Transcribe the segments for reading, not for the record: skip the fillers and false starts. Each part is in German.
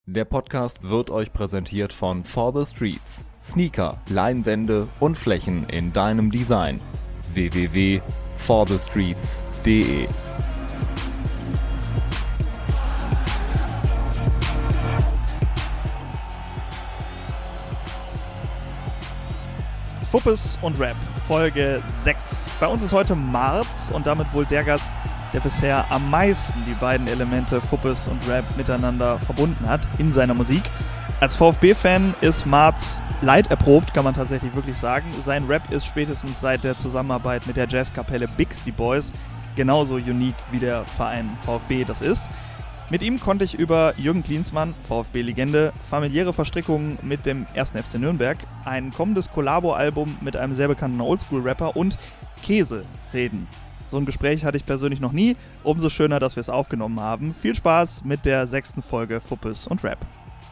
Der Podcast wird euch präsentiert von For the Streets. Sneaker, Leinwände und Flächen in deinem Design. www.forthestreets.de. Fuppes und Rap, Folge 6. Bei uns ist heute Marz und damit wohl der Gast, der bisher am meisten die beiden Elemente Fuppes und Rap miteinander verbunden hat in seiner Musik. Als VfB-Fan ist Marz leiderprobt, kann man tatsächlich wirklich sagen. Sein Rap ist spätestens seit der Zusammenarbeit mit der Jazzkapelle Bixty Boys genauso unique wie der Verein VfB das ist. Mit ihm konnte ich über Jürgen Klinsmann, VfB-Legende, familiäre Verstrickungen mit dem 1. FC Nürnberg, ein kommendes Kollabo-Album mit einem sehr bekannten Oldschool-Rapper und Käse reden. So ein Gespräch hatte ich persönlich noch nie. Umso schöner, dass wir es aufgenommen haben. Viel Spaß mit der 6. Folge Fuppes und Rap.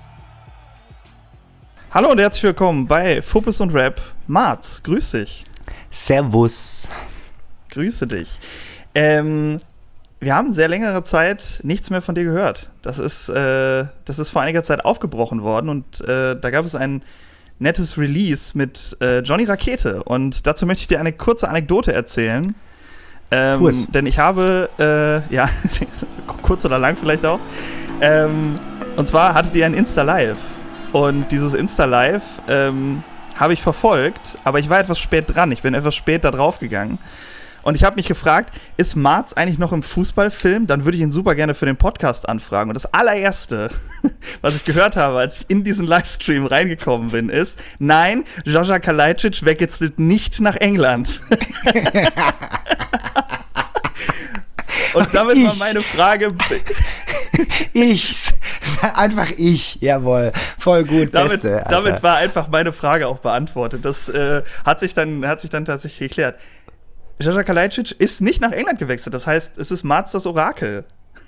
Hallo und herzlich willkommen bei Fuppes und Rap. Marz, grüß dich. Servus. Grüße dich. Wir haben sehr längere Zeit nichts mehr von dir gehört. Das ist vor einiger Zeit aufgebrochen worden und da gab es ein nettes Release mit Johnny Rakete. Und dazu möchte ich dir eine kurze Anekdote erzählen. Denn ich habe, kurz oder lang vielleicht auch, und zwar hattet ihr ein Insta-Live. Und dieses Insta-Live habe ich verfolgt, aber ich war etwas spät dran. Ich bin etwas spät da drauf gegangen. Und ich habe mich gefragt, ist Marz eigentlich noch im Fußballfilm? Dann würde ich ihn super gerne für den Podcast anfragen. Und das allererste, was ich gehört habe, als ich in diesen Livestream reingekommen bin, ist, nein, Joža Kalajdzic wechselt nicht nach England. Und damit war meine Frage... Einfach ich, jawohl, voll gut, Beste. Damit war einfach meine Frage auch beantwortet. Das hat sich dann tatsächlich geklärt. Joža Kalajdzic ist nicht nach England gewechselt, das heißt, es ist Marz das Orakel.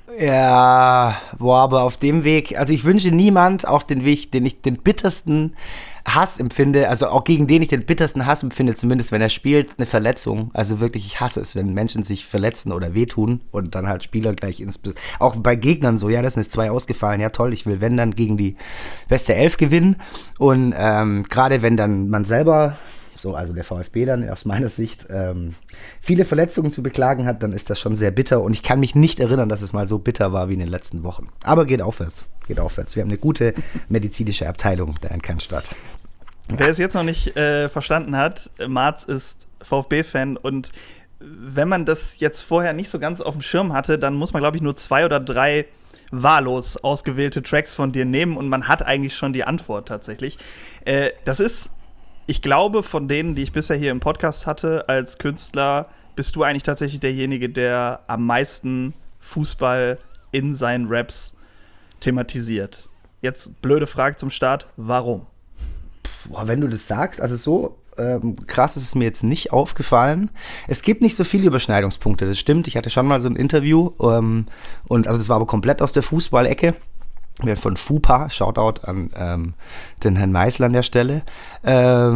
Ja, boah, aber auf dem Weg, also ich wünsche niemand auch den Weg, den ich den bittersten Hass empfinde, also auch gegen den ich den bittersten Hass empfinde, zumindest wenn er spielt, eine Verletzung. Also wirklich, ich hasse es, wenn Menschen sich verletzen oder wehtun und dann halt Spieler gleich auch bei Gegnern so, ja, das sind jetzt 2 ausgefallen, ja toll, ich will wenn dann gegen die beste 11 gewinnen und gerade wenn dann man selber, so also der VfB dann aus meiner Sicht, viele Verletzungen zu beklagen hat, dann ist das schon sehr bitter und ich kann mich nicht erinnern, dass es mal so bitter war wie in den letzten Wochen. Aber geht aufwärts. Wir haben eine gute medizinische Abteilung da in Cannstatt. Wer es jetzt noch nicht verstanden hat, Marz ist VfB-Fan und wenn man das jetzt vorher nicht so ganz auf dem Schirm hatte, dann muss man, glaube ich, nur 2 oder 3 wahllos ausgewählte Tracks von dir nehmen und man hat eigentlich schon die Antwort tatsächlich. Das ist, ich glaube, von denen, die ich bisher hier im Podcast hatte als Künstler, bist du eigentlich tatsächlich derjenige, der am meisten Fußball in seinen Raps thematisiert. Jetzt blöde Frage zum Start, warum? Boah, wenn du das sagst, also so krass ist es mir jetzt nicht aufgefallen. Es gibt nicht so viele Überschneidungspunkte, das stimmt. Ich hatte schon mal so ein Interview und also das war aber komplett aus der Fußballecke. Von FUPA, Shoutout an den Herrn Meißel an der Stelle. Da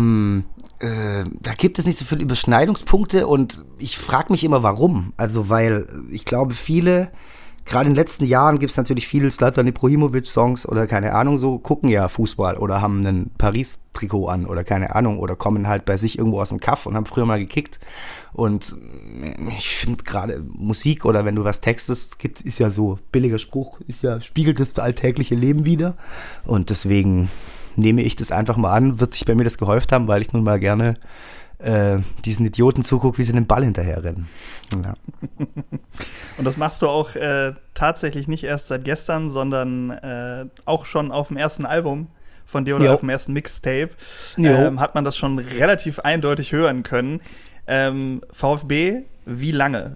gibt es nicht so viele Überschneidungspunkte und ich frage mich immer, warum. Also, weil ich glaube, gerade in den letzten Jahren gibt es natürlich viele Zlatan Ibrahimovic-Songs oder keine Ahnung, so gucken ja Fußball oder haben einen Paris-Trikot an oder keine Ahnung oder kommen halt bei sich irgendwo aus dem Kaff und haben früher mal gekickt. Und ich finde gerade Musik oder wenn du was textest, ist ja so billiger Spruch, spiegelt das alltägliche Leben wider. Und deswegen nehme ich das einfach mal an, wird sich bei mir das gehäuft haben, weil ich nun mal gerne diesen Idioten zugucke, wie sie den Ball hinterherrennen. Ja. Und das machst du auch tatsächlich nicht erst seit gestern, sondern auch schon auf dem ersten Album von dir oder auf dem ersten Mixtape hat man das schon relativ eindeutig hören können. VfB, wie lange?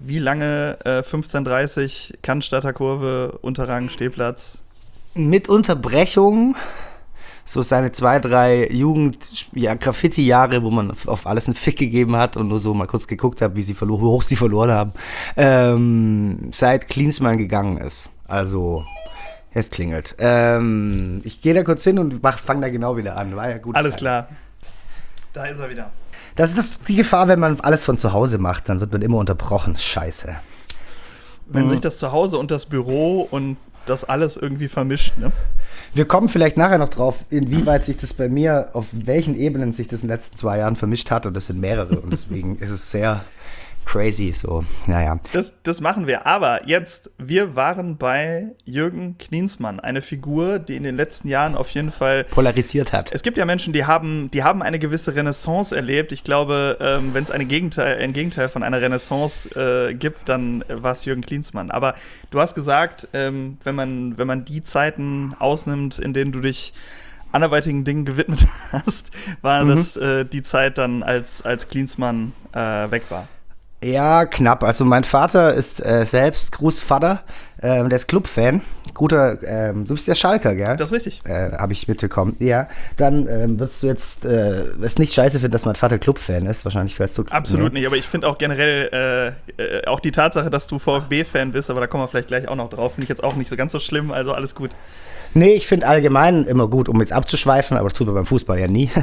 15:30 Cannstatter Kurve, Unterrang, Stehplatz? Mit Unterbrechung. So seine 2, 3 Graffiti-Jahre, wo man auf alles einen Fick gegeben hat und nur so mal kurz geguckt hat, wie hoch sie verloren haben, seit Klinsmann gegangen ist. Also, es klingelt. Ich gehe da kurz hin und fange da genau wieder an. War ja gut. Alles klar. Da ist er wieder. Das ist die Gefahr, wenn man alles von zu Hause macht, dann wird man immer unterbrochen. Scheiße. Wenn sich das Zuhause und das Büro und das alles irgendwie vermischt, ne? Wir kommen vielleicht nachher noch drauf, inwieweit sich das bei mir, auf welchen Ebenen sich das in den letzten 2 Jahren vermischt hat. Und das sind mehrere. Und deswegen ist es sehr crazy, so, naja. Das machen wir. Aber jetzt, wir waren bei Jürgen Klinsmann, eine Figur, die in den letzten Jahren auf jeden Fall polarisiert hat. Es gibt ja Menschen, die haben eine gewisse Renaissance erlebt. Ich glaube, wenn es ein Gegenteil von einer Renaissance gibt, dann war es Jürgen Klinsmann. Aber du hast gesagt, wenn man die Zeiten ausnimmt, in denen du dich anderweitigen Dingen gewidmet hast, war das die Zeit dann, als Klinsmann weg war. Ja, knapp. Also mein Vater ist selbst Großvater, der ist Clubfan. Guter, du bist ja Schalker, gell? Das ist richtig. Habe ich mitbekommen. Ja, dann wirst du jetzt es nicht scheiße finden, dass mein Vater Clubfan ist. Wahrscheinlich fällst du. Absolut nicht, aber ich finde auch generell auch die Tatsache, dass du VfB-Fan bist, aber da kommen wir vielleicht gleich auch noch drauf, finde ich jetzt auch nicht so ganz so schlimm, also alles gut. Nee, ich finde allgemein immer gut, um jetzt abzuschweifen, aber das tut man beim Fußball ja nie.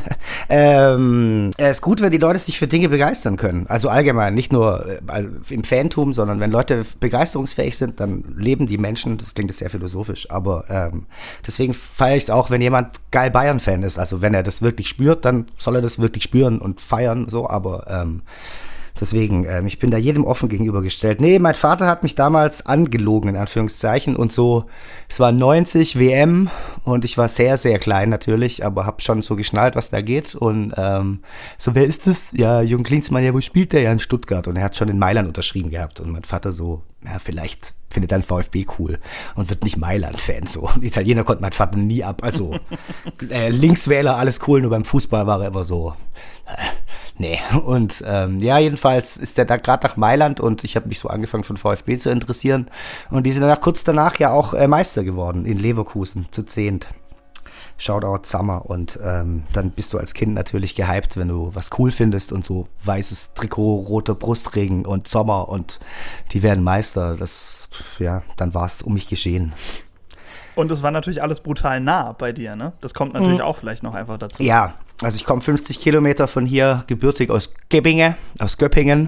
Es ist gut, wenn die Leute sich für Dinge begeistern können. Also allgemein, nicht nur im Fantum, sondern wenn Leute begeisterungsfähig sind, dann leben die Menschen, das klingt jetzt sehr philosophisch, aber deswegen feiere ich es auch, wenn jemand geil Bayern-Fan ist. Also wenn er das wirklich spürt, dann soll er das wirklich spüren und feiern, so, aber deswegen, ich bin da jedem offen gegenübergestellt. Nee, mein Vater hat mich damals angelogen, in Anführungszeichen, und so, es war 90 WM und ich war sehr, sehr klein natürlich, aber hab schon so geschnallt, was da geht und so, wer ist das? Ja, Jürgen Klinsmann, ja, wo spielt der? Ja, in Stuttgart, und er hat schon in Mailand unterschrieben gehabt und mein Vater so, ja, vielleicht findet dann VfB cool und wird nicht Mailand-Fan, so. Und Italiener konnte mein Vater nie ab, also Linkswähler, alles cool, nur beim Fußball war er immer so, nee. Und ja, jedenfalls ist der da gerade nach Mailand und ich habe mich so angefangen von VfB zu interessieren und die sind danach kurz danach ja auch Meister geworden in Leverkusen zu 10. Shoutout Summer und dann bist du als Kind natürlich gehypt, wenn du was cool findest und so weißes Trikot, roter Brustregen und Sommer und die werden Meister. Das, ja, dann war es um mich geschehen. Und es war natürlich alles brutal nah bei dir, ne? Das kommt natürlich auch vielleicht noch einfach dazu. Ja, also ich komme 50 Kilometer von hier, gebürtig aus Göppingen.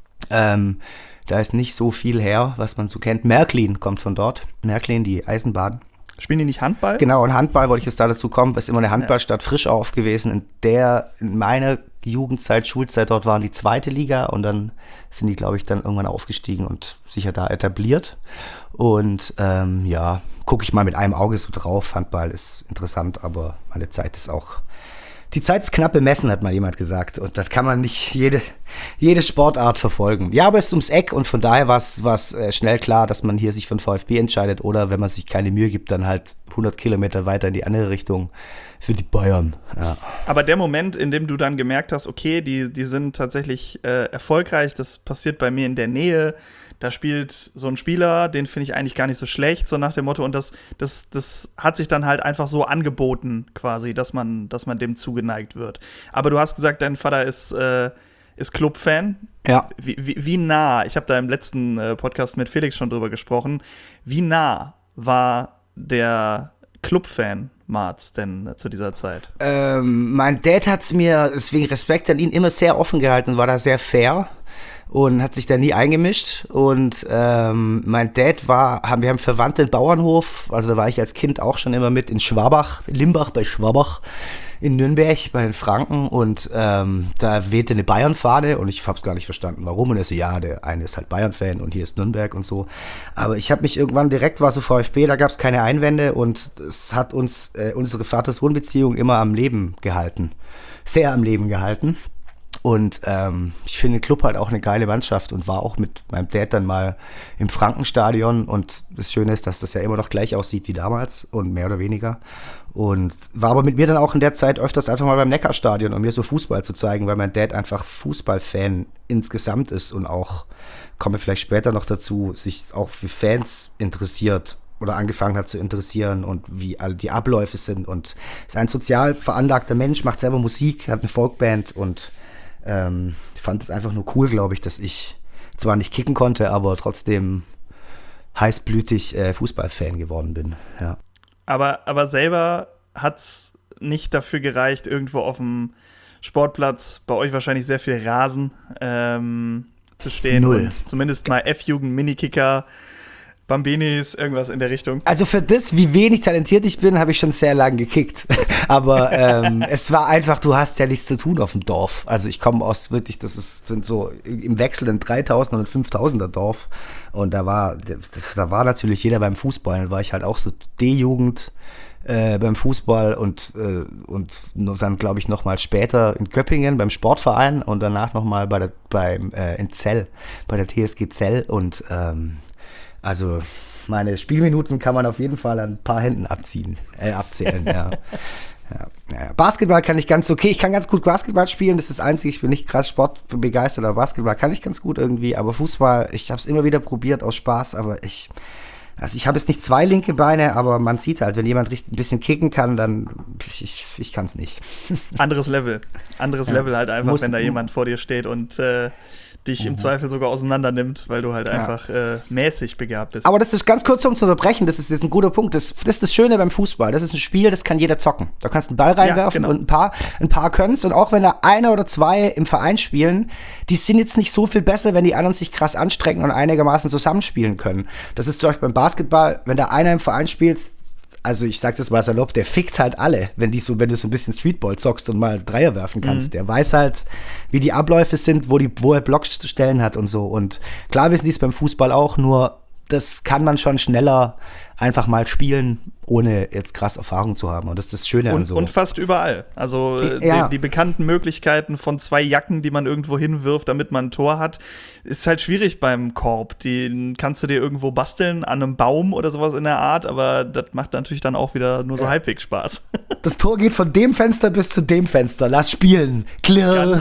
Da ist nicht so viel her, was man so kennt. Märklin kommt von dort. Märklin, die Eisenbahn. Spielen die nicht Handball? Genau, und Handball wollte ich jetzt da dazu kommen, ist immer eine Handballstadt Frischau gewesen. In meiner Jugendzeit, Schulzeit dort waren die 2. Liga und dann sind die, glaube ich, dann irgendwann aufgestiegen und sicher da etabliert. Und ja, gucke ich mal mit einem Auge so drauf. Handball ist interessant, aber meine Zeit ist auch... Die Zeit ist knapp bemessen, hat mal jemand gesagt. Und das kann man nicht jede Sportart verfolgen. Ja, aber es ist ums Eck und von daher war es schnell klar, dass man hier sich für den VfB entscheidet oder wenn man sich keine Mühe gibt, dann halt 100 Kilometer weiter in die andere Richtung für die Bayern. Ja. Aber der Moment, in dem du dann gemerkt hast, okay, die sind tatsächlich erfolgreich, das passiert bei mir in der Nähe, da spielt so ein Spieler, den finde ich eigentlich gar nicht so schlecht, so nach dem Motto. Und das hat sich dann halt einfach so angeboten, quasi, dass man dem zugeneigt wird. Aber du hast gesagt, dein Vater ist Clubfan. Ja. Wie nah, ich habe da im letzten Podcast mit Felix schon drüber gesprochen, wie nah war der Clubfan Marz denn zu dieser Zeit? Mein Dad hat es mir, deswegen Respekt an ihn, immer sehr offen gehalten und war da sehr fair. Und hat sich da nie eingemischt. Und mein Dad wir haben Verwandte im Bauernhof, also da war ich als Kind auch schon immer mit in Limbach bei Schwabach in Nürnberg bei den Franken. Und da wehte eine Bayern-Fahne und ich habe es gar nicht verstanden, warum. Und er so, ja, der eine ist halt Bayern-Fan und hier ist Nürnberg und so. Aber ich habe mich irgendwann direkt, war so VfB, da gab es keine Einwände und es hat uns unsere Vater-Sohn-Beziehung immer am Leben gehalten. Sehr am Leben gehalten. Und ich finde den Club halt auch eine geile Mannschaft und war auch mit meinem Dad dann mal im Frankenstadion und das Schöne ist, dass das ja immer noch gleich aussieht wie damals und mehr oder weniger. Und war aber mit mir dann auch in der Zeit öfters einfach mal beim Neckarstadion, um mir so Fußball zu zeigen, weil mein Dad einfach Fußballfan insgesamt ist und auch, komme vielleicht später noch dazu, sich auch für Fans interessiert oder angefangen hat zu interessieren und wie all die Abläufe sind und ist ein sozial veranlagter Mensch, macht selber Musik, hat eine Folkband und fand es einfach nur cool, glaube ich, dass ich zwar nicht kicken konnte, aber trotzdem heißblütig Fußballfan geworden bin. Ja. Aber selber hat es nicht dafür gereicht, irgendwo auf dem Sportplatz, bei euch wahrscheinlich sehr viel Rasen zu stehen. Null. Und zumindest mal F-Jugend, Minikicker Bambinis, irgendwas in der Richtung. Also für das, wie wenig talentiert ich bin, habe ich schon sehr lange gekickt. Aber es war einfach, du hast ja nichts zu tun auf dem Dorf. Also ich komme aus wirklich, sind so im Wechsel ein 3000er und 5000er Dorf. Und da war natürlich jeder beim Fußball. Dann war ich halt auch so D-Jugend beim Fußball und dann, glaube ich, nochmal später in Göppingen beim Sportverein und danach nochmal in Zell, bei der TSG Zell. Und also meine Spielminuten kann man auf jeden Fall an ein paar Händen abzählen, ja. Ja. Basketball kann ich ganz okay. Ich kann ganz gut Basketball spielen, das ist das Einzige. Ich bin nicht krass sportbegeistert, aber Basketball kann ich ganz gut irgendwie. Aber Fußball, ich habe es immer wieder probiert aus Spaß, aber ich habe jetzt nicht 2 linke Beine, aber man sieht halt, wenn jemand ein bisschen kicken kann, dann ich kann es nicht. Anderes Level halt einfach, wenn da jemand vor dir steht und dich im Zweifel sogar auseinander nimmt, weil du halt einfach mäßig begabt bist. Aber das ist ganz kurz, um zu unterbrechen, das ist jetzt ein guter Punkt. Das ist das Schöne beim Fußball. Das ist ein Spiel, das kann jeder zocken. Da kannst du einen Ball reinwerfen und ein paar können es. Und auch wenn da 1 oder 2 im Verein spielen, die sind jetzt nicht so viel besser, wenn die anderen sich krass anstrengen und einigermaßen zusammenspielen können. Das ist zum Beispiel beim Basketball, wenn da einer im Verein spielt, also ich sag's jetzt mal salopp, der fickt halt alle, wenn du so ein bisschen Streetball zockst und mal Dreier werfen kannst. Der weiß halt, wie die Abläufe sind, wo er Blockstellen hat und so. Und klar wissen die es beim Fußball auch, nur das kann man schon schneller einfach mal spielen, ohne jetzt krass Erfahrung zu haben. Und das ist das Schöne an so. Und fast überall. Also die bekannten Möglichkeiten von 2 Jacken, die man irgendwo hinwirft, damit man ein Tor hat, ist halt schwierig beim Korb. Den kannst du dir irgendwo basteln, an einem Baum oder sowas in der Art, aber das macht natürlich dann auch wieder nur so halbwegs Spaß. Das Tor geht von dem Fenster bis zu dem Fenster. Lass spielen. Klirr.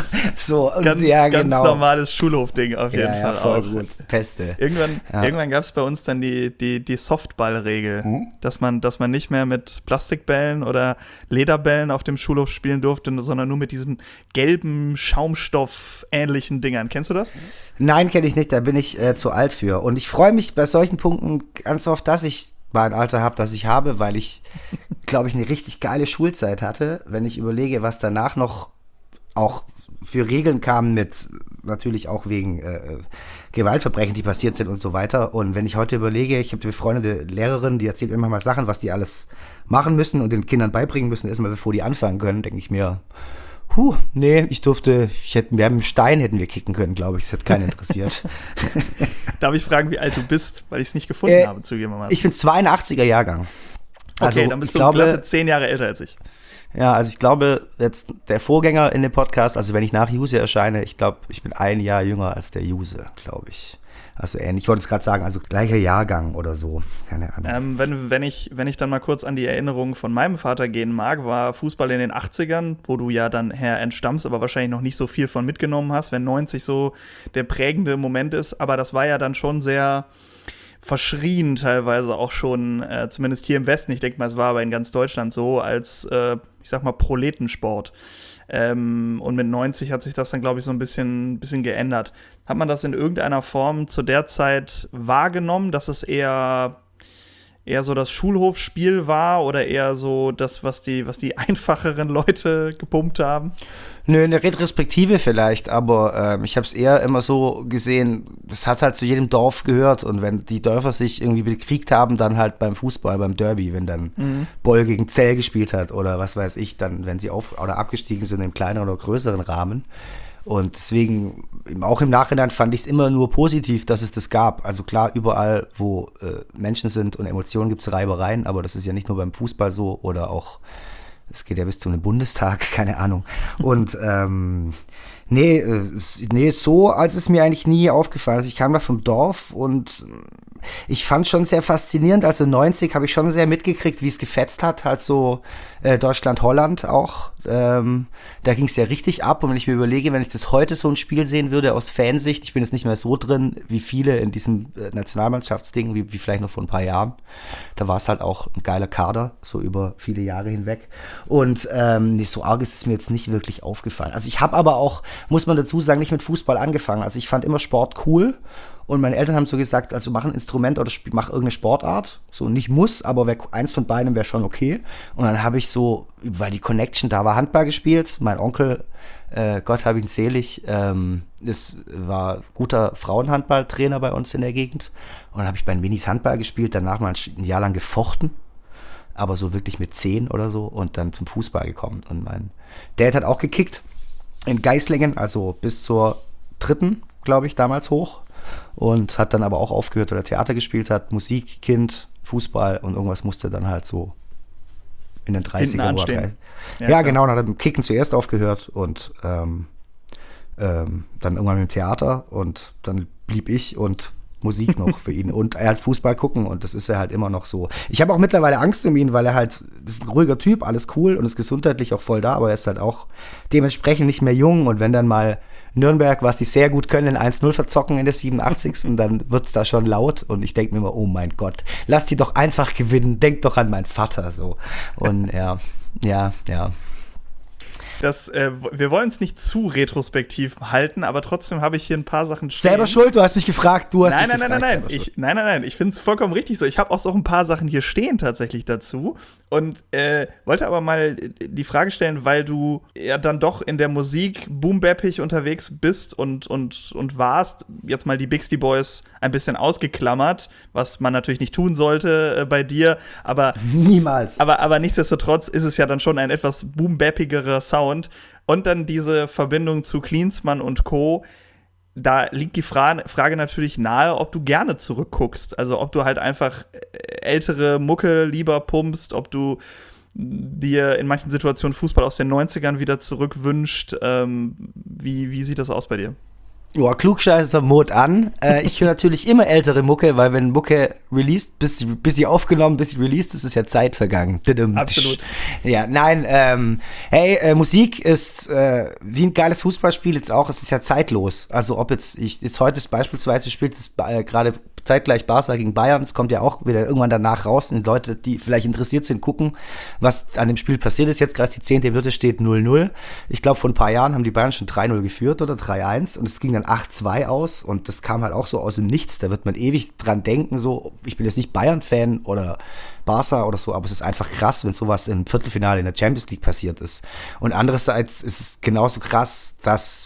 Ganz normales Schulhofding auf jeden Fall. Ja, voll auch. Gut. Peste. Irgendwann gab es bei uns dann die Softball-Regel, dass man nicht mehr mit Plastikbällen oder Lederbällen auf dem Schulhof spielen durfte, sondern nur mit diesen gelben Schaumstoff-ähnlichen Dingern. Kennst du das? Nein, kenne ich nicht, da bin ich zu alt für. Und ich freue mich bei solchen Punkten ganz oft, dass ich mal ein Alter habe, das ich habe, weil ich, glaube ich, eine richtig geile Schulzeit hatte, wenn ich überlege, was danach noch auch für Regeln kamen mit, natürlich auch wegen Gewaltverbrechen, die passiert sind und so weiter. Und wenn ich heute überlege, ich habe eine befreundete Lehrerin, die erzählt immer mal Sachen, was die alles machen müssen und den Kindern beibringen müssen, erstmal bevor die anfangen können, denke ich mir, wir haben einen Stein hätten wir kicken können, glaube ich. Das hätte keinen interessiert. Darf ich fragen, wie alt du bist, weil ich es nicht gefunden habe, zugeben wir mal. Ich bin 82er Jahrgang. Okay, dann bist du glatte 10 Jahre älter als ich. Ja, also ich glaube, jetzt der Vorgänger in dem Podcast, also wenn ich nach Juse erscheine, ich glaube, ich bin 1 Jahr jünger als der Juse, glaube ich. Also ähnlich, ich wollte es gerade sagen, also gleicher Jahrgang oder so, keine Ahnung. Wenn ich dann mal kurz an die Erinnerungen von meinem Vater gehen mag, war Fußball in den 80ern, wo du ja dann entstammst, aber wahrscheinlich noch nicht so viel von mitgenommen hast, wenn 90 so der prägende Moment ist, aber das war ja dann schon sehr verschrien teilweise auch schon, zumindest hier im Westen, ich denke mal, es war aber in ganz Deutschland so, als, ich sag mal, Proletensport. Und mit 90 hat sich das dann, glaube ich, so ein bisschen geändert. Hat man das in irgendeiner Form zu der Zeit wahrgenommen, dass es eher so das Schulhofspiel war oder eher so das, was die einfacheren Leute gepumpt haben? Nö, eine Retrospektive vielleicht, aber ich habe es eher immer so gesehen, das hat halt zu jedem Dorf gehört und wenn die Dörfer sich irgendwie bekriegt haben, dann halt beim Fußball, beim Derby, wenn dann Boll gegen Zell gespielt hat oder was weiß ich, dann, wenn sie oder abgestiegen sind im kleineren oder größeren Rahmen. Und deswegen, auch im Nachhinein fand ich es immer nur positiv, dass es das gab. Also klar, überall, wo Menschen sind und Emotionen, gibt es Reibereien, aber das ist ja nicht nur beim Fußball so oder auch, es geht ja bis zu einem Bundestag, keine Ahnung. Und so als es mir eigentlich nie aufgefallen ist. Ich kam da vom Dorf und ich fand schon sehr faszinierend, also 90 habe ich schon sehr mitgekriegt, wie es gefetzt hat, halt so Deutschland, Holland auch. Da ging es ja richtig ab und wenn ich mir überlege, wenn ich das heute so ein Spiel sehen würde aus Fansicht, ich bin jetzt nicht mehr so drin, wie viele in diesem Nationalmannschaftsding, wie vielleicht noch vor ein paar Jahren. Da war es halt auch ein geiler Kader, so über viele Jahre hinweg. Und so arg ist es mir jetzt nicht wirklich aufgefallen. Also ich habe aber auch, muss man dazu sagen, nicht mit Fußball angefangen. Also ich fand immer Sport cool. Und meine Eltern haben so gesagt, also mach ein Instrument oder mach irgendeine Sportart. So nicht muss, aber eins von beiden wäre schon okay. Und dann habe ich so, weil die Connection da war, Handball gespielt. Mein Onkel, Gott hab ihn selig, das war guter Frauenhandballtrainer bei uns in der Gegend. Und dann habe ich bei den Minis Handball gespielt, danach mal ein Jahr lang gefochten. Aber so wirklich mit 10 oder so und dann zum Fußball gekommen. Und mein Dad hat auch gekickt in Geislingen, also bis zur 3., glaube ich, damals hoch. Und hat dann aber auch aufgehört, weil er Theater gespielt hat, Musik, Kind, Fußball und irgendwas musste dann halt so in den 30ern. Ja, genau, dann hat er mit dem Kicken zuerst aufgehört und dann irgendwann mit dem Theater und dann blieb ich und Musik noch für ihn und er hat Fußball gucken und das ist er halt immer noch so. Ich habe auch mittlerweile Angst um ihn, weil er halt, das ist ein ruhiger Typ, alles cool und ist gesundheitlich auch voll da, aber er ist halt auch dementsprechend nicht mehr jung und wenn dann mal Nürnberg, was die sehr gut können, in 1-0 verzocken in der 87. dann wird's da schon laut und ich denke mir immer, oh mein Gott, lass die doch einfach gewinnen, denk doch an meinen Vater so. Und ja. Wir wollen es nicht zu retrospektiv halten, aber trotzdem habe ich hier ein paar Sachen stehen. Selber schuld, du hast mich gefragt, Nein. Ich finde es vollkommen richtig so. Ich habe auch so ein paar Sachen hier stehen tatsächlich dazu und wollte aber mal die Frage stellen, weil du ja dann doch in der Musik boom-bappig unterwegs bist und warst, jetzt mal die Bixty Boys ein bisschen ausgeklammert, was man natürlich nicht tun sollte bei dir, aber niemals. Aber nichtsdestotrotz ist es ja dann schon ein etwas boom-bappigerer Sound. Und dann diese Verbindung zu Klinsmann und Co., da liegt die Frage natürlich nahe, ob du gerne zurückguckst. Also ob du halt einfach ältere Mucke lieber pumpst, ob du dir in manchen Situationen Fußball aus den 90ern wieder zurückwünscht. Wie sieht das aus bei dir? Ja, klugscheißer Mod an. Ich höre natürlich immer ältere Mucke, weil wenn Mucke released, bis sie aufgenommen, bis sie released ist, ist ja Zeit vergangen. Absolut. Ja, nein, Musik ist wie ein geiles Fußballspiel jetzt auch, es ist ja zeitlos. Also ob jetzt heute beispielsweise spielt es gerade zeitgleich Barca gegen Bayern, es kommt ja auch wieder irgendwann danach raus und Leute, die vielleicht interessiert sind, gucken, was an dem Spiel passiert ist. Jetzt gerade die 10. Minute steht 0-0. Ich glaube, vor ein paar Jahren haben die Bayern schon 3-0 geführt oder 3-1 und es ging dann 8-2 aus und das kam halt auch so aus dem Nichts. Da wird man ewig dran denken, so, ich bin jetzt nicht Bayern-Fan oder Barca oder so, aber es ist einfach krass, wenn sowas im Viertelfinale in der Champions League passiert ist. Und andererseits ist es genauso krass, dass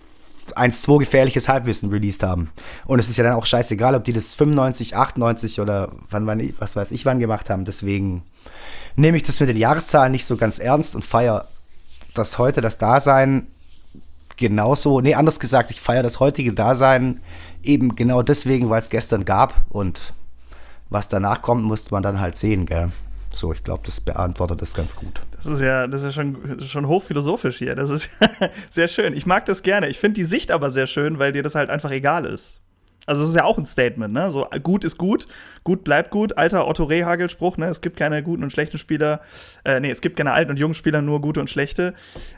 1-2 gefährliches Halbwissen released haben. Und es ist ja dann auch scheißegal, ob die das 95, 98 oder was weiß ich wann gemacht haben. Deswegen nehme ich das mit den Jahreszahlen nicht so ganz ernst und feiere das heute, das Dasein genauso. Anders gesagt, ich feiere das heutige Dasein eben genau deswegen, weil es gestern gab und was danach kommt, musste man dann halt sehen, gell? So, ich glaube, das beantwortet das ganz gut. Das ist ja schon hochphilosophisch hier. Das ist sehr schön. Ich mag das gerne. Ich finde die Sicht aber sehr schön, weil dir das halt einfach egal ist. Also es ist ja auch ein Statement, ne? So, gut ist gut, gut bleibt gut. Alter Otto Rehhagel-Spruch, ne? Es gibt keine guten und schlechten Spieler. Es gibt keine alten und jungen Spieler, nur gute und schlechte.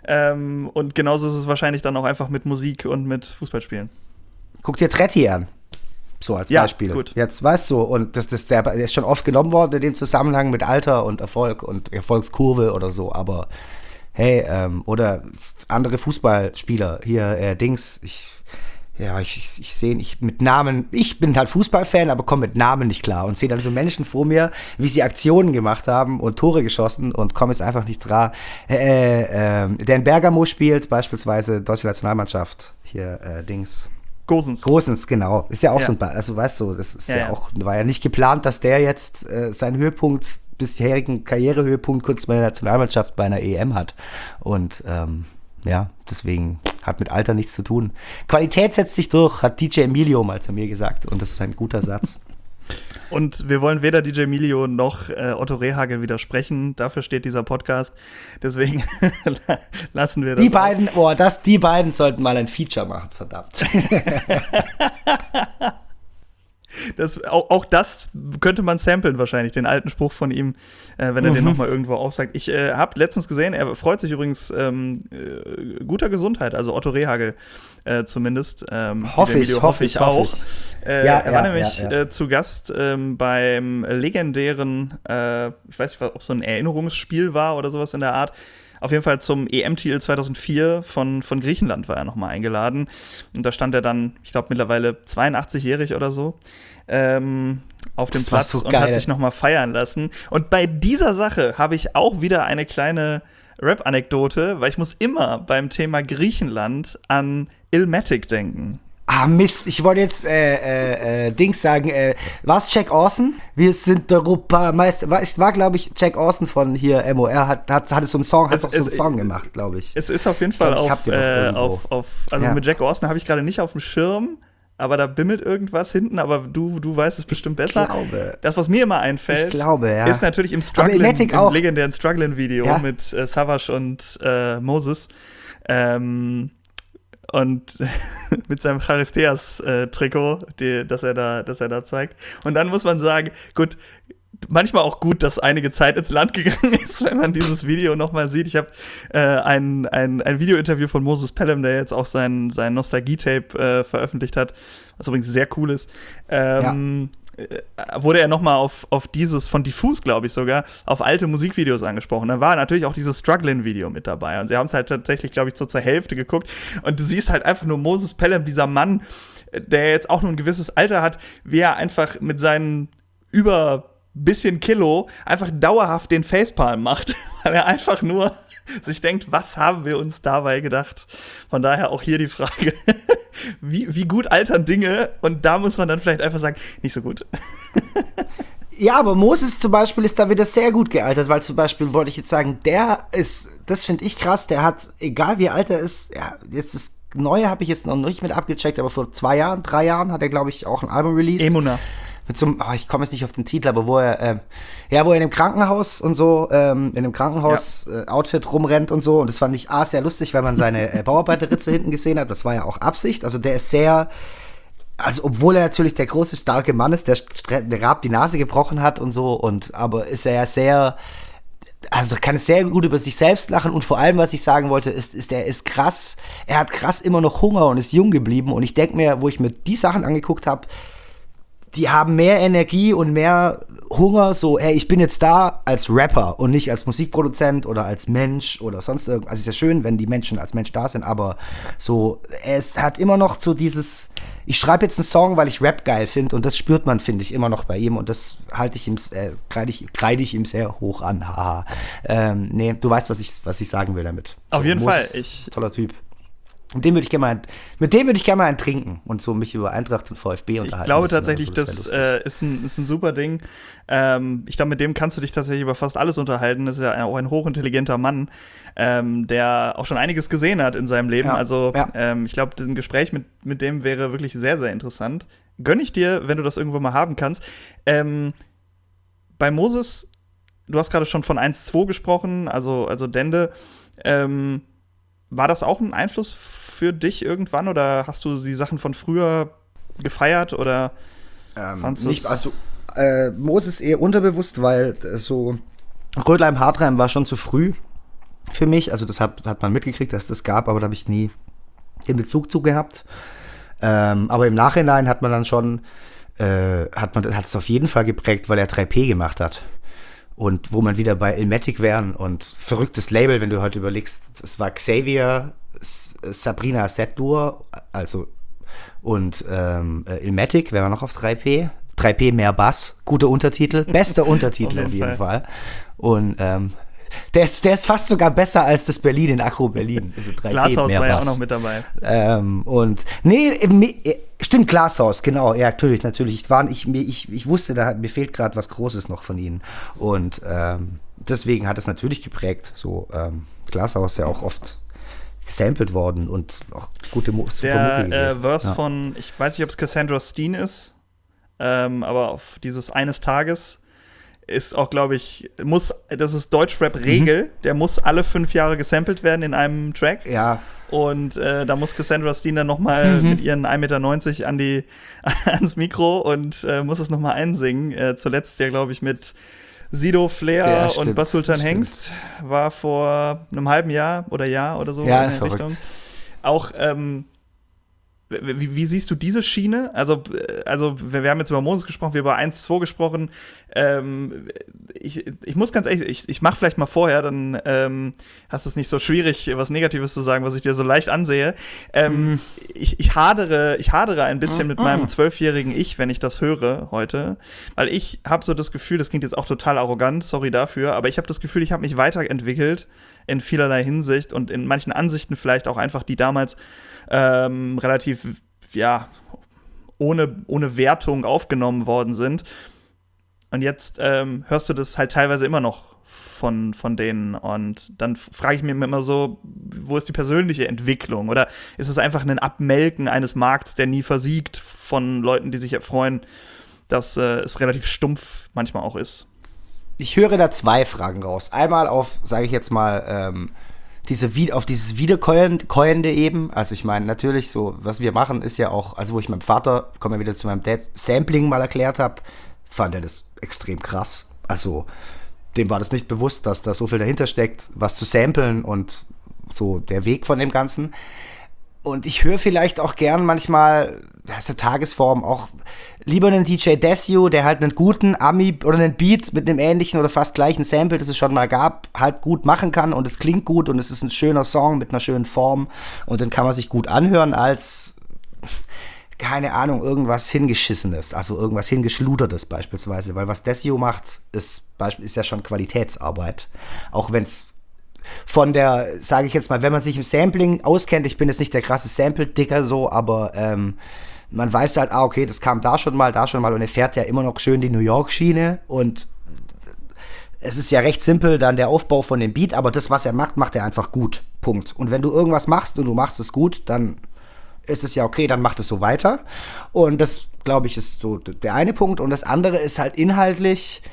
Und genauso ist es wahrscheinlich dann auch einfach mit Musik und mit Fußballspielen. Guck dir Tretti an. So als Beispiel. Ja, gut. Jetzt weißt du, und der ist schon oft genommen worden in dem Zusammenhang mit Alter und Erfolg und Erfolgskurve oder so, aber hey, oder andere Fußballspieler, hier ich mit Namen, ich bin halt Fußballfan, aber komme mit Namen nicht klar und sehe dann so Menschen vor mir, wie sie Aktionen gemacht haben und Tore geschossen und komme jetzt einfach nicht dran. Der in Bergamo spielt, beispielsweise deutsche Nationalmannschaft, hier Gosens, genau. Ist ja auch so ein also weißt du, das ist ja auch, war ja nicht geplant, dass der jetzt seinen Höhepunkt, bisherigen Karrierehöhepunkt kurz bei der Nationalmannschaft bei einer EM hat. Und deswegen hat mit Alter nichts zu tun. Qualität setzt sich durch, hat DJ Emilio mal zu mir gesagt. Und das ist ein guter Satz. Und wir wollen weder DJ Emilio noch Otto Rehhagel widersprechen. Dafür steht dieser Podcast. Deswegen lassen wir das. Die beiden sollten mal ein Feature machen, verdammt. Auch das könnte man samplen wahrscheinlich, den alten Spruch von ihm, wenn er den nochmal irgendwo aufsagt. Ich habe letztens gesehen, er freut sich übrigens guter Gesundheit, also Otto Rehhagel zumindest. Hoffe ich auch. Er war nämlich zu Gast beim legendären, ich weiß nicht, ob es so ein Erinnerungsspiel war oder sowas in der Art, Auf jeden Fall zum EM-Titel 2004 von Griechenland war er nochmal eingeladen. Und da stand er dann, ich glaube, mittlerweile 82-jährig oder so, auf dem Platz so und hat sich nochmal feiern lassen. Und bei dieser Sache habe ich auch wieder eine kleine Rap-Anekdote, weil ich muss immer beim Thema Griechenland an Illmatic denken. Ah, Mist, ich wollte jetzt Dings sagen. War es Jack Orson? Wir sind Europameister. War glaube ich, Jack Orson von hier MOR, hat so einen Song, so einen Song gemacht, glaube ich. Es ist auf jeden Fall ja. Mit Jack Orson habe ich gerade nicht auf dem Schirm, aber da bimmelt irgendwas hinten, aber du weißt es bestimmt besser. Ich glaube. Das, was mir immer einfällt, ist natürlich im legendären Strugglin'-Video mit Savage und Moses. Und mit seinem Charisteas-Trikot, das er da zeigt. Und dann muss man sagen, gut, manchmal auch gut, dass einige Zeit ins Land gegangen ist, wenn man dieses Video nochmal sieht. Ich habe ein Video-Interview von Moses Pelham, der jetzt auch sein Nostalgie-Tape veröffentlicht hat, was übrigens sehr cool ist. Wurde er nochmal auf dieses von Diffus, glaube ich sogar, auf alte Musikvideos angesprochen. Da war natürlich auch dieses Strugglin'-Video mit dabei. Und sie haben es halt tatsächlich, glaube ich, so zur Hälfte geguckt. Und du siehst halt einfach nur Moses Pelham, dieser Mann, der jetzt auch nur ein gewisses Alter hat, wie er einfach mit seinen über bisschen Kilo einfach dauerhaft den Facepalm macht. Weil er einfach nur sich denkt, was haben wir uns dabei gedacht? Von daher auch hier die Frage, wie gut altern Dinge? Und da muss man dann vielleicht einfach sagen, nicht so gut. Ja, aber Moses zum Beispiel ist da wieder sehr gut gealtert, weil zum Beispiel wollte ich jetzt sagen, das finde ich krass, der hat, egal wie alt er ist, ja, jetzt das Neue habe ich jetzt noch nicht mit abgecheckt, aber vor 3 Jahren hat er, glaube ich, auch ein Album released. Emuna. Mit so einem, ich komme jetzt nicht auf den Titel, aber wo er in einem Krankenhaus und so, in einem Krankenhaus-Outfit rumrennt und so. Und das fand ich sehr lustig, weil man seine Bauarbeiterritze hinten gesehen hat. Das war ja auch Absicht. Also der ist sehr, also obwohl er natürlich der große, starke Mann ist, der Raab die Nase gebrochen hat und so, aber ist er ja sehr, also kann es sehr gut über sich selbst lachen. Und vor allem, was ich sagen wollte, ist er ist krass, er hat krass immer noch Hunger und ist jung geblieben. Und ich denke mir, wo ich mir die Sachen angeguckt habe, die haben mehr Energie und mehr Hunger, so, ey, ich bin jetzt da als Rapper und nicht als Musikproduzent oder als Mensch oder sonst irgendwas. Also ist ja schön, wenn die Menschen als Mensch da sind, aber so, es hat immer noch so dieses, ich schreibe jetzt einen Song, weil ich Rap geil finde und das spürt man, finde ich, immer noch bei ihm und das halte ich ihm, kreide ich ihm sehr hoch an, haha. Nee, du weißt, was ich sagen will damit. Auf so, jeden Fall. Toller Typ. Mit dem würde ich gerne mal einen trinken und so mich über Eintracht und VfB unterhalten. Ich glaube tatsächlich, so. Das ist ein super Ding. Ich glaube, mit dem kannst du dich tatsächlich über fast alles unterhalten. Das ist ja auch ein hochintelligenter Mann, der auch schon einiges gesehen hat in seinem Leben. Ja, also ja. Ich glaube, ein Gespräch mit dem wäre wirklich sehr, sehr interessant. Gönn ich dir, wenn du das irgendwo mal haben kannst. Bei Moses, du hast gerade schon von 1-2 gesprochen, also Dende. War das auch ein Einfluss für dich irgendwann oder hast du die Sachen von früher gefeiert oder fandst du nicht? Also Moses eher unterbewusst, weil so Rödleim Hartreim war schon zu früh für mich. Also das hat man mitgekriegt, dass das gab, aber da habe ich nie den Bezug zu gehabt. Aber im Nachhinein hat man dann schon hat es auf jeden Fall geprägt, weil er 3P gemacht hat. Und wo man wieder bei Illmatic wären und verrücktes Label, wenn du heute überlegst, es war Xavier, Sabrina Settlur, also und Illmatic, wer war noch auf 3P? 3P mehr Bass, guter Untertitel, bester Untertitel auf jeden Fall. Und der ist fast sogar besser als das Berlin in Akro Berlin. Also 3P Glashaus mehr war ja Bass. auch noch mit dabei. Stimmt, Glashaus, genau, ja, natürlich. Ich wusste, mir fehlt gerade was Großes noch von ihnen. Und deswegen hat es natürlich geprägt. So, Glashaus ja auch oft gesampelt worden und auch super Mucke gewesen. Der Verse von, ich weiß nicht, ob es Cassandra Steen ist, aber auf dieses Eines Tages ist auch, glaube ich, das ist Deutschrap-Regel, der muss alle 5 Jahre gesampelt werden in einem Track. Ja. Und da muss Cassandra Steen dann nochmal mit ihren 1,90 Meter ans Mikro und muss es nochmal einsingen. Zuletzt ja, glaube ich, mit Sido, Flair und Basultan Hengst. War vor einem halben Jahr oder so in der verrückt. Richtung. Auch Wie siehst du diese Schiene? Also wir haben jetzt über Moses gesprochen, wir haben über 1-2 gesprochen. Ich muss ganz ehrlich, ich mache vielleicht mal vorher, dann hast du es nicht so schwierig, was Negatives zu sagen, was ich dir so leicht ansehe. Ich hadere ein bisschen mit meinem 12-jährigen Ich, wenn ich das höre heute. Weil ich habe so das Gefühl, das klingt jetzt auch total arrogant, sorry dafür, aber ich habe das Gefühl, ich habe mich weiterentwickelt in vielerlei Hinsicht und in manchen Ansichten vielleicht auch einfach, die damals relativ, ohne Wertung aufgenommen worden sind. Und jetzt hörst du das halt teilweise immer noch von denen. Und dann frage ich mich immer so, wo ist die persönliche Entwicklung? Oder ist es einfach ein Abmelken eines Markts, der nie versiegt, von Leuten, die sich erfreuen, dass es relativ stumpf manchmal auch ist? Ich höre da 2 Fragen raus. Einmal auf, sage ich jetzt mal, auf dieses Wiederkäuende eben. Also ich meine, natürlich so, was wir machen, ist ja auch, also wo ich meinem Vater, kommen wir wieder zu meinem Dad, Sampling mal erklärt habe, fand er das extrem krass. Also dem war das nicht bewusst, dass da so viel dahinter steckt, was zu samplen und so der Weg von dem Ganzen. Und ich höre vielleicht auch gern manchmal, das ist eine Tagesform, auch lieber einen DJ Desio, der halt einen guten Ami oder einen Beat mit einem ähnlichen oder fast gleichen Sample, das es schon mal gab, halt gut machen kann und es klingt gut und es ist ein schöner Song mit einer schönen Form und dann kann man sich gut anhören als, keine Ahnung, irgendwas Hingeschissenes, also irgendwas Hingeschludertes beispielsweise, weil was Desio macht, ist ja schon Qualitätsarbeit, auch wenn es von der, sage ich jetzt mal, wenn man sich im Sampling auskennt, ich bin jetzt nicht der krasse Sample-Dicker so, aber man weiß halt, okay, das kam da schon mal und er fährt ja immer noch schön die New York-Schiene und es ist ja recht simpel dann der Aufbau von dem Beat, aber das, was er macht, macht er einfach gut, Punkt. Und wenn du irgendwas machst und du machst es gut, dann ist es ja okay, dann macht es so weiter und das, glaube ich, ist so der eine Punkt und das andere ist halt inhaltlich,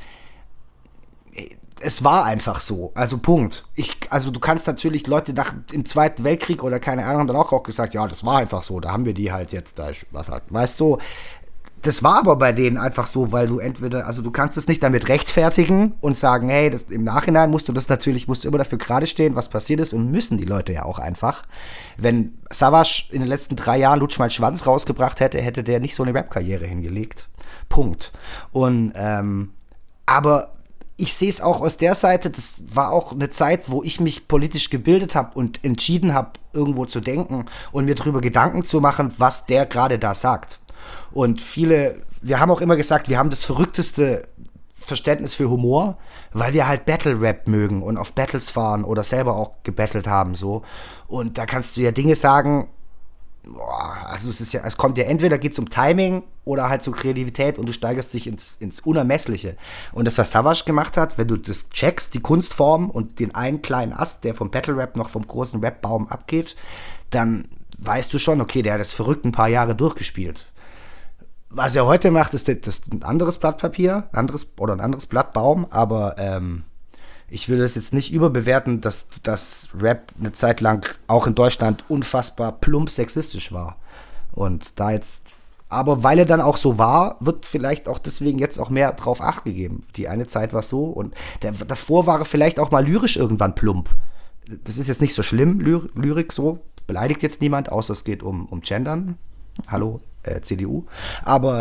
es war einfach so, also Punkt. Also du kannst natürlich Leute im Zweiten Weltkrieg oder keine Ahnung, haben dann auch gesagt, ja, das war einfach so, da haben wir die halt jetzt, da was halt, weißt du, das war aber bei denen einfach so, weil du also du kannst es nicht damit rechtfertigen und sagen, hey, im Nachhinein musst du immer dafür gerade stehen, was passiert ist und müssen die Leute ja auch einfach. Wenn Savage in den letzten 3 Jahren Lutsch mein Schwanz rausgebracht hätte der nicht so eine Rap-Karriere hingelegt. Punkt. Und, aber ich sehe es auch aus der Seite, das war auch eine Zeit, wo ich mich politisch gebildet habe und entschieden habe, irgendwo zu denken und mir darüber Gedanken zu machen, was der gerade da sagt. Und wir haben auch immer gesagt, wir haben das verrückteste Verständnis für Humor, weil wir halt Battle-Rap mögen und auf Battles fahren oder selber auch gebattelt haben, so. Und da kannst du ja Dinge sagen, also es kommt ja entweder geht's um Timing oder halt so Kreativität und du steigerst dich ins Unermessliche. Und das, was Savage gemacht hat, wenn du das checkst, die Kunstform und den einen kleinen Ast, der vom Battle Rap noch vom großen Rap-Baum abgeht, dann weißt du schon, okay, der hat das verrückt ein paar Jahre durchgespielt. Was er heute macht, ist ein anderes Blatt Papier, ein anderes Blatt Baum, aber ich will das jetzt nicht überbewerten, dass Rap eine Zeit lang auch in Deutschland unfassbar plump sexistisch war. Und da jetzt, aber weil er dann auch so war, wird vielleicht auch deswegen jetzt auch mehr drauf Acht gegeben. Die eine Zeit war so und davor war er vielleicht auch mal lyrisch irgendwann plump. Das ist jetzt nicht so schlimm, Lyrik so, beleidigt jetzt niemand, außer es geht um Gendern. Hallo, CDU. Aber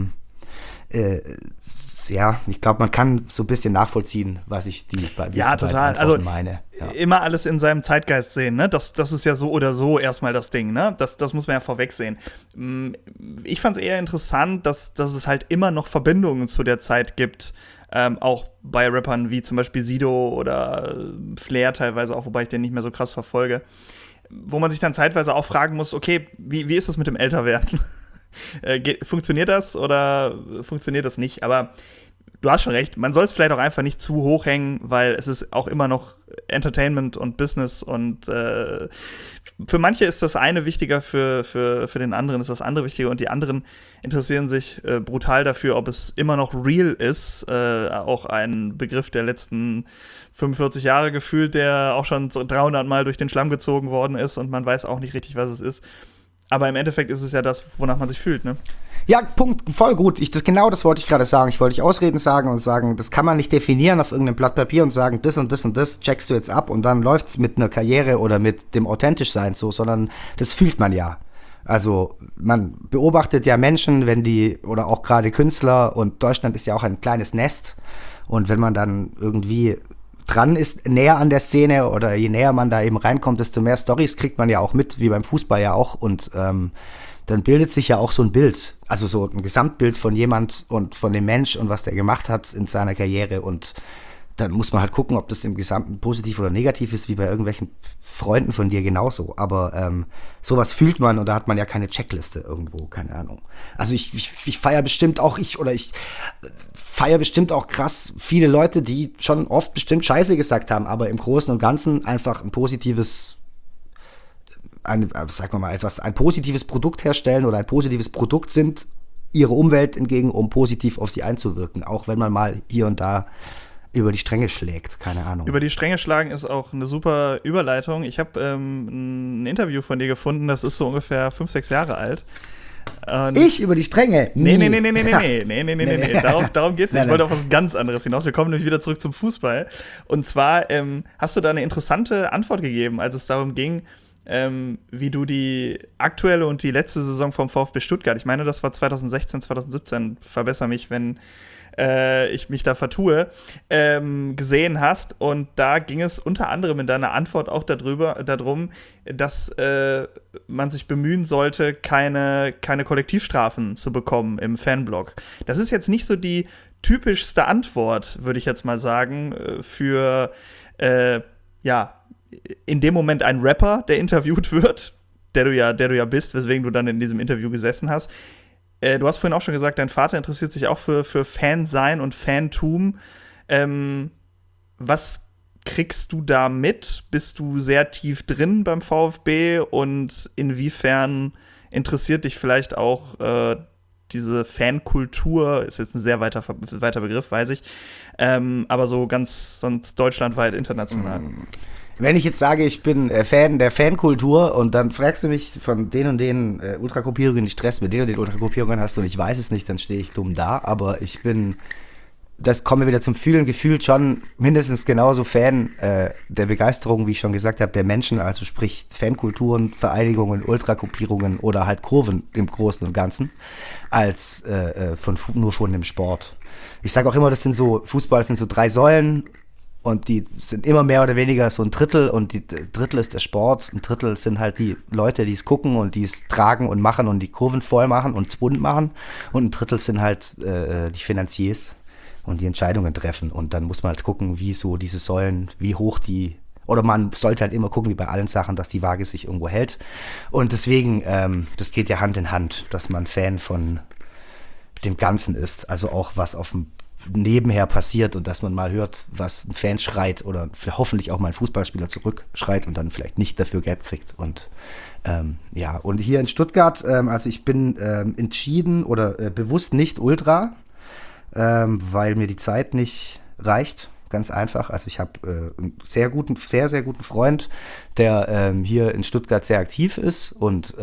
ja, ich glaube, man kann so ein bisschen nachvollziehen, was ich total. Also meine. Ja. Immer alles in seinem Zeitgeist sehen, ne? Das ist ja so oder so erstmal das Ding, ne? Das muss man ja vorweg sehen. Ich fand es eher interessant, dass es halt immer noch Verbindungen zu der Zeit gibt, auch bei Rappern wie zum Beispiel Sido oder Flair teilweise auch, wobei ich den nicht mehr so krass verfolge, wo man sich dann zeitweise auch fragen muss, okay, wie ist es mit dem Älterwerden? Funktioniert das oder funktioniert das nicht? Aber du hast schon recht, man soll es vielleicht auch einfach nicht zu hoch hängen, weil es ist auch immer noch Entertainment und Business und für manche ist das eine wichtiger, für den anderen ist das andere wichtiger und die anderen interessieren sich brutal dafür, ob es immer noch real ist. Auch ein Begriff der letzten 45 Jahre gefühlt, der auch schon 300 Mal durch den Schlamm gezogen worden ist und man weiß auch nicht richtig, was es ist. Aber im Endeffekt ist es ja das, wonach man sich fühlt, ne? Ja, Punkt, voll gut. Das wollte ich gerade sagen. Ich wollte Ausreden sagen und sagen, das kann man nicht definieren auf irgendeinem Blatt Papier und sagen, das und das und das checkst du jetzt ab und dann läuft's mit einer Karriere oder mit dem authentisch sein so, sondern das fühlt man ja. Also man beobachtet ja Menschen, wenn die, oder auch gerade Künstler, und Deutschland ist ja auch ein kleines Nest, und wenn man dann irgendwie dran ist, näher an der Szene, oder je näher man da eben reinkommt, desto mehr Storys kriegt man ja auch mit, wie beim Fußball ja auch, und dann bildet sich ja auch so ein Bild, also so ein Gesamtbild von jemand und von dem Mensch und was der gemacht hat in seiner Karriere, und dann muss man halt gucken, ob das im Gesamten positiv oder negativ ist, wie bei irgendwelchen Freunden von dir genauso. Aber sowas fühlt man, und da hat man ja keine Checkliste irgendwo, keine Ahnung. Also ich feiere bestimmt auch, ich feiere bestimmt auch krass viele Leute, die schon oft bestimmt Scheiße gesagt haben, aber im Großen und Ganzen einfach ein positives, ein positives Produkt herstellen oder ein positives Produkt sind, ihre Umwelt hingegen, um positiv auf sie einzuwirken, auch wenn man mal hier und da über die Stränge schlägt, keine Ahnung. Über die Stränge schlagen ist auch eine super Überleitung. Ich habe ein Interview von dir gefunden, das ist so ungefähr 5, 6 Jahre alt. Und ich über die Stränge? Nee. Darum geht's nicht. Ich wollte auf was ganz anderes hinaus. Wir kommen nämlich wieder zurück zum Fußball. Und zwar hast du da eine interessante Antwort gegeben, als es darum ging, wie du die aktuelle und die letzte Saison vom VfB Stuttgart, ich meine, das war 2016, 2017, verbessere mich, wenn ich mich da vertue, gesehen hast. Und da ging es unter anderem in deiner Antwort auch darum, dass man sich bemühen sollte, keine Kollektivstrafen zu bekommen im Fanblog. Das ist jetzt nicht so die typischste Antwort, würde ich jetzt mal sagen, für in dem Moment ein Rapper, der interviewt wird, der du ja bist, weswegen du dann in diesem Interview gesessen hast. Du hast vorhin auch schon gesagt, dein Vater interessiert sich auch für Fansein und Fantum. Was kriegst du da mit? Bist du sehr tief drin beim VfB? Und inwiefern interessiert dich vielleicht auch diese Fankultur? Ist jetzt ein sehr weiter Begriff, weiß ich. Aber so ganz sonst deutschlandweit, international. Wenn ich jetzt sage, ich bin Fan der Fankultur, und dann fragst du mich von den und den Ultragruppierungen, die Stress mit den und den Ultragruppierungen hast und ich weiß es nicht, dann stehe ich dumm da. Aber das kommen wir wieder zum Fühlen, gefühlt schon mindestens genauso Fan der Begeisterung, wie ich schon gesagt habe, der Menschen, also sprich Fankulturen, Vereinigungen, Ultragruppierungen oder halt Kurven im Großen und Ganzen, als nur von dem Sport. Ich sage auch immer, Fußball sind so 3 Säulen, und die sind immer mehr oder weniger so ein Drittel, und ein Drittel ist der Sport, ein Drittel sind halt die Leute, die es gucken und die es tragen und machen und die Kurven voll machen und bunt machen, und ein Drittel sind halt die Finanziers und die Entscheidungen treffen, und dann muss man halt gucken, wie so diese Säulen, wie hoch die, oder man sollte halt immer gucken, wie bei allen Sachen, dass die Waage sich irgendwo hält, und deswegen, das geht ja Hand in Hand, dass man Fan von dem Ganzen ist, also auch was auf dem nebenher passiert, und dass man mal hört, was ein Fan schreit, oder hoffentlich auch mal ein Fußballspieler zurückschreit und dann vielleicht nicht dafür gelb kriegt. Und und hier in Stuttgart, also ich bin entschieden oder bewusst nicht Ultra, weil mir die Zeit nicht reicht, ganz einfach. Also ich habe einen sehr, sehr guten Freund, der hier in Stuttgart sehr aktiv ist und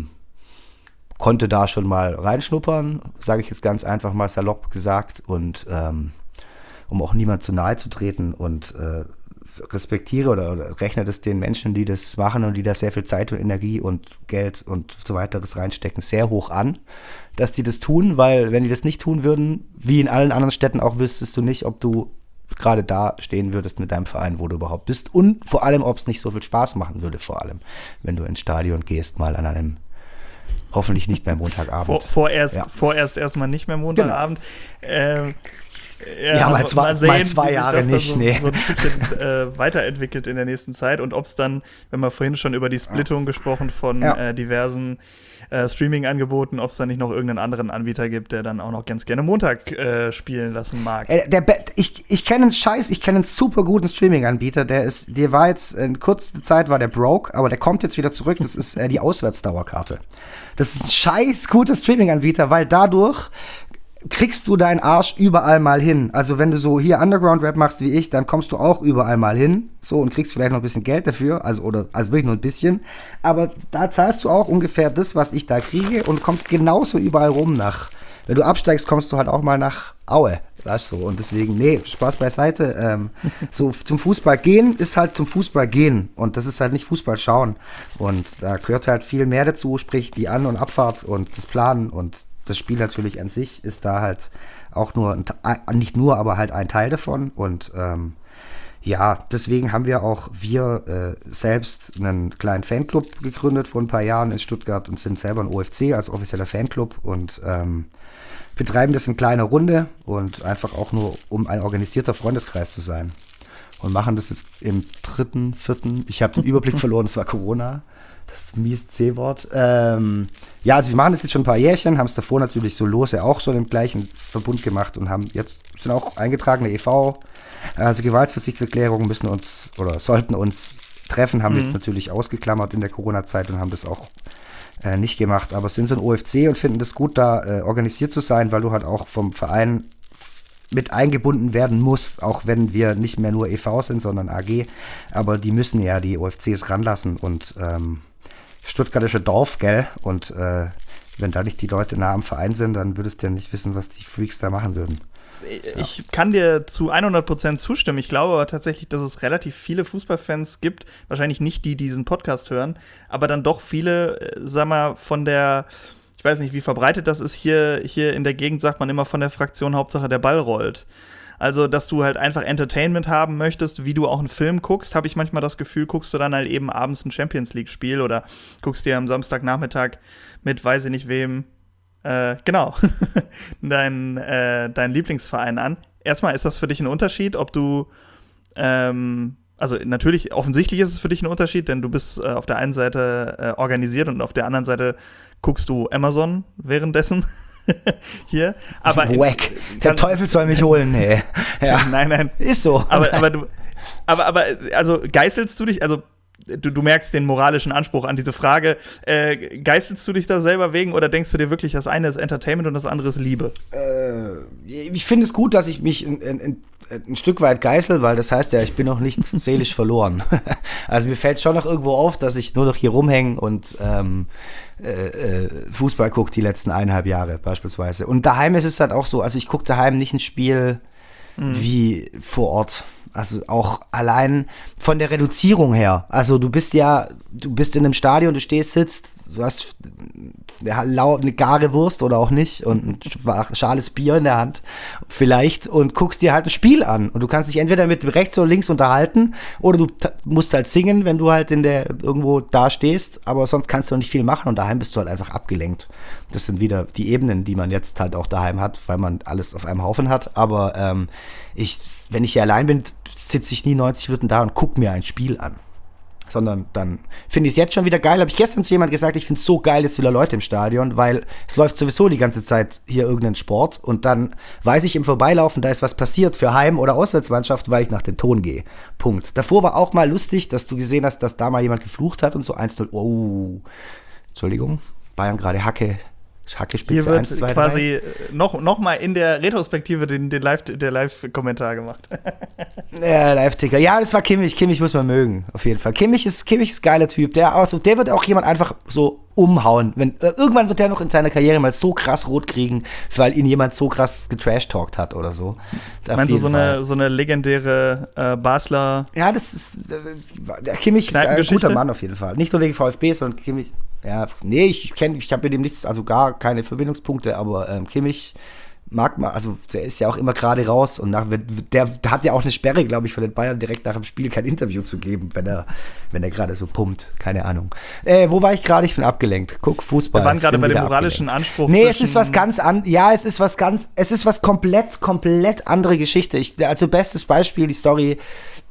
konnte da schon mal reinschnuppern, sage ich jetzt ganz einfach mal salopp gesagt, und um auch niemand zu nahe zu treten, und respektiere oder rechne das den Menschen, die das machen und die da sehr viel Zeit und Energie und Geld und so weiteres reinstecken, sehr hoch an, dass die das tun, weil wenn die das nicht tun würden, wie in allen anderen Städten auch, wüsstest du nicht, ob du gerade da stehen würdest mit deinem Verein, wo du überhaupt bist, und vor allem, ob es nicht so viel Spaß machen würde, vor allem, wenn du ins Stadion gehst, mal an einem hoffentlich nicht mehr Montagabend. Vorerst erstmal nicht mehr Montagabend. Genau. Mal 2 Jahre nicht. So ein Stückchen weiterentwickelt in der nächsten Zeit. Und ob es dann, wenn wir vorhin schon über die Splittung gesprochen von diversen Streaming-Angeboten, ob es da nicht noch irgendeinen anderen Anbieter gibt, der dann auch noch ganz gerne Montag spielen lassen mag. Ich kenne einen super guten Streaming-Anbieter, der war jetzt, in kurzer Zeit war der broke, aber der kommt jetzt wieder zurück, das ist die Auswärtsdauerkarte. Das ist ein scheiß guter Streaming-Anbieter, weil dadurch kriegst du deinen Arsch überall mal hin. Also wenn du so hier Underground-Rap machst wie ich, dann kommst du auch überall mal hin, so, und kriegst vielleicht noch ein bisschen Geld dafür, also wirklich nur ein bisschen, aber da zahlst du auch ungefähr das, was ich da kriege, und kommst genauso überall rum nach. Wenn du absteigst, kommst du halt auch mal nach Aue, Weißt du, und deswegen, nee, Spaß beiseite. So zum Fußball gehen ist halt zum Fußball gehen. Und das ist halt nicht Fußball schauen. Und da gehört halt viel mehr dazu, sprich die An- und Abfahrt und das Planen. Und das Spiel natürlich an sich ist da halt auch nur, nicht nur, aber halt ein Teil davon. Und ja, deswegen haben wir selbst einen kleinen Fanclub gegründet vor ein paar Jahren in Stuttgart und sind selber ein OFC als offizieller Fanclub und betreiben das in kleiner Runde und einfach auch nur, um ein organisierter Freundeskreis zu sein. Und machen das jetzt im 3., 4., ich habe den Überblick verloren, es war Corona, das miese C-Wort. Ja, also wir machen das jetzt schon ein paar Jährchen, haben es davor natürlich so lose auch schon im gleichen Verbund gemacht und sind auch eingetragene e.V., also Gewaltverzichtserklärungen sollten uns treffen, haben wir jetzt natürlich ausgeklammert in der Corona-Zeit und haben das auch nicht gemacht, aber sind so ein OFC und finden das gut, da organisiert zu sein, weil du halt auch vom Verein mit eingebunden werden musst, auch wenn wir nicht mehr nur e.V. sind, sondern AG, aber die müssen ja die OFCs ranlassen und stuttgartische Dorf, gell, und wenn da nicht die Leute nah am Verein sind, dann würdest du ja nicht wissen, was die Freaks da machen würden. Ich kann dir zu 100% zustimmen. Ich glaube aber tatsächlich, dass es relativ viele Fußballfans gibt, wahrscheinlich nicht die diesen Podcast hören, aber dann doch viele, sag mal, ich weiß nicht, wie verbreitet das ist, hier in der Gegend sagt man immer von der Fraktion Hauptsache der Ball rollt. Also, dass du halt einfach Entertainment haben möchtest, wie du auch einen Film guckst, habe ich manchmal das Gefühl, guckst du dann halt eben abends ein Champions-League-Spiel oder guckst dir am Samstagnachmittag mit weiß ich nicht wem genau, dein Lieblingsverein an. Erstmal, ist das für dich ein Unterschied, ob du, also natürlich, offensichtlich ist es für dich ein Unterschied, denn du bist auf der einen Seite organisiert und auf der anderen Seite guckst du Amazon währenddessen hier. Aber Wack, der Teufel soll mich holen, nee. Ja. Nein. Ist so. Aber also geißelst du dich, also du merkst den moralischen Anspruch an diese Frage. Geißelst du dich da selber wegen oder denkst du dir wirklich, das eine ist Entertainment und das andere ist Liebe? Ich finde es gut, dass ich mich ein Stück weit geißel, weil das heißt ja, ich bin noch nicht seelisch verloren. Also mir fällt schon noch irgendwo auf, dass ich nur noch hier rumhänge und Fußball gucke die letzten 1,5 Jahre beispielsweise. Und daheim ist es halt auch so, also ich gucke daheim nicht ein Spiel wie vor Ort. Also auch allein von der Reduzierung her. Also du bist in einem Stadion, du sitzt, du hast eine gare Wurst oder auch nicht und ein schales Bier in der Hand vielleicht und guckst dir halt ein Spiel an. Und du kannst dich entweder mit rechts oder links unterhalten oder du musst halt singen, wenn du halt irgendwo da stehst, aber sonst kannst du nicht viel machen und daheim bist du halt einfach abgelenkt. Das sind wieder die Ebenen, die man jetzt halt auch daheim hat, weil man alles auf einem Haufen hat. Aber wenn ich hier allein bin, sitze ich nie 90 Minuten da und gucke mir ein Spiel an. Sondern dann finde ich es jetzt schon wieder geil. Habe ich gestern zu jemandem gesagt, ich finde es so geil, jetzt wieder Leute im Stadion, weil es läuft sowieso die ganze Zeit hier irgendein Sport und dann weiß ich im Vorbeilaufen, da ist was passiert für Heim- oder Auswärtsmannschaft, weil ich nach dem Ton gehe. Punkt. Davor war auch mal lustig, dass du gesehen hast, dass da mal jemand geflucht hat und so 1-0. Oh, Entschuldigung, Bayern gerade Hackespitze hier wird 1, 2, quasi noch mal in der Retrospektive der Live-Kommentar gemacht. Ja, Live-Ticker. Ja, das war Kimmich. Kimmich muss man mögen, auf jeden Fall. Kimmich ist ein geiler Typ. Der wird auch jemand einfach so umhauen. Irgendwann wird der noch in seiner Karriere mal so krass rot kriegen, weil ihn jemand so krass getrash-talkt hat oder so. Meinst du so eine legendäre Basler? Ja, der Kimmich ist ein guter Mann auf jeden Fall. Nicht nur wegen VfB, sondern Kimmich. Ja, nee, ich habe mit dem nichts, also gar keine Verbindungspunkte, aber Kimmich mag man, also der ist ja auch immer gerade raus und der hat ja auch eine Sperre, glaube ich, von den Bayern direkt nach dem Spiel kein Interview zu geben, wenn er gerade so pumpt, keine Ahnung. Wo war ich gerade? Ich bin abgelenkt. Guck, Fußball. Wir waren gerade bei dem moralischen Anspruch. Nee, es ist was ganz es ist was komplett andere Geschichte. Also bestes Beispiel, die Story,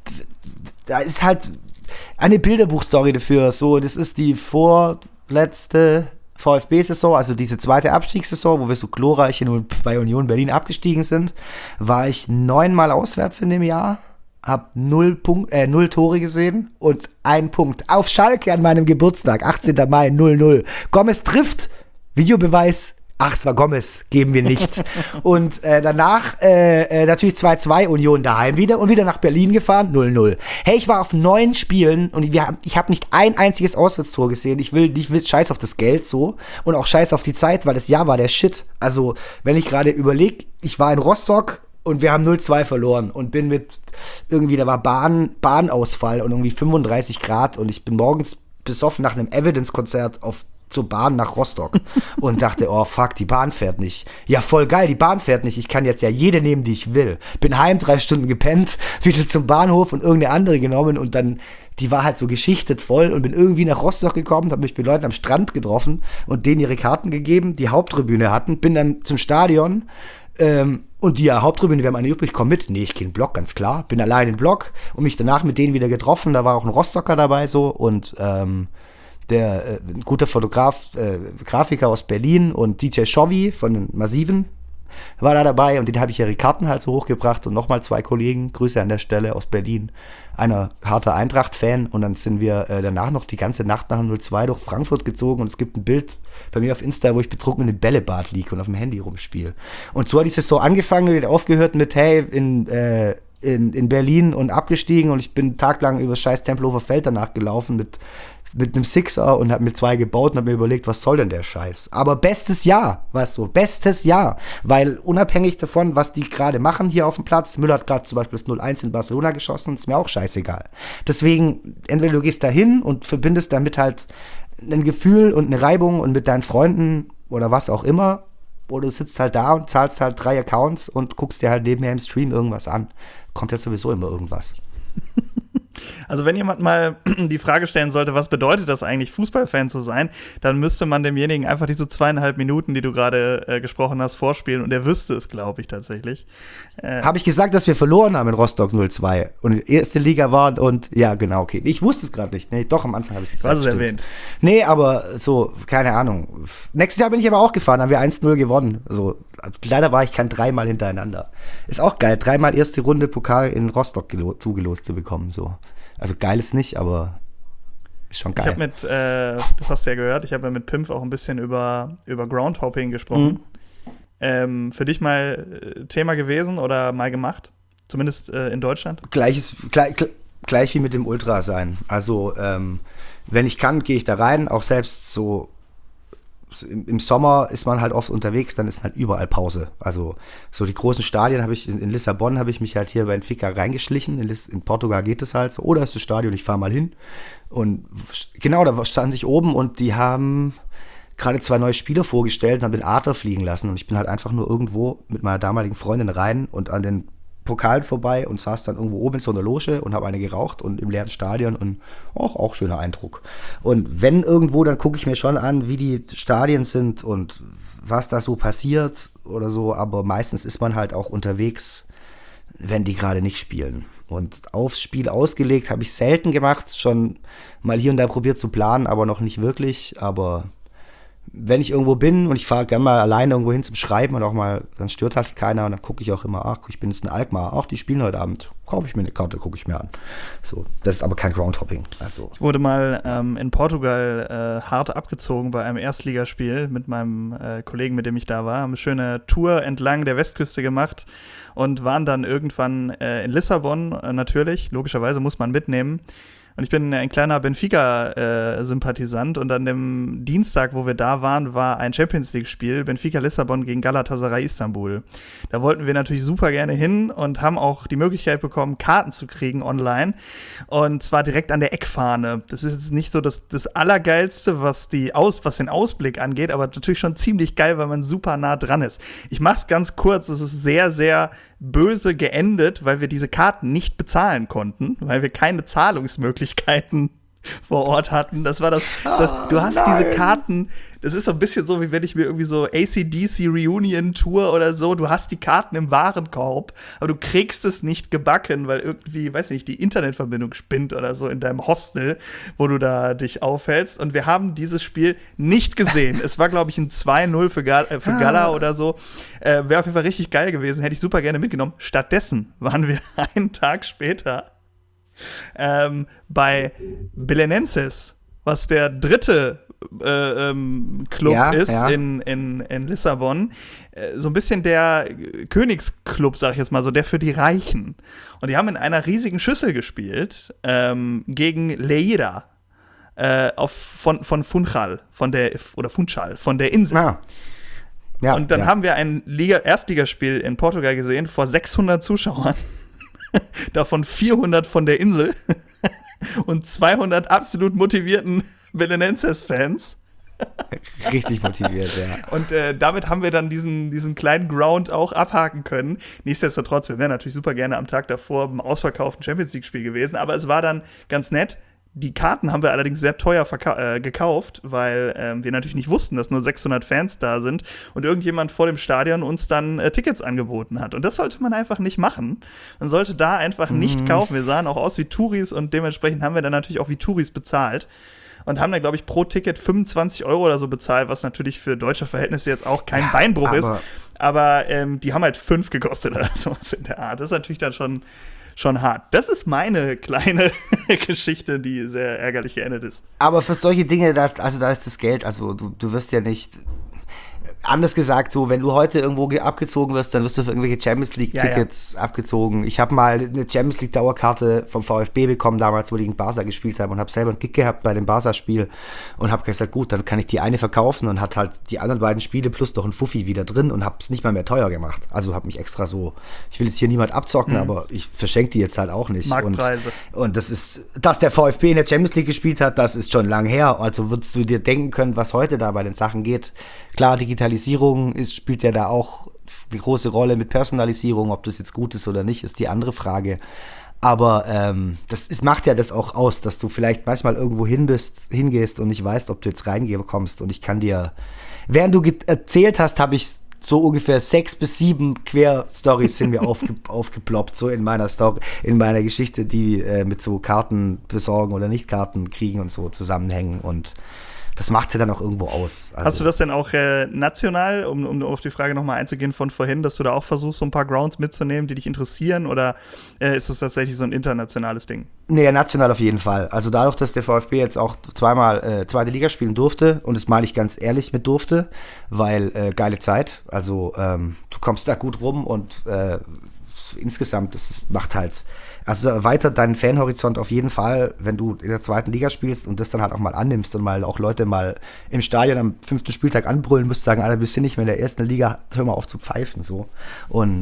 da ist halt eine Bilderbuchstory dafür, so, das ist die vorletzte VfB-Saison, also diese zweite Abstiegssaison, wo wir so glorreich bei Union Berlin abgestiegen sind, war ich 9-mal auswärts in dem Jahr, hab 0 Tore gesehen und 1 Punkt. Auf Schalke an meinem Geburtstag, 18. Mai, 0-0. Gomez trifft, Videobeweis, ach, es war Gomez, geben wir nicht. Und danach natürlich 2-2 Union daheim wieder und wieder nach Berlin gefahren, 0-0. Hey, ich war auf 9 Spielen und ich habe nicht ein einziges Auswärtstor gesehen. Ich will scheiß auf das Geld so und auch scheiß auf die Zeit, weil das Jahr war der Shit. Also, wenn ich gerade überlege, ich war in Rostock Und wir haben 0-2 verloren und bin mit irgendwie, da war Bahnausfall und irgendwie 35 Grad und ich bin morgens besoffen nach einem Evidence-Konzert zur Bahn nach Rostock und dachte, oh fuck, die Bahn fährt nicht. Ja, voll geil, die Bahn fährt nicht. Ich kann jetzt ja jede nehmen, die ich will. Bin heim, 3 Stunden gepennt, wieder zum Bahnhof und irgendeine andere genommen und dann, die war halt so geschichtet voll und bin irgendwie nach Rostock gekommen, habe mich mit Leuten am Strand getroffen und denen ihre Karten gegeben, die Haupttribüne hatten, bin dann zum Stadion und die Haupttribüne, wir haben eine übrig, komm mit. Nee, ich gehe in den Block, ganz klar. Bin allein im Block und mich danach mit denen wieder getroffen. Da war auch ein Rostocker dabei so und ein guter Fotograf, Grafiker aus Berlin und DJ Shovi von den Massiven war da dabei und den habe ich ihre Karten halt so hochgebracht und nochmal 2 Kollegen, Grüße an der Stelle aus Berlin, einer harter Eintracht-Fan und dann sind wir danach noch die ganze Nacht nach 0-2 durch Frankfurt gezogen und es gibt ein Bild bei mir auf Insta, wo ich betrunken im Bällebad liege und auf dem Handy rumspiele. Und so hat die Saison angefangen und aufgehört mit, hey, in Berlin und abgestiegen und ich bin einen Tag lang über das scheiß Tempelhofer Feld danach gelaufen mit einem Sixer und habe mir 2 gebaut und habe mir überlegt, was soll denn der Scheiß? Aber bestes Jahr, weißt du, bestes Jahr, weil unabhängig davon, was die gerade machen hier auf dem Platz, Müller hat gerade zum Beispiel das 0-1 in Barcelona geschossen, ist mir auch scheißegal. Deswegen, entweder du gehst da hin und verbindest damit halt ein Gefühl und eine Reibung und mit deinen Freunden oder was auch immer, oder du sitzt halt da und zahlst halt 3 Accounts und guckst dir halt nebenher im Stream irgendwas an. Kommt jetzt sowieso immer irgendwas. Also wenn jemand mal die Frage stellen sollte, was bedeutet das eigentlich, Fußballfan zu sein, dann müsste man demjenigen einfach diese 2,5 Minuten, die du gerade gesprochen hast, vorspielen und er wüsste es, glaube ich, tatsächlich. Habe ich gesagt, dass wir verloren haben in Rostock 0-2 und in der ersten Liga waren und ja, genau, okay. Ich wusste es gerade nicht. Nee, doch, am Anfang habe ich es gesagt. Du hast es erwähnt. Nee, aber so, keine Ahnung. Nächstes Jahr bin ich aber auch gefahren, haben wir 1-0 gewonnen. Also, leider war ich kein 3-mal hintereinander. Ist auch geil, 3-mal erste Runde Pokal in Rostock zugelost zu bekommen, so. Also geil ist nicht, aber ist schon geil. Ich habe das hast du ja gehört, ich habe mit Pimpf auch ein bisschen über Groundhopping gesprochen. Für dich mal Thema gewesen oder mal gemacht? Zumindest in Deutschland? Gleich wie mit dem Ultra sein. Also wenn ich kann, gehe ich da rein. Auch selbst so im Sommer ist man halt oft unterwegs, dann ist halt überall Pause. Also so die großen Stadien habe ich, in Lissabon habe ich mich halt hier bei Benfica reingeschlichen. In Portugal geht es halt so. Oh, da ist das Stadion, ich fahre mal hin. Und genau, da standen sich oben und die haben gerade 2 neue Spieler vorgestellt und haben den Adler fliegen lassen. Und ich bin halt einfach nur irgendwo mit meiner damaligen Freundin rein und an den Pokal vorbei und saß dann irgendwo oben in so einer Loge und habe eine geraucht und im leeren Stadion und auch schöner Eindruck. Und wenn irgendwo, dann gucke ich mir schon an, wie die Stadien sind und was da so passiert oder so, aber meistens ist man halt auch unterwegs, wenn die gerade nicht spielen. Und aufs Spiel ausgelegt habe ich selten gemacht, schon mal hier und da probiert zu planen, aber noch nicht wirklich, aber wenn ich irgendwo bin und ich fahre gerne mal alleine irgendwo hin zum Schreiben und auch mal, dann stört halt keiner und dann gucke ich auch immer, ach, ich bin jetzt in Alkmaar, ach, die spielen heute Abend, kaufe ich mir eine Karte, gucke ich mir an. So, das ist aber kein Groundhopping. Also. Ich wurde mal in Portugal hart abgezogen bei einem Erstligaspiel mit meinem Kollegen, mit dem ich da war, haben eine schöne Tour entlang der Westküste gemacht und waren dann irgendwann in Lissabon, natürlich, logischerweise muss man mitnehmen. Und ich bin ein kleiner Benfica-Sympathisant und an dem Dienstag, wo wir da waren, war ein Champions-League-Spiel, Benfica Lissabon gegen Galatasaray Istanbul. Da wollten wir natürlich super gerne hin und haben auch die Möglichkeit bekommen, Karten zu kriegen online. Und zwar direkt an der Eckfahne. Das ist jetzt nicht so das Allergeilste, was den Ausblick angeht, aber natürlich schon ziemlich geil, weil man super nah dran ist. Ich mach's ganz kurz, es ist sehr, sehr böse geendet, weil wir diese Karten nicht bezahlen konnten, weil wir keine Zahlungsmöglichkeiten vor Ort hatten. Das war das. Du hast diese Karten, das ist so ein bisschen so, wie wenn ich mir irgendwie so AC/DC Reunion Tour oder so, du hast die Karten im Warenkorb, aber du kriegst es nicht gebacken, weil irgendwie, weiß nicht, die Internetverbindung spinnt oder so in deinem Hostel, wo du da dich aufhältst. Und wir haben dieses Spiel nicht gesehen. Es war, glaube ich, ein 2-0 für Gala oder so. Wäre auf jeden Fall richtig geil gewesen, hätte ich super gerne mitgenommen. Stattdessen waren wir einen Tag später bei Belenenses, was der dritte Club ist. In Lissabon. So ein bisschen der Königsclub, sag ich jetzt mal so, der für die Reichen. Und die haben in einer riesigen Schüssel gespielt gegen Lleida von Funchal, von der Insel. Ja, und dann haben wir ein Erstligaspiel in Portugal gesehen vor 600 Zuschauern. Davon 400 von der Insel und 200 absolut motivierten Belenenses-Fans. Richtig motiviert, ja. Und damit haben wir dann diesen kleinen Ground auch abhaken können. Nichtsdestotrotz, wir wären natürlich super gerne am Tag davor im ausverkauften Champions-League-Spiel gewesen, aber es war dann ganz nett. Die Karten haben wir allerdings sehr teuer gekauft, weil wir natürlich nicht wussten, dass nur 600 Fans da sind und irgendjemand vor dem Stadion uns dann Tickets angeboten hat. Und das sollte man einfach nicht machen. Man sollte da einfach nicht kaufen. Wir sahen auch aus wie Touris und dementsprechend haben wir dann natürlich auch wie Touris bezahlt. Und haben dann, glaube ich, pro Ticket 25 € oder so bezahlt, was natürlich für deutsche Verhältnisse jetzt auch kein Beinbruch ist. Aber die haben halt 5 gekostet oder sowas in der Art. Das ist natürlich dann schon hart. Das ist meine kleine Geschichte, die sehr ärgerlich geendet ist. Aber für solche Dinge, da ist das Geld, also du wirst ja nicht, anders gesagt, so, wenn du heute irgendwo abgezogen wirst, dann wirst du für irgendwelche Champions League-Tickets abgezogen. Ich habe mal eine Champions League-Dauerkarte vom VfB bekommen, damals, wo die gegen Barca gespielt haben und habe selber einen Kick gehabt bei dem Barca-Spiel und habe gesagt, gut, dann kann ich die eine verkaufen und hat halt die anderen beiden Spiele plus noch ein Fuffi wieder drin und habe es nicht mal mehr teuer gemacht. Also habe mich extra so, ich will jetzt hier niemand abzocken, aber ich verschenke die jetzt halt auch nicht. Marktpreise. Und das ist, dass der VfB in der Champions League gespielt hat, das ist schon lang her. Also würdest du dir denken können, was heute da bei den Sachen geht. Klar, Digitalisierung spielt ja da auch die große Rolle mit Personalisierung. Ob das jetzt gut ist oder nicht, ist die andere Frage. Aber macht ja das auch aus, dass du vielleicht manchmal irgendwo hingehst und nicht weißt, ob du jetzt reingehst. Und ich kann dir, während du erzählt hast, habe ich so ungefähr 6 bis 7 Quer-Stories sind mir aufgeploppt, so in meiner Story, in meiner Geschichte, die mit so Karten besorgen oder nicht Karten kriegen und so zusammenhängen. Und das macht ja dann auch irgendwo aus. Also, hast du das denn auch national, um auf die Frage nochmal einzugehen von vorhin, dass du da auch versuchst, so ein paar Grounds mitzunehmen, die dich interessieren, oder ist das tatsächlich so ein internationales Ding? Nee, national auf jeden Fall. Also dadurch, dass der VfB jetzt auch zweimal zweite Liga spielen durfte, und das meine ich ganz ehrlich mit durfte, weil geile Zeit, also du kommst da gut rum und insgesamt, das macht halt, also erweitert deinen Fanhorizont auf jeden Fall, wenn du in der zweiten Liga spielst und das dann halt auch mal annimmst und mal auch Leute mal im Stadion am 5. Spieltag anbrüllen musst, sagen, Alter, bist du nicht mehr in der ersten Liga, hör mal auf zu pfeifen, so. Und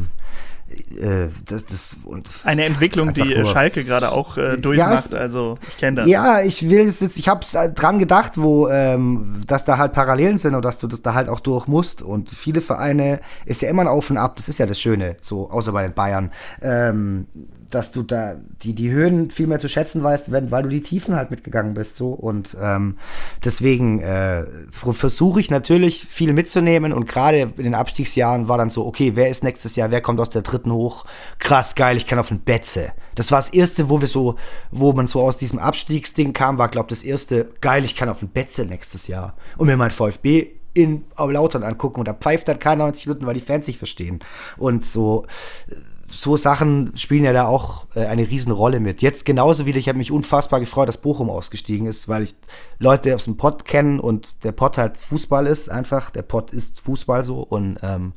eine Entwicklung, die Schalke gerade auch durchmacht, also ich kenne das. Ja, ich habe dran gedacht, dass da halt Parallelen sind und dass du das da halt auch durch musst, und viele Vereine ist ja immer ein Auf und Ab, das ist ja das Schöne, so außer bei den Bayern, dass du da die Höhen viel mehr zu schätzen weißt, weil du die Tiefen halt mitgegangen bist, so, und deswegen versuche ich natürlich viel mitzunehmen, und gerade in den Abstiegsjahren war dann so, okay, wer ist nächstes Jahr, wer kommt aus der dritten hoch, krass, geil, ich kann auf ein Betze. Das war das erste, wo man so aus diesem Abstiegsding kam, war, glaube ich, das erste, geil, ich kann auf ein Betze nächstes Jahr und mir mein VfB in Lautern angucken, und da pfeift dann keiner 90 Minuten, weil die Fans sich verstehen, und so Sachen spielen ja da auch eine riesen Rolle mit. Jetzt genauso wieder, ich habe mich unfassbar gefreut, dass Bochum ausgestiegen ist, weil ich Leute aus dem Pott kenne und der Pott halt Fußball ist einfach. Der Pott ist Fußball so, und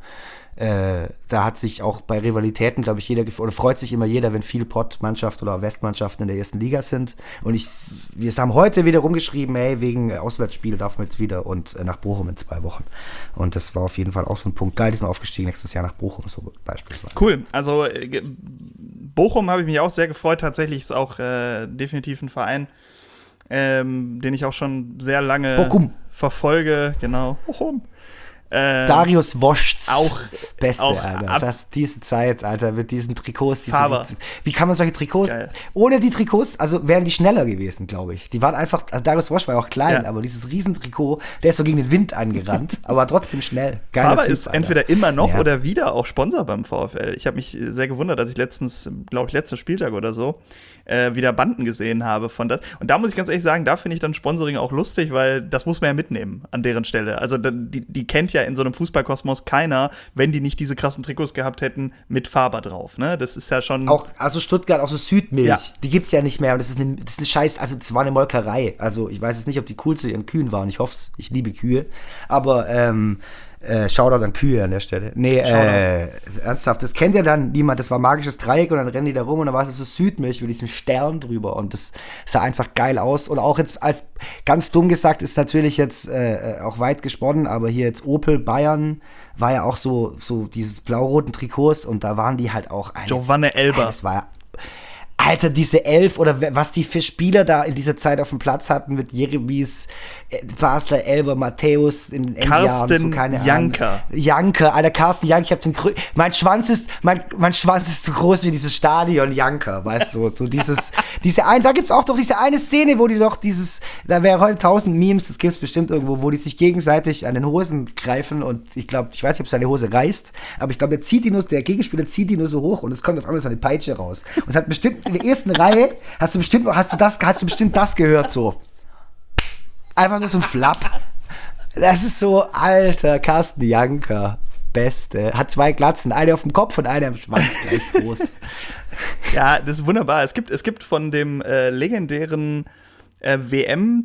da hat sich auch bei Rivalitäten, glaube ich, oder freut sich immer jeder, wenn viele Pott-Mannschaft oder Westmannschaften in der ersten Liga sind. Und wir haben heute wieder rumgeschrieben, hey, wegen Auswärtsspiel darf man jetzt wieder und nach Bochum in 2 Wochen. Und das war auf jeden Fall auch so ein Punkt. Geil, die sind aufgestiegen nächstes Jahr nach Bochum, so beispielsweise. Cool, also Bochum habe ich mich auch sehr gefreut. Tatsächlich ist auch definitiv ein Verein, den ich auch schon sehr lange verfolge. Genau, Bochum. Darius Woschts. Auch Beste, auch Alter. Diese Zeit, Alter, mit diesen Trikots. Wie kann man solche Trikots, geil. Ohne die Trikots, also wären die schneller gewesen, glaube ich. Die waren einfach, also Darius Wosch war ja auch klein, aber dieses Riesentrikot, der ist so gegen den Wind angerannt, aber trotzdem schnell. Geiler Faber Typ, ist Alter. entweder immer noch oder wieder auch Sponsor beim VfL. Ich habe mich sehr gewundert, dass ich letzten Spieltag oder so, wieder Banden gesehen habe von das. Und da muss ich ganz ehrlich sagen, da finde ich dann Sponsoring auch lustig, weil das muss man ja mitnehmen an deren Stelle. Also die kennt ja in so einem Fußballkosmos keiner, wenn die nicht diese krassen Trikots gehabt hätten mit Faber drauf. Ne? Das ist ja schon... Auch, also Stuttgart, auch so Südmilch, die gibt's ja nicht mehr. Und das ist eine Scheiß, also das war eine Molkerei. Also ich weiß jetzt nicht, ob die cool zu ihren Kühen waren. Ich hoffe es, ich liebe Kühe. Aber Shoutout an Kühe an der Stelle. Nee, ernsthaft, das kennt ja dann niemand. Das war magisches Dreieck und dann rennen die da rum und dann war es so Südmilch mit diesem Stern drüber und das sah einfach geil aus. Oder auch jetzt, als ganz dumm gesagt, ist natürlich jetzt auch weit gesponnen, aber hier jetzt Opel Bayern war ja auch so dieses blau-roten Trikots und da waren die halt auch Giovanni Elber. Das war ja, Alter, diese 11 oder was die für Spieler da in dieser Zeit auf dem Platz hatten mit Jeremies, Basler, Elber, Matthäus in den Endjahren, so keine Janker. Janker, Alter, Carsten Janker, ich hab den mein Schwanz ist so groß wie dieses Stadion Janker, weißt du, so da gibt's auch doch diese eine Szene, wo die doch da wäre heute 1000 Memes, das gibt's bestimmt irgendwo, wo die sich gegenseitig an den Hosen greifen und ich weiß nicht, ob seine Hose reißt, aber ich glaube, der Gegenspieler zieht die nur so hoch und es kommt auf einmal so eine Peitsche raus. Und es hat bestimmt in der ersten Reihe, hast du bestimmt das gehört, so. Einfach nur so ein Flapp. Das ist so, alter, Carsten Janker, Beste. Hat 2 Glatzen, eine auf dem Kopf und eine am Schwanz, gleich groß. Ja, das ist wunderbar. Es gibt von dem legendären WM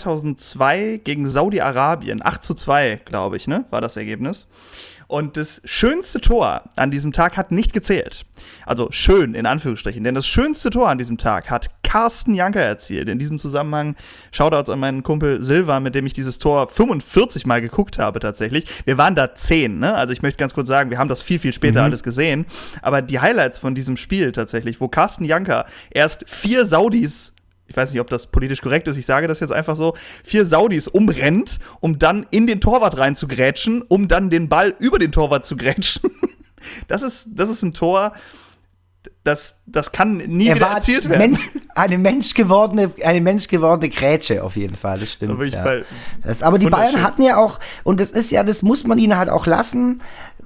2002 gegen Saudi-Arabien, 8:2, glaube ich, ne, war das Ergebnis. Und das schönste Tor an diesem Tag hat nicht gezählt. Also schön, in Anführungsstrichen. Denn das schönste Tor an diesem Tag hat Carsten Janker erzielt. In diesem Zusammenhang Shoutouts an meinen Kumpel Silva, mit dem ich dieses Tor 45 Mal geguckt habe tatsächlich. Wir waren da 10, ne? Also ich möchte ganz kurz sagen, wir haben das viel, viel später alles gesehen. Aber die Highlights von diesem Spiel tatsächlich, wo Carsten Janker erst 4 Saudis, ich weiß nicht, ob das politisch korrekt ist, ich sage das jetzt einfach so, 4 Saudis umrennt, um dann in den Torwart rein zu grätschen, um dann den Ball über den Torwart zu grätschen. Das ist ein Tor, das kann nie wieder erzielt werden. Eine menschgewordene Grätsche auf jeden Fall, das stimmt. Ja. Aber die Bayern hatten ja auch, und das muss man ihnen halt auch lassen,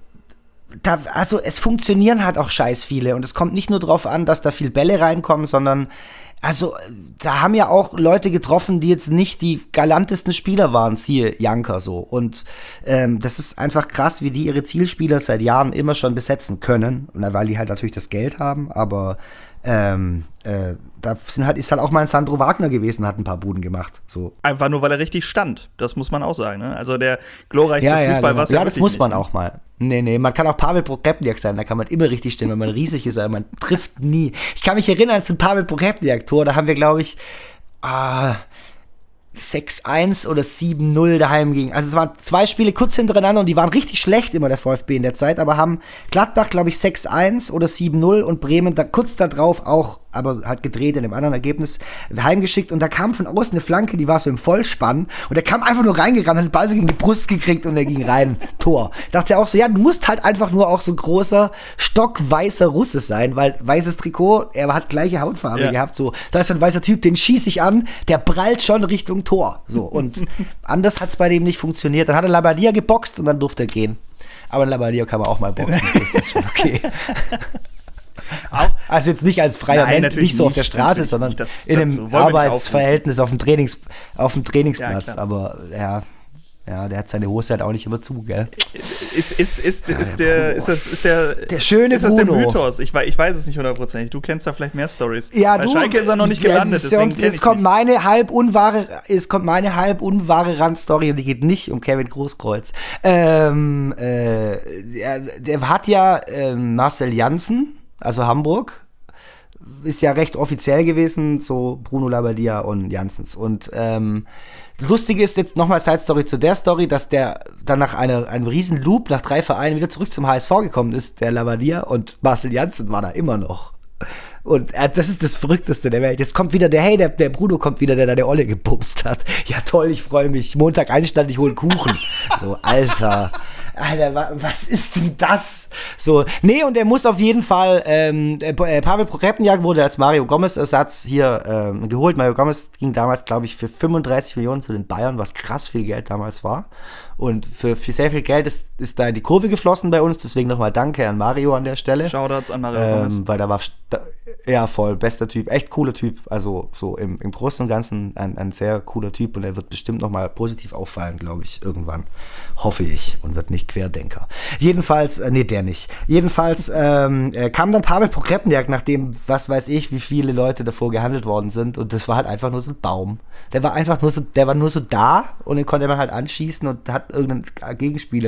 also es funktionieren halt auch scheiß viele und es kommt nicht nur drauf an, dass da viel Bälle reinkommen, sondern also da haben ja auch Leute getroffen, die jetzt nicht die galantesten Spieler waren, siehe Janker so. Und das ist einfach krass, wie die ihre Zielspieler seit Jahren immer schon besetzen können, weil die halt natürlich das Geld haben, aber da ist halt auch mal ein Sandro Wagner gewesen, hat ein paar Buden gemacht. So. Einfach nur, weil er richtig stand. Das muss man auch sagen. Ne? Also der glorreichste Fußball war es ja das muss man nicht, auch mal. Nee, man kann auch Pavel Prokopniak sein, da kann man immer richtig stehen, wenn man riesig ist, aber man trifft nie. Ich kann mich erinnern zum Pavel Prokopniak-Tor, da haben wir, glaube ich, 6-1 oder 7-0 daheim gegen. Also es waren 2 Spiele kurz hintereinander und die waren richtig schlecht immer, der VfB in der Zeit, aber haben Gladbach, glaube ich, 6-1 oder 7-0 und Bremen da kurz darauf auch, aber halt gedreht in einem anderen Ergebnis, heimgeschickt und da kam von außen eine Flanke, die war so im Vollspann und der kam einfach nur reingerannt, hat den Ball so gegen die Brust gekriegt und er ging rein. Tor. Dachte er auch so, ja, du musst halt einfach nur auch so ein großer, stockweißer Russe sein, weil weißes Trikot, er hat gleiche Hautfarbe gehabt, so, da ist so ein weißer Typ, den schieß ich an, der prallt schon Richtung Tor, so, und anders hat's bei dem nicht funktioniert. Dann hat er Labadia geboxt und dann durfte er gehen. Aber in Labadia kann man auch mal boxen, das ist schon okay. Also jetzt nicht als freier Mensch, nicht so auf der Straße, sondern in einem Arbeitsverhältnis auf dem Trainingsplatz. Ja, aber der hat seine Hose halt auch nicht immer zu, gell? Ist das der Mythos? Ich weiß es nicht 100%. Du kennst da vielleicht mehr Stories. Ja, bei Schalke ist er noch nicht gelandet. Jetzt kommt meine halb unwahre Randstory und die geht nicht um Kevin Großkreuz. Der hat ja Marcel Janssen, also Hamburg, ist ja recht offiziell gewesen, so Bruno Labbadia und Janssens. Und das Lustige ist jetzt nochmal Side-Story zu der Story, dass der dann nach einem riesen Loop nach 3 Vereinen wieder zurück zum HSV gekommen ist, der Labbadia, und Marcel Janssen war da immer noch. Und das ist das Verrückteste der Welt. Jetzt kommt wieder der Bruno kommt wieder, der da der Olle gepupst hat. Ja toll, ich freue mich. Montag Einstand, ich hole Kuchen. So, Alter, was ist denn das? So, nee, und er muss auf jeden Fall, Pavel Prokopniak wurde als Mario Gomez-Ersatz hier geholt. Mario Gomez ging damals, glaube ich, für 35 Millionen zu den Bayern, was krass viel Geld damals war. Und für sehr viel Geld ist da in die Kurve geflossen bei uns. Deswegen nochmal Danke an Mario an der Stelle. Shoutouts an Mario Gomez. Weil da war Ja, voll, bester Typ, echt cooler Typ. Also so im Großen und Ganzen ein sehr cooler Typ und er wird bestimmt nochmal positiv auffallen, glaube ich, irgendwann. Hoffe ich und wird nicht Querdenker. Jedenfalls, der nicht. Jedenfalls kam dann Pavel Pochrepniak, nachdem, was weiß ich, wie viele Leute davor gehandelt worden sind und das war halt einfach nur so ein Baum. Der war nur so da und den konnte man halt anschießen und hat irgendeinen Gegenspieler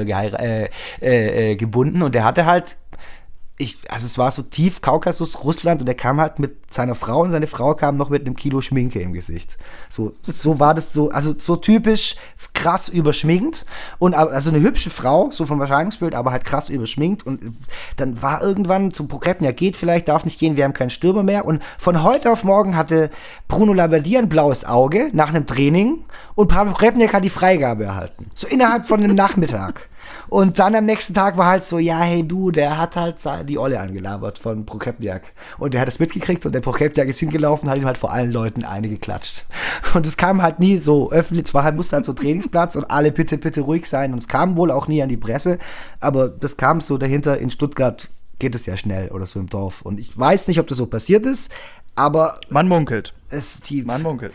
gebunden und der hatte halt es war so tief Kaukasus, Russland und er kam halt mit seiner Frau und seine Frau kam noch mit einem Kilo Schminke im Gesicht. So war das so, also so typisch krass überschminkt und also eine hübsche Frau, so vom Erscheinungsbild, aber halt krass überschminkt und dann war irgendwann so Pochrepniak geht vielleicht, darf nicht gehen, wir haben keinen Stürmer mehr und von heute auf morgen hatte Bruno Labbadia ein blaues Auge nach einem Training und Pavel Pochrepniak hat die Freigabe erhalten. So innerhalb von einem Nachmittag. Und dann am nächsten Tag war halt so, ja, hey du, der hat halt die Olle angelabert von Pochrepniak. Und der hat es mitgekriegt und der Pochrepniak ist hingelaufen, hat ihm halt vor allen Leuten eine geklatscht. Und es kam halt nie so öffentlich, musste halt so Trainingsplatz und alle bitte, bitte ruhig sein. Und es kam wohl auch nie an die Presse, aber das kam so dahinter, in Stuttgart geht es ja schnell oder so im Dorf. Und ich weiß nicht, ob das so passiert ist, aber Man munkelt. Man munkelt.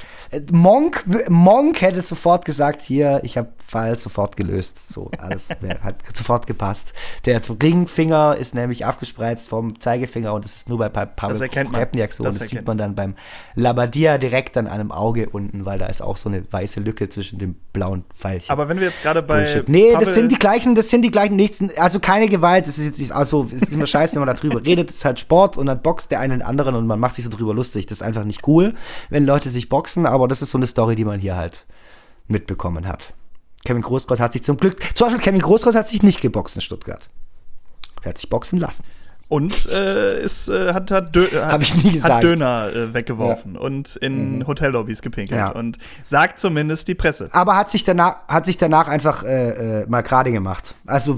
Monk hätte sofort gesagt, hier, ich habe Fall sofort gelöst. So, alles hat sofort gepasst. Der Ringfinger ist nämlich abgespreizt vom Zeigefinger und es ist nur bei Pavel Pochrepniak so. Und das sieht man dann beim Labbadia direkt an einem Auge unten, weil da ist auch so eine weiße Lücke zwischen dem blauen Pfeilchen. Aber wenn wir jetzt gerade bei Bullshit. Nee, das sind die gleichen, nichts, also keine Gewalt, es ist immer scheiße, wenn man darüber redet, es ist halt Sport und dann boxt der eine den anderen und man macht sich so drüber lustig. Das ist einfach nicht cool, wenn Leute sich boxen, aber das ist so eine Story, die man hier halt mitbekommen hat. Kevin Großkreuz hat sich nicht geboxt in Stuttgart. Er hat sich boxen lassen. Und hat ich nie gesagt. Döner weggeworfen und in Hotellobbys gepinkelt. Ja. Und sagt zumindest die Presse. Aber hat sich danach einfach mal gerade gemacht. Also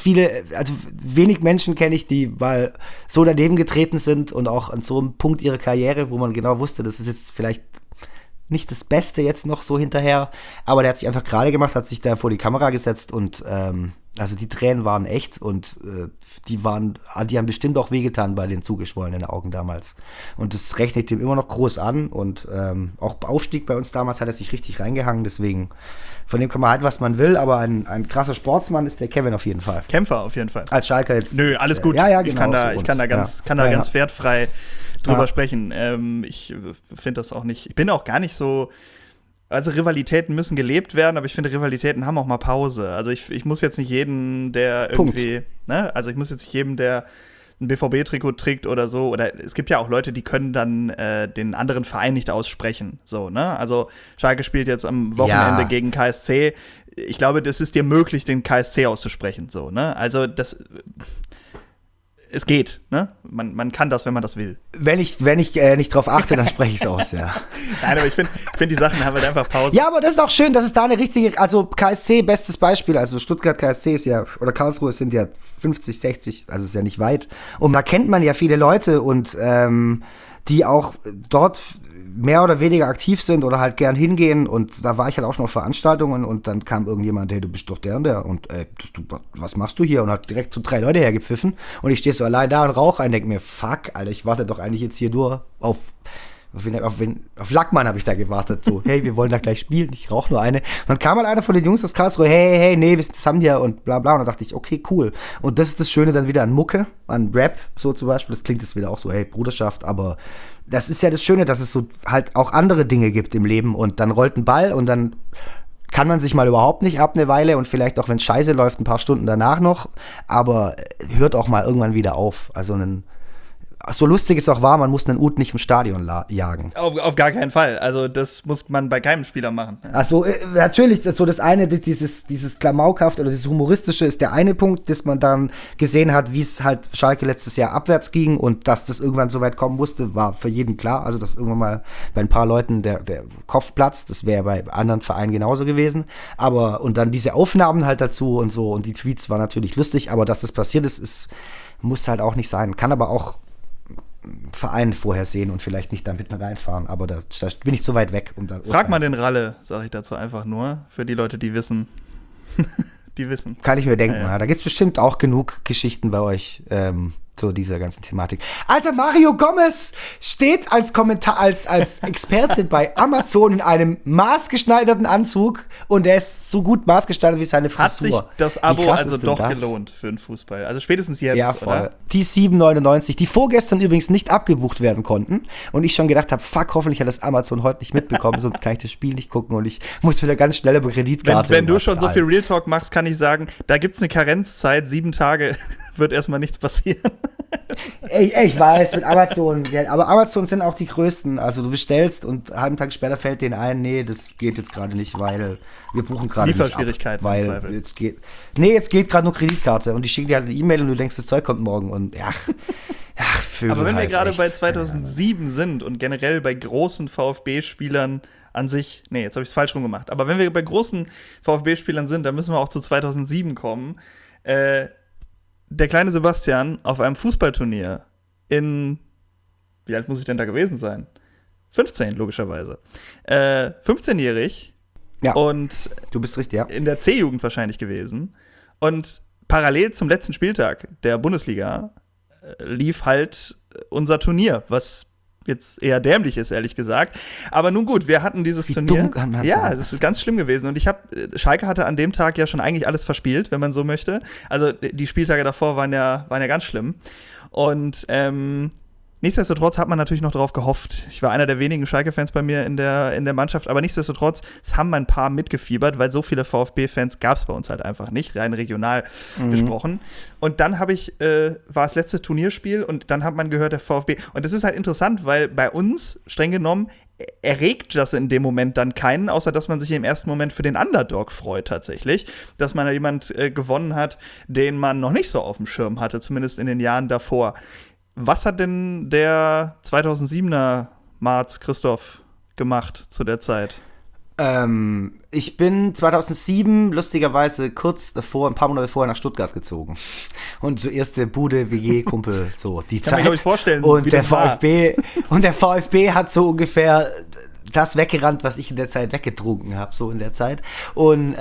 wenig Menschen kenne ich, die mal so daneben getreten sind und auch an so einem Punkt ihrer Karriere, wo man genau wusste, das ist jetzt vielleicht nicht das Beste jetzt noch so hinterher, aber der hat sich einfach gerade gemacht, hat sich da vor die Kamera gesetzt und also die Tränen waren echt und die haben bestimmt auch wehgetan bei den zugeschwollenen Augen damals. Und das rechne ich dem immer noch groß an und auch Aufstieg bei uns damals hat er sich richtig reingehangen, deswegen von dem kann man halten, was man will, aber ein krasser Sportsmann ist der Kevin auf jeden Fall. Kämpfer auf jeden Fall. Als Schalker jetzt. Nö, alles gut. Ja, genau. Ich kann da ganz wertfrei drüber sprechen. Ich finde das auch nicht, ich bin auch gar nicht so, also Rivalitäten müssen gelebt werden, aber ich finde, Rivalitäten haben auch mal Pause. Also ich muss jetzt nicht jeden, der irgendwie, also ich muss jetzt nicht jedem, der ein BVB-Trikot trägt oder so, oder es gibt ja auch Leute, die können dann den anderen Verein nicht aussprechen, so, ne? Also Schalke spielt jetzt am Wochenende gegen KSC. Ich glaube, das ist dir möglich, den KSC auszusprechen, so, ne? Also es geht, ne? Man kann das, wenn man das will. Wenn ich nicht drauf achte, dann spreche ich es aus, ja. Nein, aber ich finde, die Sachen haben halt einfach Pause. Ja, aber das ist auch schön, dass es da eine richtige, also KSC, bestes Beispiel, also Stuttgart KSC ist ja, oder Karlsruhe sind ja 50, 60, also ist ja nicht weit. Und da kennt man ja viele Leute und die auch dort mehr oder weniger aktiv sind oder halt gern hingehen und da war ich halt auch schon auf Veranstaltungen und dann kam irgendjemand, hey, du bist doch der und der und was machst du hier? Und hat direkt so 3 Leute hergepfiffen und ich stehe so allein da und rauche ein, denke mir, fuck, Alter, ich warte doch eigentlich jetzt hier nur auf Lackmann habe ich da gewartet, so, hey, wir wollen da gleich spielen, ich rauche nur eine. Und dann kam halt einer von den Jungs aus Karlsruhe, hey, nee, wir sind zusammen hier und bla bla. Und dann dachte ich, okay, cool. Und das ist das Schöne dann wieder an Mucke, an Rap, so zum Beispiel. Das klingt jetzt wieder auch so, hey, Bruderschaft, aber das ist ja das Schöne, dass es so halt auch andere Dinge gibt im Leben und dann rollt ein Ball und dann kann man sich mal überhaupt nicht ab eine Weile und vielleicht auch, wenn es scheiße läuft, ein paar Stunden danach noch, aber hört auch mal irgendwann wieder auf. Also so lustig es auch war, man muss einen Ut nicht im Stadion jagen. Auf gar keinen Fall. Also das muss man bei keinem Spieler machen. Also natürlich, das ist so das eine, dieses Klamaukhaft oder dieses Humoristische ist der eine Punkt, dass man dann gesehen hat, wie es halt Schalke letztes Jahr abwärts ging und dass das irgendwann so weit kommen musste, war für jeden klar. Also dass irgendwann mal bei ein paar Leuten der Kopf platzt, das wäre bei anderen Vereinen genauso gewesen. Aber und dann diese Aufnahmen halt dazu und so und die Tweets waren natürlich lustig, aber dass das passiert ist muss halt auch nicht sein. Kann aber auch Verein vorher sehen und vielleicht nicht da mitten reinfahren, aber da bin ich so weit weg. Frag mal den Ralle, sage ich dazu einfach nur, für die Leute, die wissen. Die wissen. Kann ich mir denken, ja. Da gibt es bestimmt auch genug Geschichten bei euch, zu dieser ganzen Thematik. Alter, Mario Gomez steht als Kommentar, als Experte bei Amazon in einem maßgeschneiderten Anzug und er ist so gut maßgeschneidert wie seine Frisur. Hat sich das Abo also doch gelohnt für den Fußball? Also spätestens jetzt, ja, voll. oder? Die 7,99, die vorgestern übrigens nicht abgebucht werden konnten und ich schon gedacht habe, fuck, hoffentlich hat das Amazon heute nicht mitbekommen, sonst kann ich das Spiel nicht gucken und ich muss wieder ganz schnell über Kreditkarte. Wenn du schon so viel Real Talk machst, kann ich sagen, da gibt's eine Karenzzeit, 7 Tage wird erstmal nichts passieren. Ey, ich weiß, mit Amazon, aber Amazon sind auch die größten. Also du bestellst und einen halben Tag später fällt denen ein, nee, das geht jetzt gerade nicht, weil wir buchen gerade nicht ab. Lieferschwierigkeiten weil im Zweifel. Jetzt geht gerade nur Kreditkarte und die schicken dir halt eine E-Mail und du denkst, das Zeug kommt morgen und Vögel. Aber wenn wir halt gerade echt, bei 2007 sind und generell bei großen VfB-Spielern an sich, nee, jetzt habe ich es falsch rum gemacht, aber wenn wir bei großen VfB-Spielern sind, dann müssen wir auch zu 2007 kommen. Der kleine Sebastian auf einem Fußballturnier wie alt muss ich denn da gewesen sein? 15, logischerweise. 15-jährig. Ja, und du bist richtig, ja. In der C-Jugend wahrscheinlich gewesen. Und parallel zum letzten Spieltag der Bundesliga lief halt unser Turnier, was jetzt eher dämlich ist, ehrlich gesagt. Aber nun gut, wir hatten dieses Turnier. Ja, das ist ganz schlimm gewesen. Und Schalke hatte an dem Tag ja schon eigentlich alles verspielt, wenn man so möchte. Also die Spieltage davor waren ja ganz schlimm. Und nichtsdestotrotz hat man natürlich noch darauf gehofft. Ich war einer der wenigen Schalke-Fans bei mir in der Mannschaft, aber nichtsdestotrotz, es haben ein paar mitgefiebert, weil so viele VfB-Fans gab es bei uns halt einfach nicht, rein regional gesprochen. Und dann war das letzte Turnierspiel und dann hat man gehört, der VfB. Und das ist halt interessant, weil bei uns, streng genommen, erregt das in dem Moment dann keinen, außer dass man sich im ersten Moment für den Underdog freut tatsächlich, dass man da jemand gewonnen hat, den man noch nicht so auf dem Schirm hatte, zumindest in den Jahren davor. Was hat denn der 2007er Marz Christoph gemacht zu der Zeit? Ich bin 2007 lustigerweise kurz davor, ein paar Monate vorher nach Stuttgart gezogen. Und so erste Bude, WG-Kumpel, so die Zeit. Kann mir, glaube ich, vorstellen, und wie der das war. Und der VfB hat so ungefähr das weggerannt, was ich in der Zeit weggetrunken habe, so in der Zeit. Und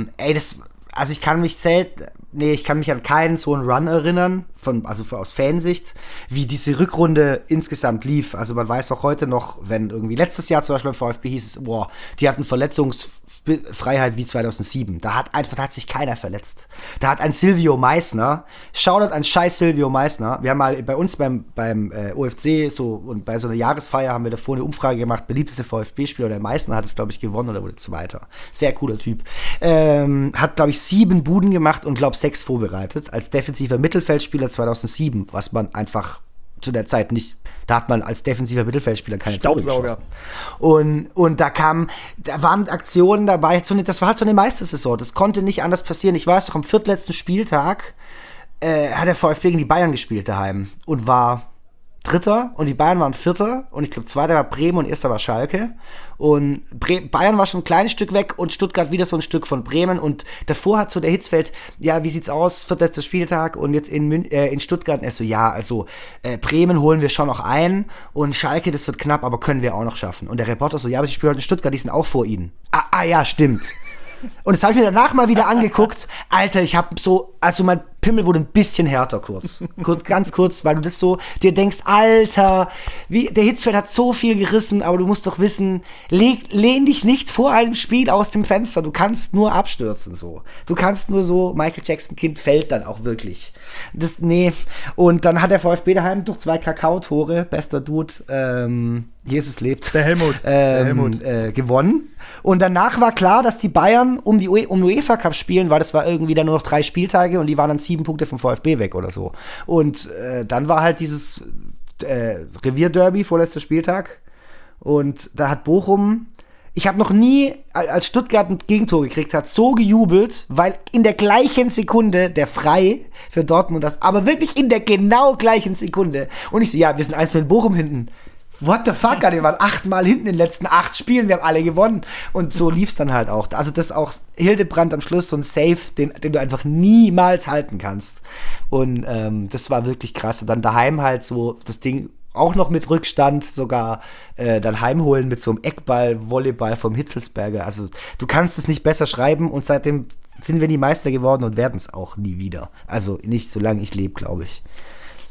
ich kann mich an keinen so einen Run erinnern, aus Fansicht, wie diese Rückrunde insgesamt lief. Also man weiß auch heute noch, wenn irgendwie letztes Jahr zum Beispiel beim VfB hieß es, die hatten Verletzungsfreiheit wie 2007. Da hat sich keiner verletzt. Da hat ein Silvio Meissner, Shoutout an scheiß Silvio Meissner, wir haben mal bei uns beim OFC und bei so einer Jahresfeier haben wir davor eine Umfrage gemacht, beliebteste VfB-Spieler, der Meissner hat es, glaube ich, gewonnen oder wurde Zweiter. Sehr cooler Typ. Hat, glaube ich, 7 Buden gemacht und, glaube ich, 6 vorbereitet, als defensiver Mittelfeldspieler 2007, was man einfach zu der Zeit nicht, da hat man als defensiver Mittelfeldspieler keine Tore geschossen. Und da waren Aktionen dabei, das war halt so eine Meistersaison, das konnte nicht anders passieren. Ich weiß doch, am viertletzten Spieltag hat der VfB gegen die Bayern gespielt daheim und war Dritter und die Bayern waren Vierter und ich glaube Zweiter war Bremen und Erster war Schalke und Bayern war schon ein kleines Stück weg und Stuttgart wieder so ein Stück von Bremen und davor hat so der Hitzfeld, ja, wie sieht's aus, viertletzter Spieltag und jetzt in Stuttgart und er so, ja, also Bremen holen wir schon noch ein und Schalke, das wird knapp, aber können wir auch noch schaffen und der Reporter so, ja, aber die spielen heute in Stuttgart, die sind auch vor ihnen. Ja, stimmt. Und das habe ich mir danach mal wieder angeguckt. Alter, mein Pimmel wurde ein bisschen härter ganz kurz, weil du das so dir denkst, Alter, der Hitzfeld hat so viel gerissen, aber du musst doch wissen, lehn dich nicht vor einem Spiel aus dem Fenster, du kannst nur abstürzen so. Du kannst nur so, Michael Jackson Kind fällt dann auch wirklich. Und dann hat der VfB daheim durch 2 Kakao-Tore, bester Dude, Jesus lebt. Der Helmut. Gewonnen. Und danach war klar, dass die Bayern um UEFA Cup spielen, weil das war irgendwie dann nur noch 3 Spieltage und die waren dann 7 Punkte vom VfB weg oder so. Und dann war halt dieses Revierderby, vorletzter Spieltag. Und da hat Bochum, ich habe noch nie, als Stuttgart ein Gegentor gekriegt hat, so gejubelt, weil in der gleichen Sekunde der Frei für Dortmund aber wirklich in der genau gleichen Sekunde. Und ich so, ja, wir sind 1 in Bochum hinten. What the fuck, wir waren 8-mal hinten in den letzten 8 Spielen, wir haben alle gewonnen. Und so lief's dann halt auch. Also das ist auch Hildebrand am Schluss, so ein Save, den du einfach niemals halten kannst. Und das war wirklich krass. Und dann daheim halt so das Ding auch noch mit Rückstand sogar dann heimholen mit so einem Eckball-Volleyball vom Hitzelsberger. Also du kannst es nicht besser schreiben und seitdem sind wir nie Meister geworden und werden es auch nie wieder. Also nicht, solange ich lebe, glaube ich.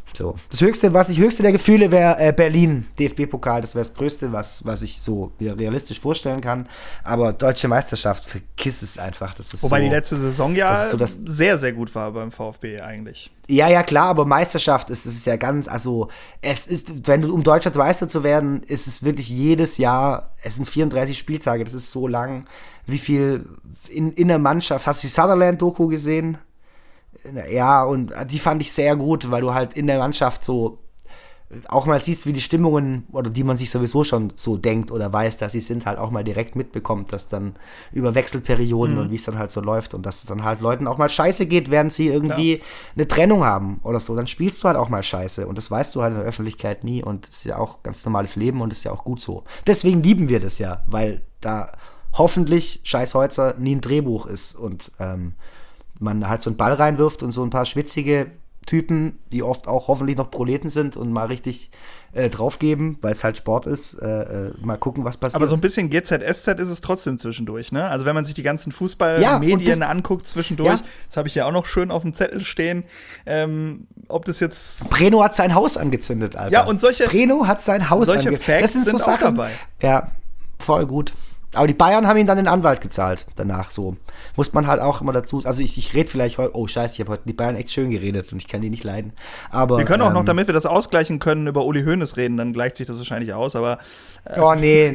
So. Das höchste der Gefühle wäre Berlin, DFB-Pokal. Das wäre das Größte, was ich so mir realistisch vorstellen kann. Aber Deutsche Meisterschaft, vergiss es einfach. Das ist Wobei so, die letzte Saison ja so sehr, sehr gut war beim VfB eigentlich. Ja, klar, aber Meisterschaft ist ja ganz, also es ist, wenn du, um Deutschland Meister zu werden, ist es wirklich jedes Jahr, es sind 34 Spieltage, das ist so lang. Wie viel in der Mannschaft, hast du die Sutherland-Doku gesehen? Ja, und die fand ich sehr gut, weil du halt in der Mannschaft so auch mal siehst, wie die Stimmungen, oder die man sich sowieso schon so denkt oder weiß, dass sie sind, halt auch mal direkt mitbekommt, dass dann über Wechselperioden und wie es dann halt so läuft und dass es dann halt Leuten auch mal scheiße geht, während sie irgendwie eine Trennung haben oder so, dann spielst du halt auch mal scheiße und das weißt du halt in der Öffentlichkeit nie und das ist ja auch ganz normales Leben und ist ja auch gut so. Deswegen lieben wir das ja, weil da hoffentlich scheiß Holzer nie ein Drehbuch ist und man halt so einen Ball reinwirft und so ein paar schwitzige Typen, die oft auch hoffentlich noch Proleten sind und mal richtig draufgeben, weil es halt Sport ist, mal gucken, was passiert. Aber so ein bisschen GZSZ ist es trotzdem zwischendurch, ne? Also wenn man sich die ganzen Fußballmedien anguckt zwischendurch, das habe ich ja auch noch schön auf dem Zettel stehen, ob das jetzt Breno hat sein Haus angezündet, Alter. Ja, und Breno hat sein Haus angezündet. Solche Facts sind so Sachen, auch dabei. Ja, voll gut. Aber die Bayern haben ihm dann den Anwalt gezahlt danach, so. Muss man halt auch immer dazu, also ich rede vielleicht heute, oh scheiße, ich habe heute die Bayern echt schön geredet und ich kann die nicht leiden. Aber wir können auch noch, damit wir das ausgleichen können, über Uli Hoeneß reden, dann gleicht sich das wahrscheinlich aus, aber oh, nee.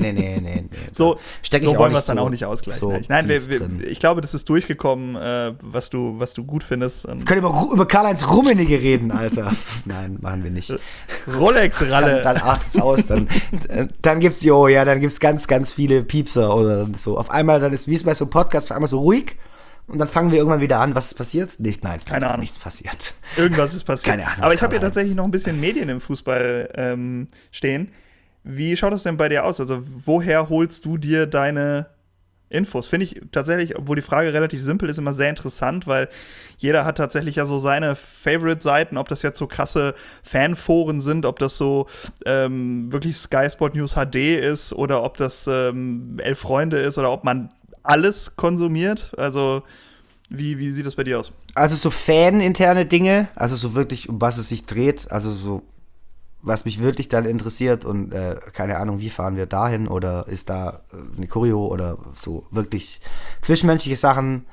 So wollen wir es dann so, auch nicht ausgleichen. So Nein, ich glaube, das ist durchgekommen, was du gut findest. Wir können über Karl-Heinz Rummenigge reden, Alter. Nein, machen wir nicht. Rolex-Ralle. Dann achtet's aus, dann gibt's ganz, ganz viele Piepser oder so. Auf einmal, dann ist, wie es bei so einem Podcast, auf einmal so ruhig und dann fangen wir irgendwann wieder an. Was ist passiert? Keine Ahnung. Nichts passiert. Irgendwas ist passiert. Keine Ahnung. Aber ich habe hier tatsächlich noch ein bisschen Medien im Fußball stehen. Wie schaut das denn bei dir aus? Also, woher holst du dir deine Infos? Finde ich tatsächlich, obwohl die Frage relativ simpel ist, immer sehr interessant, weil jeder hat tatsächlich ja so seine Favorite-Seiten, ob das jetzt so krasse Fanforen sind, ob das so wirklich Sky Sport News HD ist oder ob das 11 Freunde ist oder ob man alles konsumiert. Also wie sieht das bei dir aus? Also so fan-interne Dinge, also so wirklich, um was es sich dreht, also so was mich wirklich dann interessiert und keine Ahnung, wie fahren wir dahin oder ist da eine Choreo oder so wirklich zwischenmenschliche Sachen,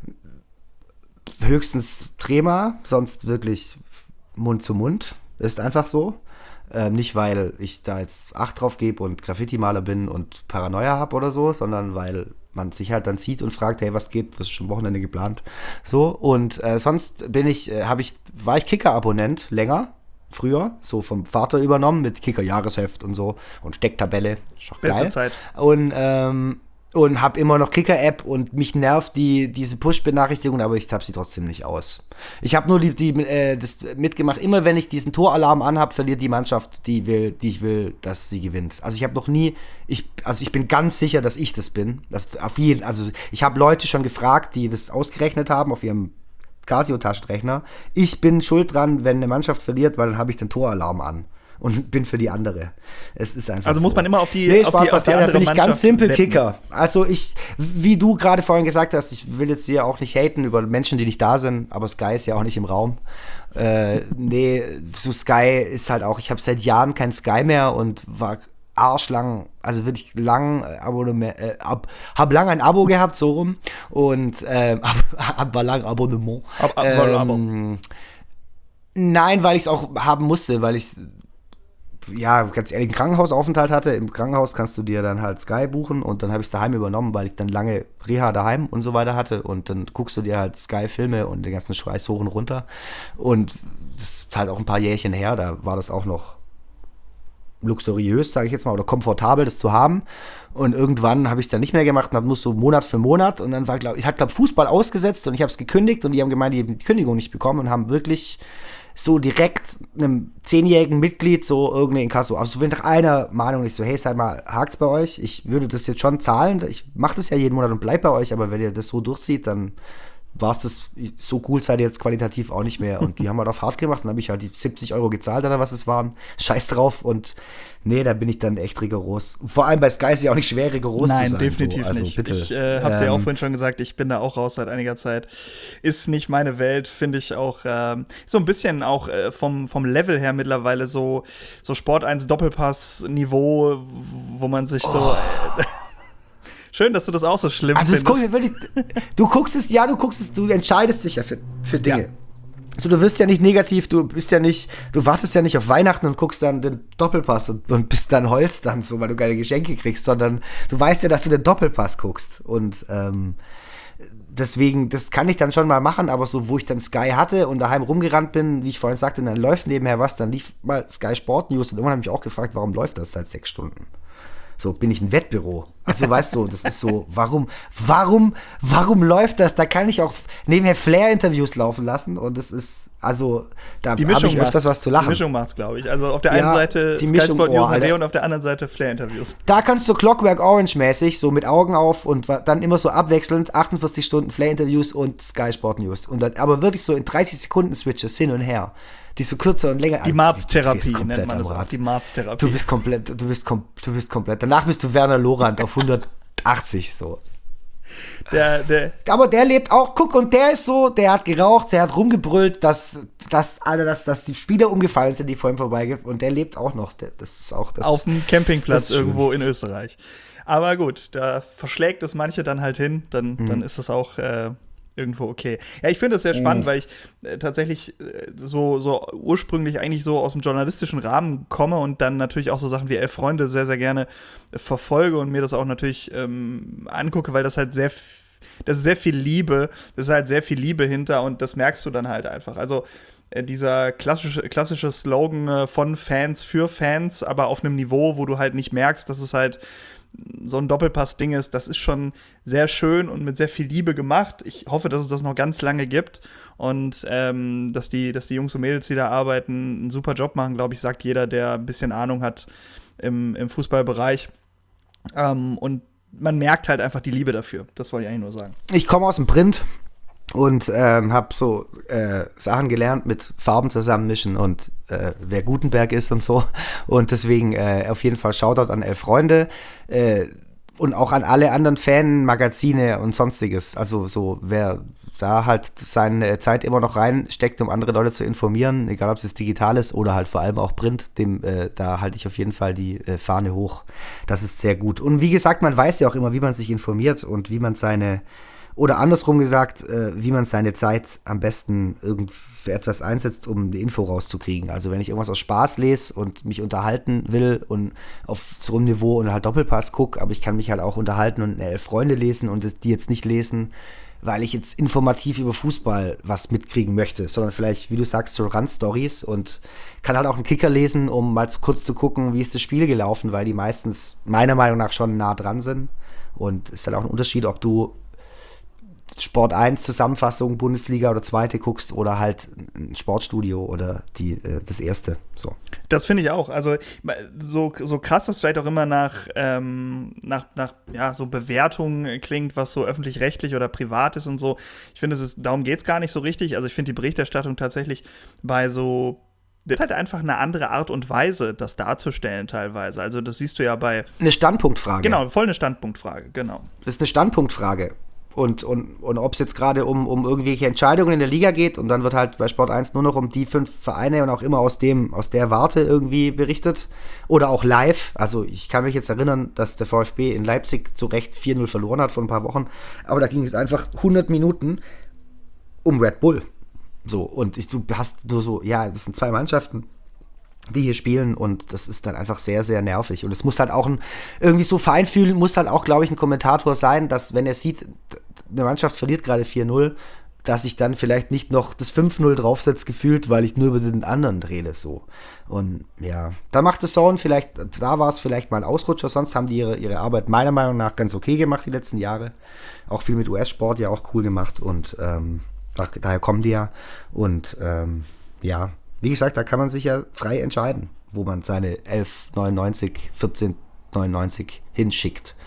höchstens Trema, sonst wirklich Mund zu Mund, ist einfach so. Nicht, weil ich da jetzt Acht drauf gebe und Graffiti-Maler bin und Paranoia habe oder so, sondern weil man sich halt dann sieht und fragt, hey, was geht, was ist schon Wochenende geplant? So, und sonst war ich Kicker-Abonnent länger, früher, so vom Vater übernommen mit Kicker-Jahresheft und so und Stecktabelle. Ist auch beste geil. Zeit. Und habe immer noch Kicker-App und mich nervt diese Push-Benachrichtigung, aber ich habe sie trotzdem nicht aus. Ich habe nur das mitgemacht, immer wenn ich diesen Toralarm anhab, verliert die Mannschaft, die ich will, dass sie gewinnt. Also ich habe noch nie, ich bin ganz sicher, dass ich das bin. Also ich habe Leute schon gefragt, die das ausgerechnet haben auf ihrem Casio-Taschenrechner. Ich bin schuld dran, wenn eine Mannschaft verliert, weil dann habe ich den Toralarm an. Und bin für die andere. Es ist einfach also muss so. man immer auf die andere bin ich ganz simpel wetten. Kicker. Also wie du gerade vorhin gesagt hast, ich will jetzt hier auch nicht haten über Menschen, die nicht da sind, aber Sky ist ja auch nicht im Raum. So Sky ist halt auch, ich habe seit Jahren kein Sky mehr und war arschlang, also wirklich lang hab lang ein Abo gehabt, so rum. Und war lang Abonnement. Nein, weil ich es auch haben musste, weil ich ganz ehrlich, einen Krankenhausaufenthalt hatte. Im Krankenhaus kannst du dir dann halt Sky buchen und dann habe ich es daheim übernommen, weil ich dann lange Reha daheim und so weiter hatte und dann guckst du dir halt Sky-Filme und den ganzen Scheiß hoch und runter und das ist halt auch ein paar Jährchen her, da war das auch noch luxuriös, sage ich jetzt mal, oder komfortabel, das zu haben und irgendwann habe ich es dann nicht mehr gemacht und musste so Monat für Monat und dann hat Fußball ausgesetzt und ich habe es gekündigt und die haben gemeint, die haben die Kündigung nicht bekommen und haben wirklich so direkt einem 10-jährigen Mitglied so irgendeine Inkasso. Also wenn nach einer Mahnung nicht so, hey, sag mal, hakt's bei euch? Ich würde das jetzt schon zahlen. Ich mache das ja jeden Monat und bleib bei euch, aber wenn ihr das so durchzieht, dann war es das, so cool seid ihr jetzt qualitativ auch nicht mehr. Und die haben halt auf hart gemacht, dann habe ich halt die 70 € gezahlt oder was es waren. Scheiß drauf. Und nee, da bin ich dann echt rigoros. Vor allem bei Sky ist ja auch nicht schwer, rigoros zu sein. Nein, definitiv so. Also, nicht. bitte. Ich habe es ja auch vorhin schon gesagt, ich bin da auch raus seit einiger Zeit. Ist nicht meine Welt, finde ich auch so ein bisschen auch vom Level her mittlerweile so Sport 1 Doppelpass-Niveau, wo man sich so schön, dass du das auch so schlimm findest. Du guckst es, du entscheidest dich ja für Dinge. Ja. So, du wirst ja nicht negativ, du wartest ja nicht auf Weihnachten und guckst dann den Doppelpass und bist dann heulst dann so, weil du keine Geschenke kriegst, sondern du weißt ja, dass du den Doppelpass guckst. Und deswegen, das kann ich dann schon mal machen, aber so, wo ich dann Sky hatte und daheim rumgerannt bin, wie ich vorhin sagte, dann läuft nebenher was, dann lief mal Sky Sport News und irgendwann habe ich mich auch gefragt, warum läuft das seit 6 Stunden? So, bin ich ein Wettbüro. Also, weißt du, das ist so, warum läuft das? Da kann ich auch nebenher Flair-Interviews laufen lassen und das ist, also, da habe ich öfters was zu lachen. Die Mischung macht's, glaube ich. Also, auf der einen Seite Sky Sport News und auf der anderen Seite Flair-Interviews. Da kannst du Clockwork Orange-mäßig, so mit Augen auf und dann immer so abwechselnd 48 Stunden Flair-Interviews und Sky Sport News. Und dann, aber wirklich so in 30 Sekunden Switches hin und her. Die so kürzer und länger. Die Marz-Therapie nennt man das auch. Die Marz-Therapie. Du bist komplett. Danach bist du Werner Lorand auf 180 so. Aber der lebt auch, guck, und der ist so, der hat geraucht, der hat rumgebrüllt, dass die Spieler umgefallen sind, die vor ihm vorbeigehen, und der lebt auch noch. Das ist auch das. Auf dem Campingplatz irgendwo in Österreich. Aber gut, da verschlägt es manche dann halt hin, dann ist das auch irgendwo okay. Ja, ich finde das sehr spannend, weil ich tatsächlich so ursprünglich eigentlich so aus dem journalistischen Rahmen komme und dann natürlich auch so Sachen wie 11 Freunde sehr, sehr gerne verfolge und mir das auch natürlich angucke, weil das halt das ist sehr viel Liebe, das ist halt sehr viel Liebe hinter und das merkst du dann halt einfach. Also dieser klassische Slogan von Fans für Fans, aber auf einem Niveau, wo du halt nicht merkst, dass es halt so ein Doppelpass-Ding ist, das ist schon sehr schön und mit sehr viel Liebe gemacht. Ich hoffe, dass es das noch ganz lange gibt und dass die Jungs und Mädels, die da arbeiten, einen super Job machen, glaube ich, sagt jeder, der ein bisschen Ahnung hat im Fußballbereich. Und man merkt halt einfach die Liebe dafür. Das wollte ich eigentlich nur sagen. Ich komme aus dem Print und habe so Sachen gelernt mit Farben zusammenmischen und wer Gutenberg ist und so. Und deswegen auf jeden Fall Shoutout an 11 Freunde und auch an alle anderen Fanmagazine und Sonstiges. Also so, wer da halt seine Zeit immer noch reinsteckt, um andere Leute zu informieren, egal ob es digital ist oder halt vor allem auch Print, da halte ich auf jeden Fall die Fahne hoch. Das ist sehr gut. Und wie gesagt, man weiß ja auch immer, wie man sich informiert und wie man oder andersrum gesagt, wie man seine Zeit am besten für etwas einsetzt, um die Info rauszukriegen. Also wenn ich irgendwas aus Spaß lese und mich unterhalten will und auf so einem Niveau und halt Doppelpass gucke, aber ich kann mich halt auch unterhalten und 11 Freunde lesen und die jetzt nicht lesen, weil ich jetzt informativ über Fußball was mitkriegen möchte, sondern vielleicht, wie du sagst, so Randstories und kann halt auch einen Kicker lesen, um mal kurz zu gucken, wie ist das Spiel gelaufen, weil die meistens meiner Meinung nach schon nah dran sind. Und es ist halt auch ein Unterschied, ob du Sport 1 Zusammenfassung, Bundesliga oder zweite guckst oder halt ein Sportstudio oder das erste. So. Das finde ich auch. Also so krass das vielleicht auch immer nach so Bewertungen klingt, was so öffentlich-rechtlich oder privat ist und so. Ich finde, darum geht es gar nicht so richtig. Also ich finde die Berichterstattung tatsächlich das ist halt einfach eine andere Art und Weise, das darzustellen teilweise. Also das siehst du ja bei eine Standpunktfrage. Genau, voll eine Standpunktfrage, genau. Das ist eine Standpunktfrage. Und ob es jetzt gerade um irgendwelche Entscheidungen in der Liga geht und dann wird halt bei Sport 1 nur noch um die 5 Vereine und auch immer aus der Warte irgendwie berichtet oder auch live. Also ich kann mich jetzt erinnern, dass der VfB in Leipzig zu Recht 4-0 verloren hat vor ein paar Wochen, aber da ging es einfach 100 Minuten um Red Bull. So, und das sind 2 Mannschaften, die hier spielen und das ist dann einfach sehr, sehr nervig. Und es muss halt auch irgendwie so feinfühlen, muss halt auch, glaube ich, ein Kommentator sein, dass wenn er sieht, eine Mannschaft verliert gerade 4-0, dass ich dann vielleicht nicht noch das 5-0 draufsetze gefühlt, weil ich nur über den anderen rede, so. Und ja, da macht The Zone da war es vielleicht mal ein Ausrutscher, sonst haben die ihre Arbeit meiner Meinung nach ganz okay gemacht die letzten Jahre. Auch viel mit US-Sport ja auch cool gemacht und daher kommen die ja. Und ja, wie gesagt, da kann man sich ja frei entscheiden, wo man seine 11,99, 14,99 hinschickt.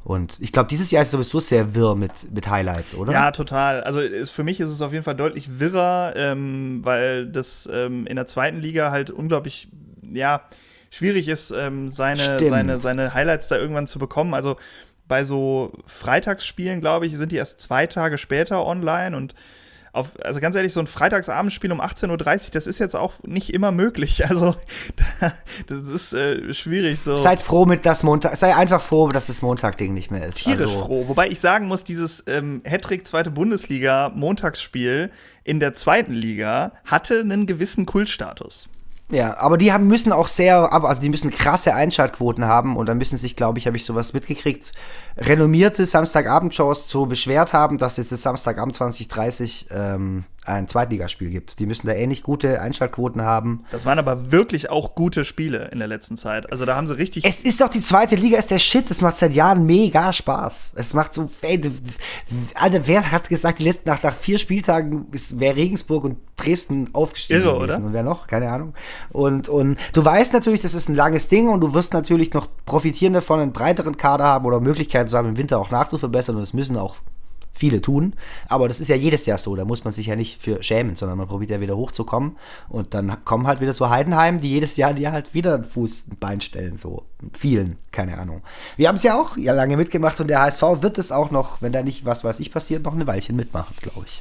Und ich glaube, dieses Jahr ist sowieso sehr wirr mit Highlights, oder? Ja, total. Also für mich ist es auf jeden Fall deutlich wirrer, weil das in der zweiten Liga halt unglaublich, schwierig ist, seine Highlights da irgendwann zu bekommen. Also bei so Freitagsspielen, glaube ich, sind die erst 2 Tage später online und also ganz ehrlich, so ein Freitagsabendspiel um 18:30 Uhr, das ist jetzt auch nicht immer möglich. Also, das ist schwierig so. Sei einfach froh, dass das Montag-Ding nicht mehr ist. Tierisch froh. Wobei ich sagen muss, dieses Hattrick zweite Bundesliga Montagsspiel in der zweiten Liga hatte einen gewissen Kultstatus. Ja, aber die müssen auch die müssen krasse Einschaltquoten haben und dann müssen sich, glaube ich, habe ich sowas mitgekriegt, renommierte Samstagabendshows so beschwert haben, dass jetzt das Samstagabend 20:30 ein Zweitligaspiel gibt. Die müssen da ähnlich gute Einschaltquoten haben. Das waren aber wirklich auch gute Spiele in der letzten Zeit. Also da haben sie richtig. Es ist doch die zweite Liga, ist der Shit. Das macht seit Jahren mega Spaß. Es macht so, Alter, wer hat gesagt, nach 4 Spieltagen wäre Regensburg und Dresden aufgestiegen Irre, gewesen. oder? Und wer noch? Keine Ahnung. Und du weißt natürlich, das ist ein langes Ding und du wirst natürlich noch profitieren davon, einen breiteren Kader haben oder Möglichkeiten zu haben, im Winter auch nachzuverbessern und das müssen auch viele tun, aber das ist ja jedes Jahr so, da muss man sich ja nicht für schämen, sondern man probiert ja wieder hochzukommen und dann kommen halt wieder so Heidenheim, die jedes Jahr dir halt wieder einen Fuß, ein Bein stellen, so vielen, keine Ahnung. Wir haben es ja auch lange mitgemacht und der HSV wird es auch noch, wenn da nicht was weiß ich passiert, noch eine Weilchen mitmachen, glaube ich.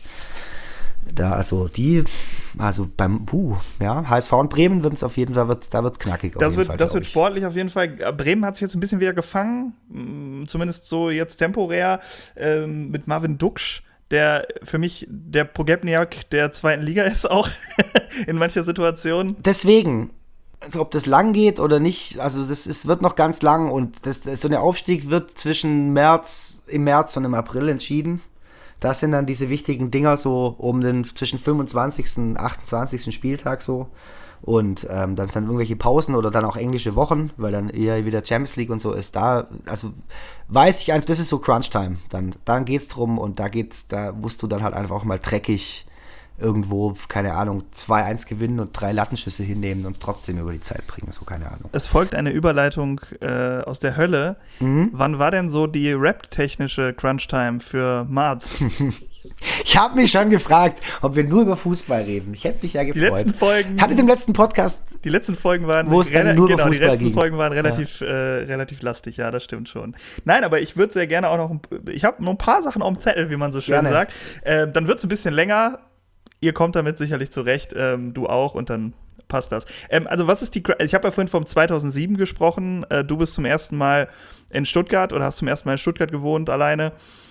Beim HSV und Bremen wird es auf jeden Fall, da wird es knackig. Das wird sportlich auf jeden Fall. Bremen hat sich jetzt ein bisschen wieder gefangen, zumindest so jetzt temporär, mit Marvin Duksch, der für mich der Pogrebniak der zweiten Liga ist, auch in mancher Situation. Deswegen, also ob das lang geht oder nicht, also wird noch ganz lang und so ein Aufstieg wird im März und im April entschieden. Das sind dann diese wichtigen Dinger so zwischen 25. und 28. Spieltag so. Und dann sind irgendwelche Pausen oder dann auch englische Wochen, weil dann eher wieder Champions League und so ist. Da, also weiß ich einfach, das ist so Crunch-Time. Dann geht's drum und da musst du dann halt einfach auch mal dreckig irgendwo, keine Ahnung, 2-1 gewinnen und 3 Lattenschüsse hinnehmen und trotzdem über die Zeit bringen, so keine Ahnung. Es folgt eine Überleitung aus der Hölle. Wann war denn so die rap-technische Crunch-Time für Marz? Ich habe mich schon gefragt, ob wir nur über Fußball reden. Ich hätte mich ja gefreut. Die letzten Folgen. Hattet im letzten Podcast. Die letzten Folgen waren. Wo es dann nur über Fußball ging. Die letzten Folgen waren relativ lastig, ja, das stimmt schon. Nein, aber ich würde sehr gerne auch noch. Ich habe noch ein paar Sachen auf dem Zettel, wie man so schön sagt. Dann wird es ein bisschen länger. Ihr kommt damit sicherlich zurecht, du auch, und dann passt das. Also was ist ich habe ja vorhin vom 2007 gesprochen, du bist zum ersten Mal in Stuttgart oder hast zum ersten Mal in Stuttgart gewohnt, alleine.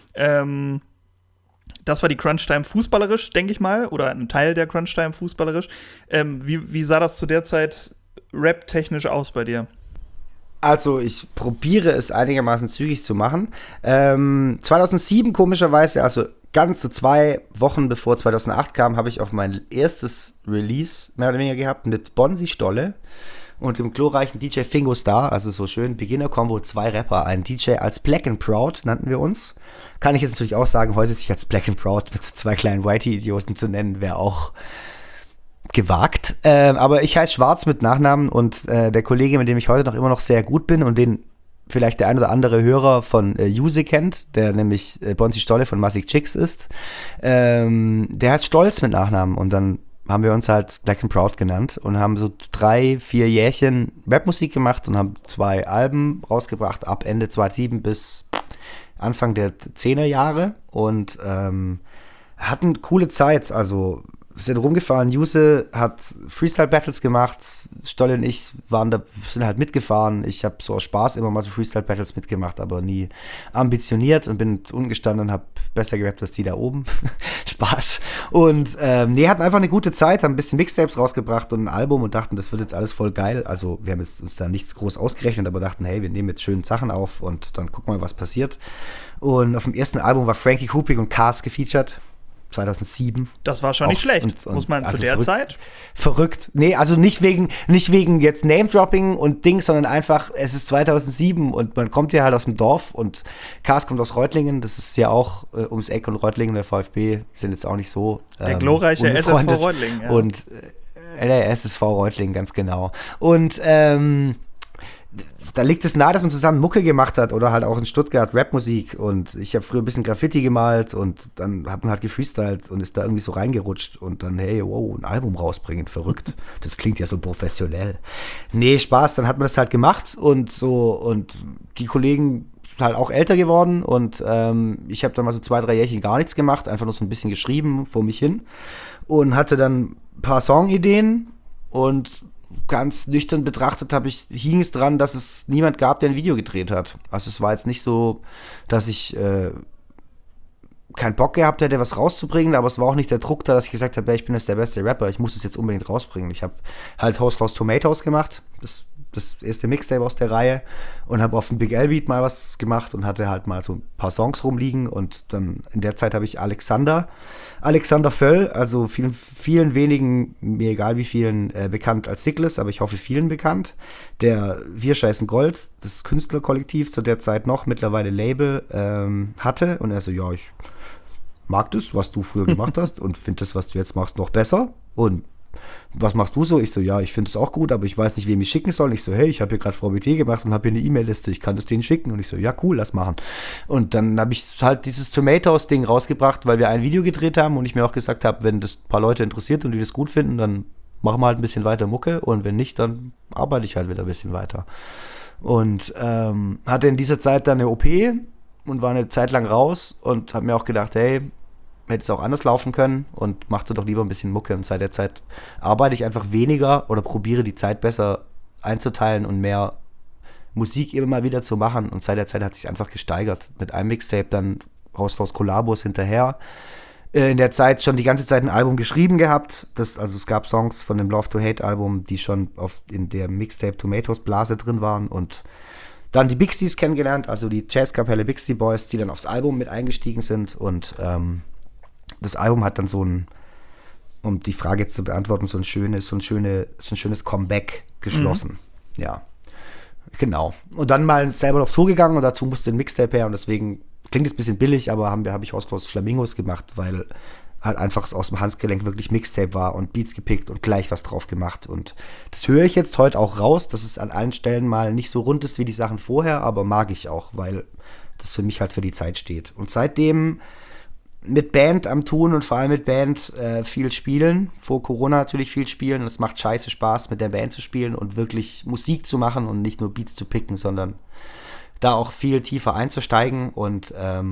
Das war die Crunch-Time fußballerisch, denke ich mal, oder ein Teil der Crunch-Time fußballerisch. Wie sah das zu der Zeit rap-technisch aus bei dir? Also ich probiere es einigermaßen zügig zu machen. 2007 komischerweise, also ganz so 2 Wochen bevor 2008 kam, habe ich auch mein erstes Release mehr oder weniger gehabt mit Bonsi Stolle und dem glorreichen DJ Fingo Star, also so schön Beginner-Kombo, 2 Rapper, ein DJ als Black and Proud nannten wir uns. Kann ich jetzt natürlich auch sagen, heute sich als Black and Proud mit so 2 kleinen Whitey-Idioten zu nennen, wäre auch gewagt. Aber ich heiße Schwarz mit Nachnamen und der Kollege, mit dem ich heute noch immer noch sehr gut bin und den vielleicht der ein oder andere Hörer von Juse kennt, der nämlich Bonzi Stolle von Massig Chicks ist, der heißt Stolz mit Nachnamen und dann haben wir uns halt Black and Proud genannt und haben so 3-4 Jährchen Rapmusik gemacht und haben 2 Alben rausgebracht, ab Ende 2007 bis Anfang der 10er Jahre und hatten coole Zeit, also sind rumgefahren, Juse hat Freestyle-Battles gemacht, Stolle und ich sind halt mitgefahren. Ich habe so aus Spaß immer mal so Freestyle-Battles mitgemacht, aber nie ambitioniert und bin unten gestanden und habe besser gerappt als die da oben. Spaß. Und hatten einfach eine gute Zeit, haben ein bisschen Mixtapes rausgebracht und ein Album und dachten, das wird jetzt alles voll geil. Also wir haben uns da nichts groß ausgerechnet, aber dachten, hey, wir nehmen jetzt schöne Sachen auf und dann gucken wir mal, was passiert. Und auf dem ersten Album war Frankie Hupig und Cars gefeatured. 2007. Das war schon nicht schlecht, muss man also zu der Zeit. Verrückt. Nee, also nicht wegen jetzt Name-Dropping und Ding, sondern einfach, es ist 2007 und man kommt ja halt aus dem Dorf und Kars kommt aus Reutlingen, das ist ja auch ums Eck und Reutlingen, der VfB sind jetzt auch nicht so der glorreiche SSV Reutlingen. Ja. Und der SSV Reutlingen, ganz genau. Und da liegt es nahe, dass man zusammen Mucke gemacht hat oder halt auch in Stuttgart Rapmusik und ich habe früher ein bisschen Graffiti gemalt und dann hat man halt gefreestylt und ist da irgendwie so reingerutscht und dann, hey, wow, ein Album rausbringen, verrückt. Das klingt ja so professionell. Nee, Spaß, dann hat man das halt gemacht und so und die Kollegen halt auch älter geworden und ich habe dann mal so 2-3 Jährchen gar nichts gemacht, einfach nur so ein bisschen geschrieben vor mich hin und hatte dann ein paar Songideen und ganz nüchtern betrachtet hing es dran, dass es niemand gab, der ein Video gedreht hat. Also es war jetzt nicht so, dass ich keinen Bock gehabt hätte, was rauszubringen, aber es war auch nicht der Druck da, dass ich gesagt habe, ich bin jetzt der beste Rapper, ich muss es jetzt unbedingt rausbringen. Ich habe halt House Lost Tomatoes gemacht, das erste Mixtape aus der Reihe und habe auf dem Big L-Beat mal was gemacht und hatte halt mal so ein paar Songs rumliegen und dann in der Zeit habe ich Alexander Völl, also vielen wenigen, mir egal wie vielen, bekannt als Sickles, aber ich hoffe vielen bekannt, der Wir scheißen Gold, das Künstlerkollektiv zu der Zeit noch, mittlerweile Label hatte und er so, ja, ich mag das, was du früher gemacht hast und finde das, was du jetzt machst, noch besser und was machst du so? Ich so, ja, ich finde es auch gut, aber ich weiß nicht, wem ich schicken soll. Ich so, hey, ich habe hier gerade VBT gemacht und habe hier eine E-Mail-Liste, ich kann das denen schicken. Und ich so, ja, cool, lass machen. Und dann habe ich halt dieses Tomatoes-Ding rausgebracht, weil wir ein Video gedreht haben und ich mir auch gesagt habe, wenn das ein paar Leute interessiert und die das gut finden, dann machen wir halt ein bisschen weiter Mucke und wenn nicht, dann arbeite ich halt wieder ein bisschen weiter. Und hatte in dieser Zeit dann eine OP und war eine Zeit lang raus und habe mir auch gedacht, hey, hätte es auch anders laufen können und machte doch lieber ein bisschen Mucke. Und seit der Zeit arbeite ich einfach weniger oder probiere die Zeit besser einzuteilen und mehr Musik immer mal wieder zu machen. Und seit der Zeit hat sich einfach gesteigert. Mit einem Mixtape dann raus Kollabos hinterher. In der Zeit schon die ganze Zeit ein Album geschrieben gehabt. Also es gab Songs von dem Love to Hate Album, die schon in der Mixtape Tomatoes Blase drin waren und dann die Bixies kennengelernt, also die Jazzkapelle Bixie Boys, die dann aufs Album mit eingestiegen sind und das Album hat dann um die Frage jetzt zu beantworten, so ein schönes Comeback geschlossen. Ja, genau. Und dann mal selber auf Tour gegangen und dazu musste ein Mixtape her und deswegen klingt es ein bisschen billig, aber habe ich aus Flamingos gemacht, weil halt einfach aus dem Handgelenk wirklich Mixtape war und Beats gepickt und gleich was drauf gemacht und das höre ich jetzt heute auch raus, dass es an allen Stellen mal nicht so rund ist wie die Sachen vorher, aber mag ich auch, weil das für mich halt für die Zeit steht. Und seitdem mit Band am Tun und vor allem mit Band viel spielen. Vor Corona natürlich viel spielen. Es macht scheiße Spaß, mit der Band zu spielen und wirklich Musik zu machen und nicht nur Beats zu picken, sondern da auch viel tiefer einzusteigen. Und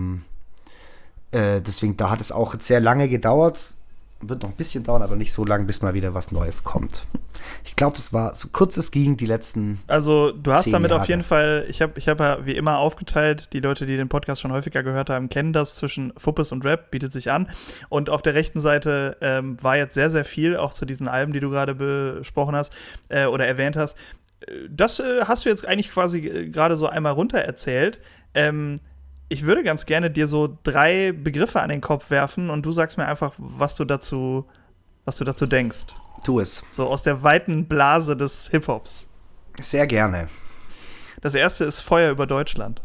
deswegen, da hat es auch sehr lange gedauert. Wird noch ein bisschen dauern, aber nicht so lange, bis mal wieder was Neues kommt. Ich glaube, das war so kurz es ging, die letzten Also du hast 10 damit Jahre. auf jeden Fall, ich hab ja wie immer aufgeteilt, die Leute, die den Podcast schon häufiger gehört haben, kennen das zwischen Fuppes und Rap, bietet sich an. Und auf der rechten Seite war jetzt sehr, sehr viel, auch zu diesen Alben, die du gerade besprochen hast oder erwähnt hast. Das hast du jetzt eigentlich quasi gerade so einmal runter erzählt. Ich würde ganz gerne dir so 3 Begriffe an den Kopf werfen und du sagst mir einfach, was du dazu denkst. Tu es. So aus der weiten Blase des Hip-Hops. Sehr gerne. Das erste ist Feuer über Deutschland.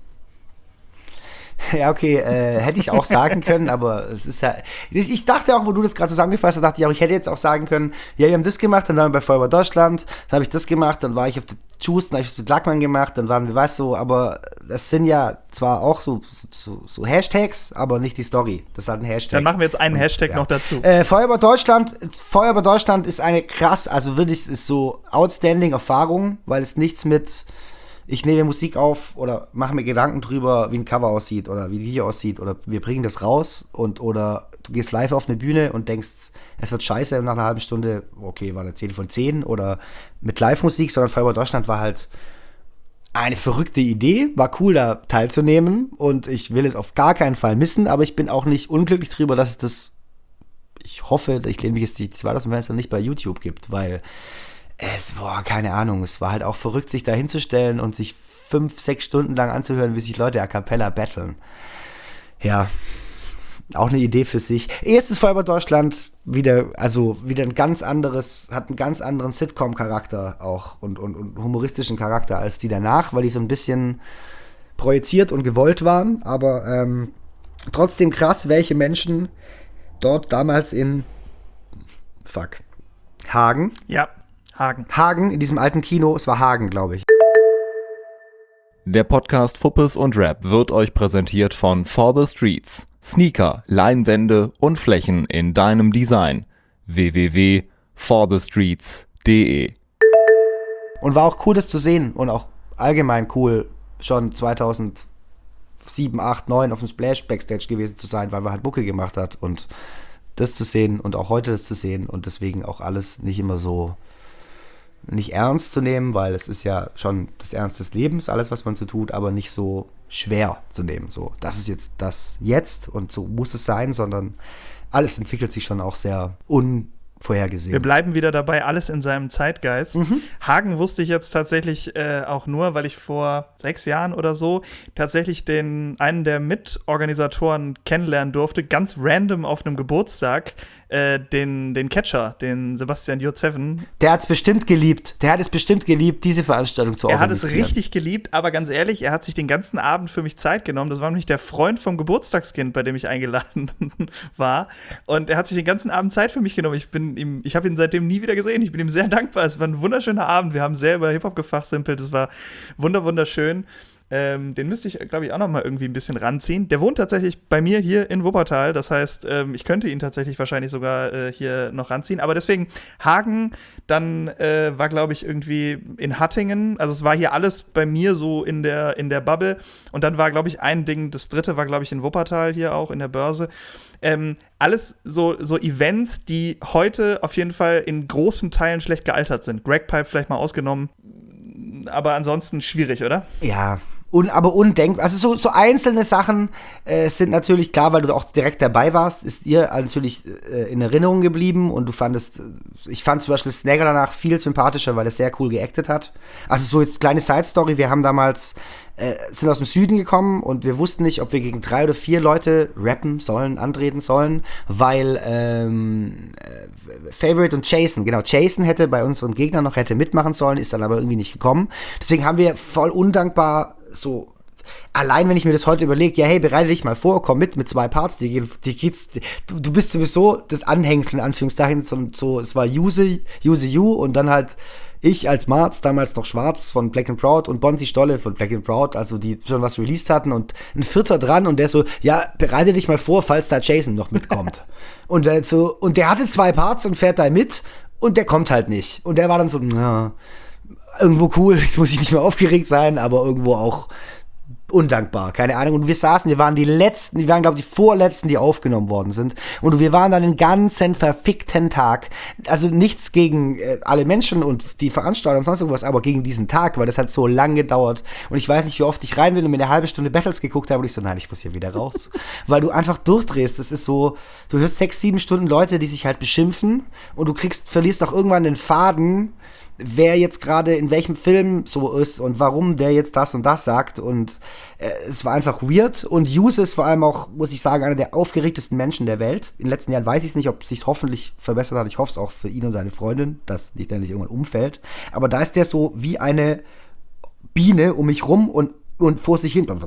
Ja, okay, hätte ich auch sagen können, aber es ist ja, ich dachte auch, wo du das gerade zusammengefasst hast, dachte ich auch, ich hätte jetzt auch sagen können, ja, wir haben das gemacht, dann waren wir bei Feuer über Deutschland, dann habe ich das gemacht, dann war ich auf der Juice, dann habe ich das mit Lackmann gemacht, dann waren wir, weißt du, aber das sind ja zwar auch so Hashtags, aber nicht die Story, das ist halt ein Hashtag. Dann machen wir jetzt einen Und, Hashtag ja. noch dazu. Feuer über Deutschland ist eine krass, also wirklich, es ist so outstanding Erfahrung, weil es nichts mit ich nehme Musik auf oder mache mir Gedanken drüber, wie ein Cover aussieht oder wie ein Video aussieht oder wir bringen das raus oder du gehst live auf eine Bühne und denkst, es wird scheiße und nach einer halben Stunde, okay, war eine 10 von 10 oder mit Live-Musik, sondern Feuer über Deutschland war halt eine verrückte Idee, war cool da teilzunehmen und ich will es auf gar keinen Fall missen, aber ich bin auch nicht unglücklich drüber, dass es das, ich hoffe, ich lehne mich jetzt die 2000 Fenster nicht bei YouTube gibt, weil keine Ahnung, es war halt auch verrückt, sich da hinzustellen und sich 5-6 Stunden lang anzuhören, wie sich Leute a cappella battlen. Ja, auch eine Idee für sich. Erstes Feuer über Deutschland, wieder ein ganz anderes, hat einen ganz anderen Sitcom-Charakter auch und humoristischen Charakter als die danach, weil die so ein bisschen projiziert und gewollt waren, aber trotzdem krass, welche Menschen dort damals in Hagen. Ja, Hagen. Hagen, in diesem alten Kino, es war Hagen, glaube ich. Der Podcast Fuppes und Rap wird euch präsentiert von For the Streets. Sneaker, Leinwände und Flächen in deinem Design. www.forthestreets.de. Und war auch cool, das zu sehen und auch allgemein cool, schon 2007, 8, 9 auf dem Splash Backstage gewesen zu sein, weil man halt Mucke gemacht hat und das zu sehen und auch heute das zu sehen und deswegen auch alles nicht immer so nicht ernst zu nehmen, weil es ist ja schon das Ernst des Lebens, alles, was man so tut, aber nicht so schwer zu nehmen. So, das ist jetzt das Jetzt und so muss es sein, sondern alles entwickelt sich schon auch sehr unvorhergesehen. Wir bleiben wieder dabei, alles in seinem Zeitgeist. Hagen wusste ich jetzt tatsächlich auch nur, weil ich vor 6 Jahren oder so tatsächlich einen der Mitorganisatoren kennenlernen durfte, ganz random auf einem Geburtstag, den Catcher, den Sebastian J7. Der hat es bestimmt geliebt. Der hat es bestimmt geliebt, diese Veranstaltung zu organisieren. Er hat es richtig geliebt, aber ganz ehrlich, er hat sich den ganzen Abend für mich Zeit genommen. Das war nämlich der Freund vom Geburtstagskind, bei dem ich eingeladen war. Und er hat sich den ganzen Abend Zeit für mich genommen. Ich habe ihn seitdem nie wieder gesehen. Ich bin ihm sehr dankbar. Es war ein wunderschöner Abend. Wir haben sehr über Hip-Hop gefachsimpelt. Es war wunderschön. Den müsste ich, glaube ich, auch noch mal irgendwie ein bisschen ranziehen. Der wohnt tatsächlich bei mir hier in Wuppertal. Das heißt, ich könnte ihn tatsächlich wahrscheinlich sogar hier noch ranziehen. Aber deswegen, Hagen dann war, glaube ich, irgendwie in Hattingen. Also es war hier alles bei mir so in der Bubble. Und dann war, glaube ich, ein Ding, das dritte war, glaube ich, in Wuppertal hier auch in der Börse. Alles so Events, die heute auf jeden Fall in großen Teilen schlecht gealtert sind. Greg Pipe vielleicht mal ausgenommen. Aber ansonsten schwierig, oder? Ja, aber undenkbar. Also so einzelne Sachen sind natürlich klar, weil du auch direkt dabei warst, ist dir natürlich in Erinnerung geblieben und ich fand zum Beispiel Snagger danach viel sympathischer, weil er sehr cool geactet hat. Also so jetzt kleine Side-Story, wir haben damals sind aus dem Süden gekommen und wir wussten nicht, ob wir gegen 3 oder 4 Leute rappen sollen, antreten sollen, weil Favorite und Jason hätte bei unseren Gegnern noch mitmachen sollen, ist dann aber irgendwie nicht gekommen. Deswegen haben wir voll undankbar so, allein wenn ich mir das heute überlege, ja hey, bereite dich mal vor, komm mit 2 Parts, du bist sowieso das Anhängsel in Anführungszeichen, so es war Use You und dann halt ich als Marz, damals noch Schwarz von Black & Proud und Bonzi Stolle von Black & Proud, also die schon was released hatten und ein 4. dran und der so, ja, bereite dich mal vor, falls da Jason noch mitkommt. und der hatte 2 Parts und fährt da mit und der kommt halt nicht. Und der war dann so, na, irgendwo cool, jetzt muss ich nicht mehr aufgeregt sein, aber irgendwo auch undankbar, keine Ahnung. Und wir waren glaube ich die vorletzten, die aufgenommen worden sind. Und wir waren dann den ganzen verfickten Tag, also nichts gegen alle Menschen und die Veranstaltung und sonst irgendwas, aber gegen diesen Tag, weil das hat so lang gedauert. Und ich weiß nicht, wie oft ich rein will und mir eine halbe Stunde Battles geguckt habe und ich so, nein, ich muss hier wieder raus. Weil du einfach durchdrehst. Das ist so, du hörst 6, 7 Stunden Leute, die sich halt beschimpfen und du verlierst auch irgendwann den Faden, wer jetzt gerade in welchem Film so ist und warum der jetzt das und das sagt und es war einfach weird und Use ist vor allem auch, muss ich sagen, einer der aufgeregtesten Menschen der Welt. In den letzten Jahren weiß ich es nicht, ob es sich hoffentlich verbessert hat. Ich hoffe es auch für ihn und seine Freundin, dass nicht irgendwann umfällt. Aber da ist der so wie eine Biene um mich rum und vor sich hin.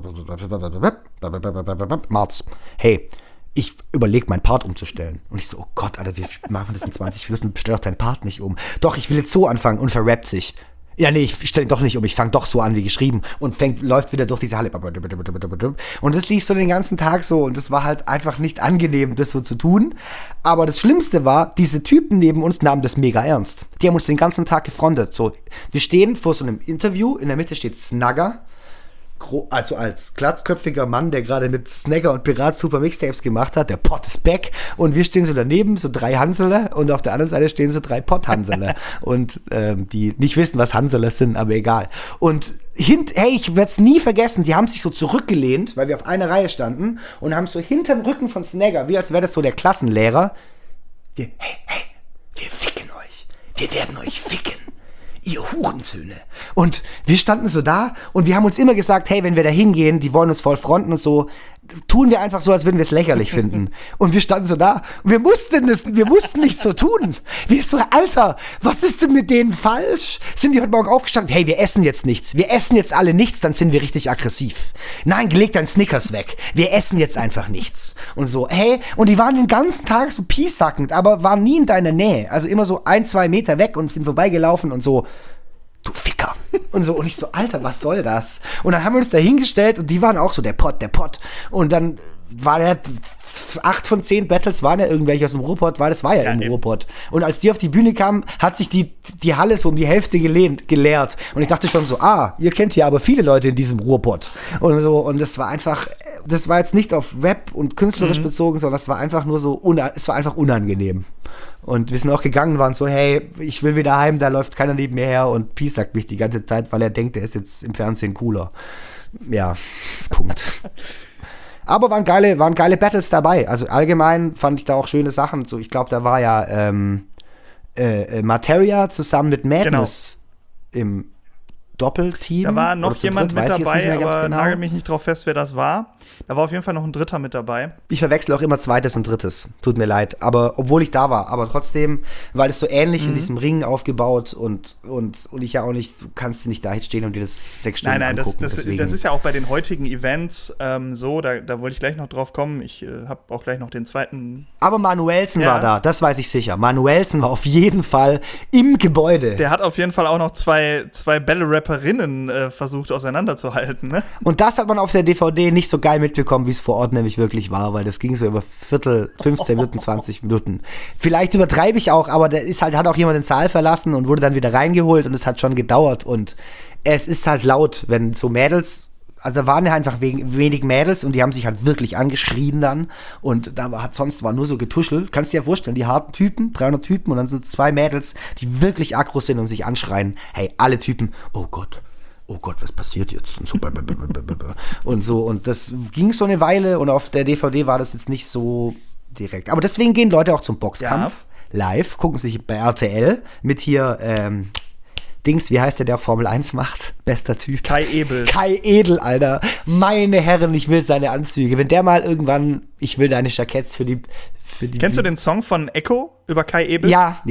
Marz, hey, ich überlege, meinen Part umzustellen. Und ich so, oh Gott, Alter, wir machen das in 20 Minuten, stell doch deinen Part nicht um. Doch, ich will jetzt so anfangen und verrappt sich. Ja, nee, ich stelle doch nicht um, ich fange doch so an wie geschrieben und läuft wieder durch diese Halle. Und das lief so den ganzen Tag so und das war halt einfach nicht angenehm, das so zu tun. Aber das Schlimmste war, diese Typen neben uns nahmen das mega ernst. Die haben uns den ganzen Tag gefrontet. So, wir stehen vor so einem Interview, in der Mitte steht Snagger, also als glatzköpfiger Mann, der gerade mit Snagger und Pirat super Mixtapes gemacht hat, der Pot ist back und wir stehen so daneben, so 3 Hansele und auf der anderen Seite stehen so 3 Pott-Hansele und die nicht wissen, was Hansele sind, aber egal. Und hey, ich werde es nie vergessen, die haben sich so zurückgelehnt, weil wir auf einer Reihe standen und haben so hinterm Rücken von Snagger, wie als wäre das so der Klassenlehrer, wir ficken euch, wir werden euch ficken. Ihr Hurensöhne. Und wir standen so da und wir haben uns immer gesagt, hey, wenn wir da hingehen, die wollen uns voll fronten und so, tun wir einfach so, als würden wir es lächerlich finden. Und wir standen so da und wir mussten nicht so tun. Wir so, Alter, was ist denn mit denen falsch? Sind die heute Morgen aufgestanden? Hey, wir essen jetzt nichts. Wir essen jetzt alle nichts, dann sind wir richtig aggressiv. Nein, leg dein Snickers weg. Wir essen jetzt einfach nichts. Und so, hey, und die waren den ganzen Tag so piesackend, aber waren nie in deiner Nähe. Also immer so 1, 2 Meter weg und sind vorbeigelaufen und so. du Ficker. Und so, und ich so, Alter, was soll das? Und dann haben wir uns da hingestellt und die waren auch so, der Pott. Und dann war der 8 von 10 Battles waren ja irgendwelche aus dem Ruhrpott, weil das war ja im Ruhrpott. Und als die auf die Bühne kamen, hat sich die Halle so um die Hälfte geleert. Und ich dachte schon so, ihr kennt hier aber viele Leute in diesem Ruhrpott. Und so, und das war einfach, das war jetzt nicht auf Rap und künstlerisch bezogen, sondern das war einfach nur so, es war einfach unangenehm. Und wir sind auch gegangen, waren so, hey, ich will wieder heim, da läuft keiner neben mir her und Peace sagt mich die ganze Zeit, weil er denkt, er ist jetzt im Fernsehen cooler. Ja, Punkt. Aber waren geile Battles dabei. Also allgemein fand ich da auch schöne Sachen. So, ich glaube, da war ja Materia zusammen mit Madness im Doppelteam. Da war noch jemand mit dabei, aber genau. Nagel mich nicht drauf fest, wer das war. Da war auf jeden Fall noch ein Dritter mit dabei. Ich verwechsel auch immer zweites und drittes. Tut mir leid. Aber obwohl ich da war. Aber trotzdem, weil es so ähnlich in diesem Ring aufgebaut und ich ja auch nicht, du kannst nicht da stehen und dir das 6 Stunden angucken. Das ist ja auch bei den heutigen Events so, da wollte ich gleich noch drauf kommen. Ich habe auch gleich noch den zweiten. Aber Manuelsen war da, das weiß ich sicher. Manuelsen war auf jeden Fall im Gebäude. Der hat auf jeden Fall auch noch zwei Battle-Rapperinnen versucht auseinanderzuhalten, ne? Und das hat man auf der DVD nicht so geil mitbekommen, wie es vor Ort nämlich wirklich war, weil das ging so über 15 Minuten, 20 Minuten. Vielleicht übertreibe ich auch, aber der ist halt, hat auch jemand den Saal verlassen und wurde dann wieder reingeholt und es hat schon gedauert und es ist halt laut, wenn so Mädels, also da waren ja einfach wenig Mädels und die haben sich halt wirklich angeschrien dann und sonst war nur so getuschelt. Kannst dir ja vorstellen, die harten Typen, 300 Typen und dann sind 2 Mädels, die wirklich aggro sind und sich anschreien. Hey, alle Typen, oh Gott, was passiert jetzt? Und so, und das ging so eine Weile und auf der DVD war das jetzt nicht so direkt. Aber deswegen gehen Leute auch zum Boxkampf live, gucken sich bei RTL mit hier Dings, wie heißt der auch Formel 1 macht? Bester Typ. Kai Edel, Alter. Meine Herren, ich will seine Anzüge. Wenn der mal irgendwann, ich will deine Jacketts für die Kennst du den Song von Echo über Kai Ebel? Ja.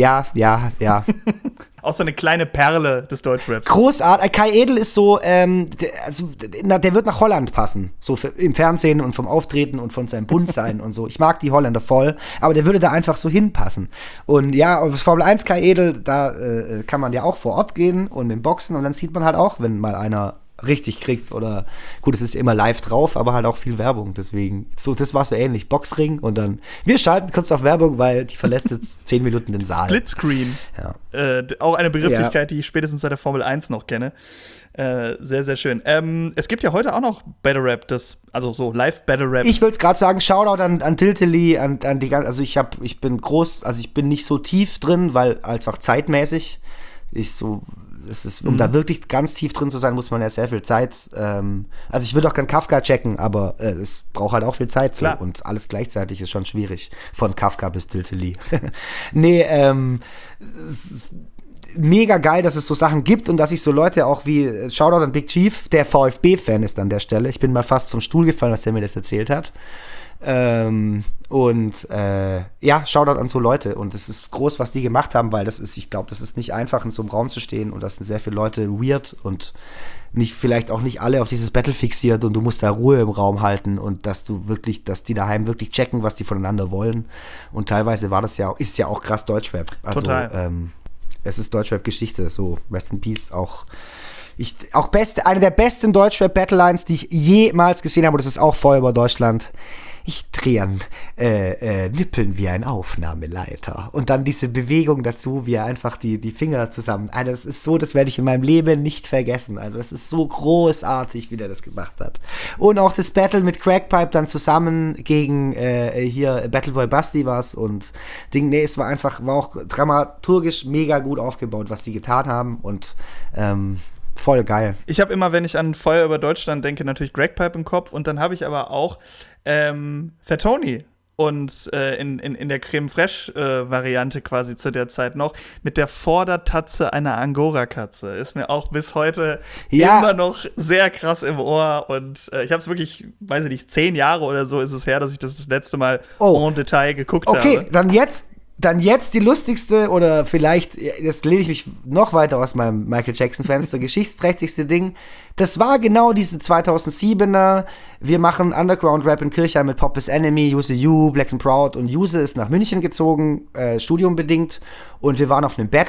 Auch so eine kleine Perle des Deutschraps. Großartig. Kai Edel ist so, der wird nach Holland passen. So im Fernsehen und vom Auftreten und von seinem Buntsein und so. Ich mag die Holländer voll, aber der würde da einfach so hinpassen. Und ja, auf Formel 1 Kai Edel, da kann man ja auch vor Ort gehen und mit dem Boxen und dann sieht man halt auch, wenn mal einer richtig kriegt oder gut, es ist immer live drauf, aber halt auch viel Werbung, deswegen, so, das war so ähnlich, Boxring und dann, wir schalten kurz auf Werbung, weil die verlässt jetzt 10 Minuten den Saal. Splitscreen, auch eine Begrifflichkeit, die ich spätestens seit der Formel 1 noch kenne. Sehr, sehr schön. Es gibt ja heute auch noch Battle Rap, also so Live-Battle Rap. Ich würde es gerade sagen, Shoutout an Tilteli, an die ganzen, also ich bin nicht so tief drin, weil einfach zeitmäßig um da wirklich ganz tief drin zu sein, muss man ja sehr viel Zeit. Also ich würde auch gern Kafka checken, aber es braucht halt auch viel Zeit so. Und alles gleichzeitig ist schon schwierig. Von Kafka bis Tilteli. Nee, mega geil, dass es so Sachen gibt und dass ich so Leute auch wie, Shoutout an Big Chief, der VfB-Fan ist an der Stelle. Ich bin mal fast vom Stuhl gefallen, als der mir das erzählt hat. Shoutout an so Leute und es ist groß, was die gemacht haben, weil ich glaube, das ist nicht einfach, in so einem Raum zu stehen und das sind sehr viele Leute weird und vielleicht auch nicht alle auf dieses Battle fixiert und du musst da Ruhe im Raum halten und dass die daheim wirklich checken, was die voneinander wollen und teilweise ist ja auch krass Deutschrap. Also, total. Es ist Deutschrap-Geschichte, so Rest in Peace eine der besten Deutschrap-Battlelines, die ich jemals gesehen habe, und das ist auch Feuer über Deutschland. Ich drehe an Nippeln wie ein Aufnahmeleiter. Und dann diese Bewegung dazu, wie er einfach die Finger zusammen. Also das ist so, das werde ich in meinem Leben nicht vergessen. Also das ist so großartig, wie der das gemacht hat. Und auch das Battle mit Crackpipe dann zusammen gegen hier Battleboy Basti war's und es war auch dramaturgisch mega gut aufgebaut, was die getan haben und voll geil. Ich habe immer, wenn ich an Feuer über Deutschland denke, natürlich Crackpipe im Kopf und dann habe ich aber auch Fat Tony und in der Creme Fraiche Variante quasi zu der Zeit noch mit der Vordertatze einer Angora-Katze. Ist mir auch bis heute immer noch sehr krass im Ohr und ich habe es wirklich, weiß ich nicht, 10 Jahre oder so ist es her, dass ich das letzte Mal en Detail geguckt habe. Okay, dann jetzt die lustigste oder vielleicht, jetzt lehne ich mich noch weiter aus meinem Michael Jackson-Fenster, geschichtsträchtigste Ding. Das war genau diese 2007er, wir machen Underground-Rap in Kirchheim mit Pop is Enemy, Use You, Black and Proud und Use ist nach München gezogen, studiumbedingt und wir waren auf einem Battle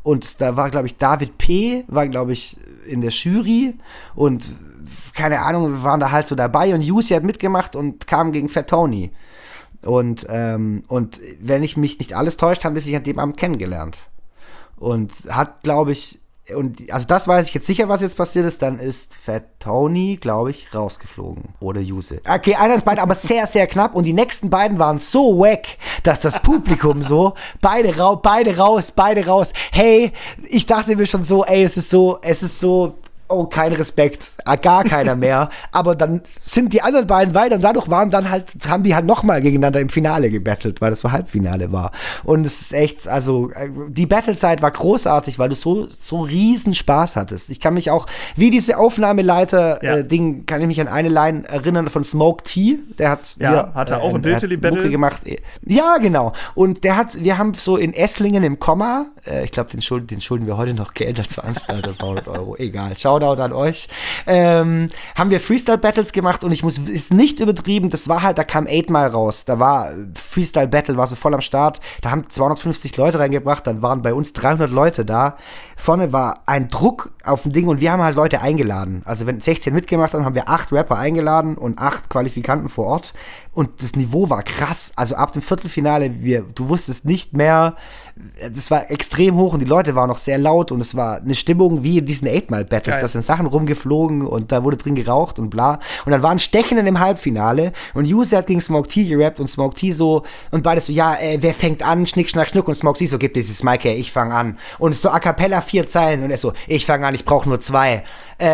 und da war, glaube ich, David P. war, glaube ich, in der Jury und keine Ahnung, wir waren da halt so dabei und Jussi hat mitgemacht und kam gegen Fat Tony. Und wenn ich mich nicht alles täuscht, haben wir sich an dem Abend kennengelernt. Und hat, glaube ich, also das weiß ich jetzt sicher, was jetzt passiert ist, dann ist Fat Tony, glaube ich, rausgeflogen. Oder Juse. Okay, einer ist beide, aber sehr, sehr knapp. Und die nächsten beiden waren so wack, dass das Publikum so, beide raus. Hey, ich dachte mir schon so, ey, es ist so, oh, kein Respekt, gar keiner mehr. Aber dann sind die anderen beiden weiter und dadurch haben die halt nochmal gegeneinander im Finale gebettelt, weil das so Halbfinale war. Und es ist echt, also die Battlezeit war großartig, weil du so riesen Spaß hattest. Ich kann mich auch, wie diese Aufnahmeleiter-Ding, kann ich mich an eine Line erinnern von Smoke T, der hat hat er auch ein Diltily-Battle gemacht. Ja, genau. Und wir haben so in Esslingen im Komma, ich glaube, den schulden wir heute noch Geld als Veranstalter, 100 €, egal. Shoutout an euch. Haben wir Freestyle-Battles gemacht und ist nicht übertrieben, das war halt, da kam 8 Mile raus, da war Freestyle-Battle, war so voll am Start, da haben 250 Leute reingebracht, dann waren bei uns 300 Leute da, vorne war ein Druck auf dem Ding und wir haben halt Leute eingeladen, also wenn 16 mitgemacht haben, haben wir 8 Rapper eingeladen und 8 Qualifikanten vor Ort und das Niveau war krass, also ab dem Viertelfinale, du wusstest nicht mehr, das war extrem hoch und die Leute waren noch sehr laut und es war eine Stimmung wie in diesen 8 Mile Battles, da sind Sachen rumgeflogen und da wurde drin geraucht und bla. Und dann waren Stechen im Halbfinale und Juse hat gegen Smoke T gerappt und Smoke T so und beide so, ja, wer fängt an? Schnick, schnack, schnuck und Smoke T so, gib dieses Mic her, ich fang an. Und so a cappella 4 Zeilen und er so, ich fang an, ich brauch nur 2.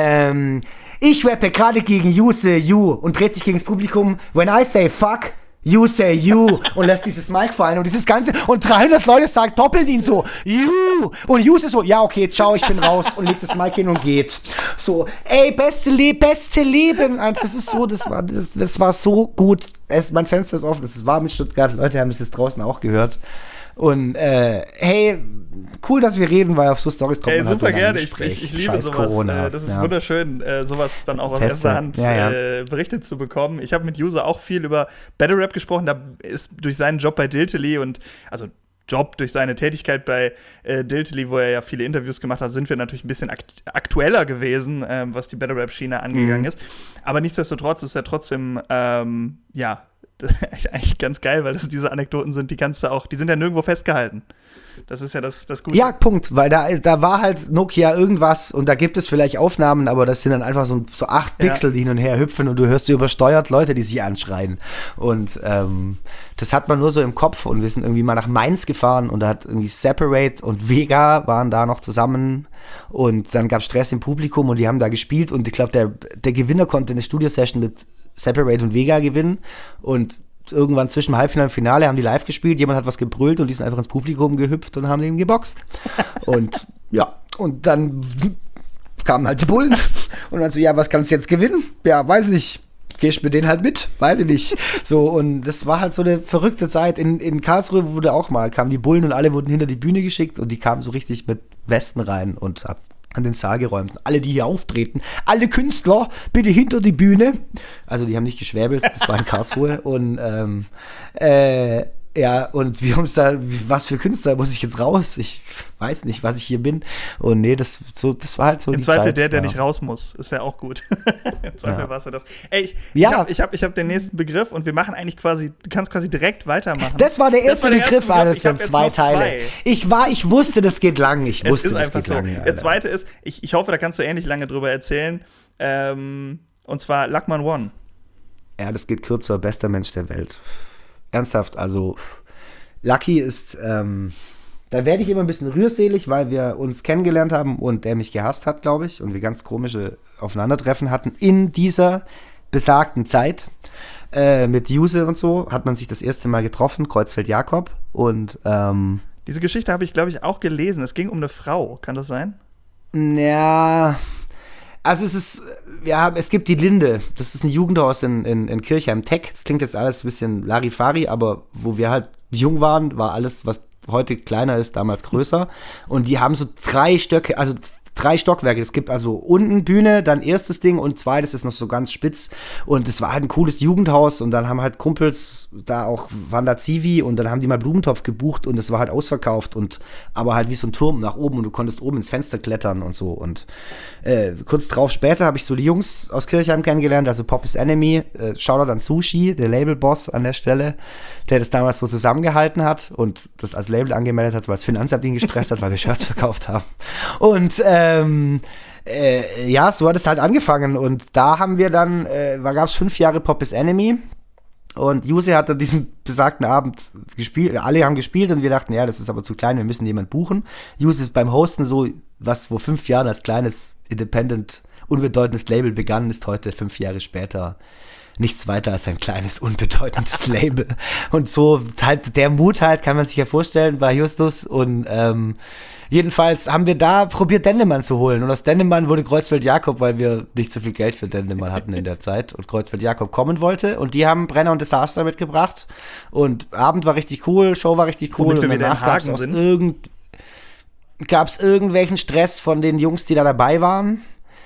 Ich rappe gerade gegen You und dreht sich gegen das Publikum, when I say fuck, you say you und lässt dieses Mic fallen und dieses Ganze und 300 Leute sagen, doppelt ihn so, you und you ist so, ja okay, ciao, ich bin raus und legt das Mic hin und geht. So, ey, beste Leben. Das ist so, das war so gut. Mein Fenster ist offen, das war mit Stuttgart, Leute haben es jetzt draußen auch gehört. Und hey, cool, dass wir reden, weil auf so Storys kommt man super halt gerne. Ich liebe Scheiß sowas. Corona. Das ist wunderschön, sowas dann auch aus erster Hand berichtet zu bekommen. Ich habe mit User auch viel über Battle Rap gesprochen. Da ist durch seinen Job bei Diltily durch seine Tätigkeit bei Diltily, wo er ja viele Interviews gemacht hat, sind wir natürlich ein bisschen aktueller gewesen, was die Battle Rap Schiene angegangen ist. Aber nichtsdestotrotz ist er trotzdem, das ist eigentlich ganz geil, weil das diese Anekdoten sind, die sind ja nirgendwo festgehalten. Das ist ja das Gute. Ja, Punkt, weil da war halt Nokia irgendwas und da gibt es vielleicht Aufnahmen, aber das sind dann einfach so 8 Pixel, die hin und her hüpfen und du hörst übersteuert Leute, die sich anschreien. Und das hat man nur so im Kopf und wir sind irgendwie mal nach Mainz gefahren und da hat irgendwie Separate und Vega waren da noch zusammen und dann gab es Stress im Publikum und die haben da gespielt und ich glaube, der Gewinner konnte eine Studio-Session mit Separate und Vega gewinnen und irgendwann zwischen Halbfinale und Finale haben die live gespielt, jemand hat was gebrüllt und die sind einfach ins Publikum gehüpft und haben den geboxt. Und ja, und dann kamen halt die Bullen und dann so, ja, was kannst du jetzt gewinnen? Ja, weiß ich nicht. Gehst mit denen halt mit, weiß ich nicht. So, und das war halt so eine verrückte Zeit. In Karlsruhe kamen die Bullen und alle wurden hinter die Bühne geschickt und die kamen so richtig mit Westen rein und an den Saal geräumt. Alle, die hier auftreten, alle Künstler, bitte hinter die Bühne. Also die haben nicht geschwäbelt, das war in Karlsruhe. Und und wir haben da, was für Künstler muss ich jetzt raus? Ich weiß nicht, was ich hier bin. Und nee, das war halt so im die Zweifel Zeit. der nicht raus muss, ist ja auch gut. Im Zweifel war es ja das. Ey, ich hab den nächsten Begriff und wir machen eigentlich quasi, du kannst quasi direkt weitermachen. Das war der erste Begriff, Alter, wir haben 2 Teile. Ich wusste, das geht lang. Ich wusste, das geht lang. Der zweite ist, ich hoffe, da kannst du ähnlich lange drüber erzählen, und zwar Luckman One. Ja, das geht kürzer, bester Mensch der Welt. Ernsthaft, also Lucky ist, da werde ich immer ein bisschen rührselig, weil wir uns kennengelernt haben und der mich gehasst hat, glaube ich, und wir ganz komische Aufeinandertreffen hatten in dieser besagten Zeit. Mit Juse und so hat man sich das erste Mal getroffen, Kreuzfeld-Jakob und diese Geschichte habe ich, glaube ich, auch gelesen. Es ging um eine Frau, kann das sein? Ja, also es gibt die Linde, das ist ein Jugendhaus in Kirchheim Tech, das klingt jetzt alles ein bisschen Larifari, aber wo wir halt jung waren, war alles, was heute kleiner ist, damals größer und die haben so 3 Stöcke, also 3 Stockwerke. Es gibt also unten Bühne, dann erstes Ding und zweites ist noch so ganz spitz. Und es war halt ein cooles Jugendhaus und dann haben halt Kumpels da auch, waren da Zivi und dann haben die mal Blumentopf gebucht und es war halt ausverkauft und aber halt wie so ein Turm nach oben und du konntest oben ins Fenster klettern und so. Und kurz drauf später habe ich so die Jungs aus Kirchheim kennengelernt, also Pop is Enemy, Shoutout an Sushi, der Labelboss an der Stelle, der das damals so zusammengehalten hat und das als Label angemeldet hat, weil das Finanzamt ihn gestresst hat, weil wir Shirts verkauft haben. Und ja, so hat es halt angefangen und da haben wir dann, gab es 5 Jahre Pop is Enemy und Juse hat an diesem besagten Abend gespielt, alle haben gespielt und wir dachten, ja, das ist aber zu klein, wir müssen jemanden buchen. Juse ist beim Hosten so, was vor 5 Jahren als kleines, independent, unbedeutendes Label begann, ist heute 5 Jahre später nichts weiter als ein kleines, unbedeutendes Label. Und so halt der Mut halt, kann man sich ja vorstellen, bei Justus. Und jedenfalls haben wir da probiert, Dendemann zu holen. Und aus Dendemann wurde Kreuzfeld-Jakob, weil wir nicht so viel Geld für Dendemann hatten in der Zeit. Und Kreuzfeld-Jakob kommen wollte. Und die haben Brenner und Disaster mitgebracht. Und Abend war richtig cool, Show war richtig cool. Und danach gab es irgendwelchen Stress von den Jungs, die da dabei waren.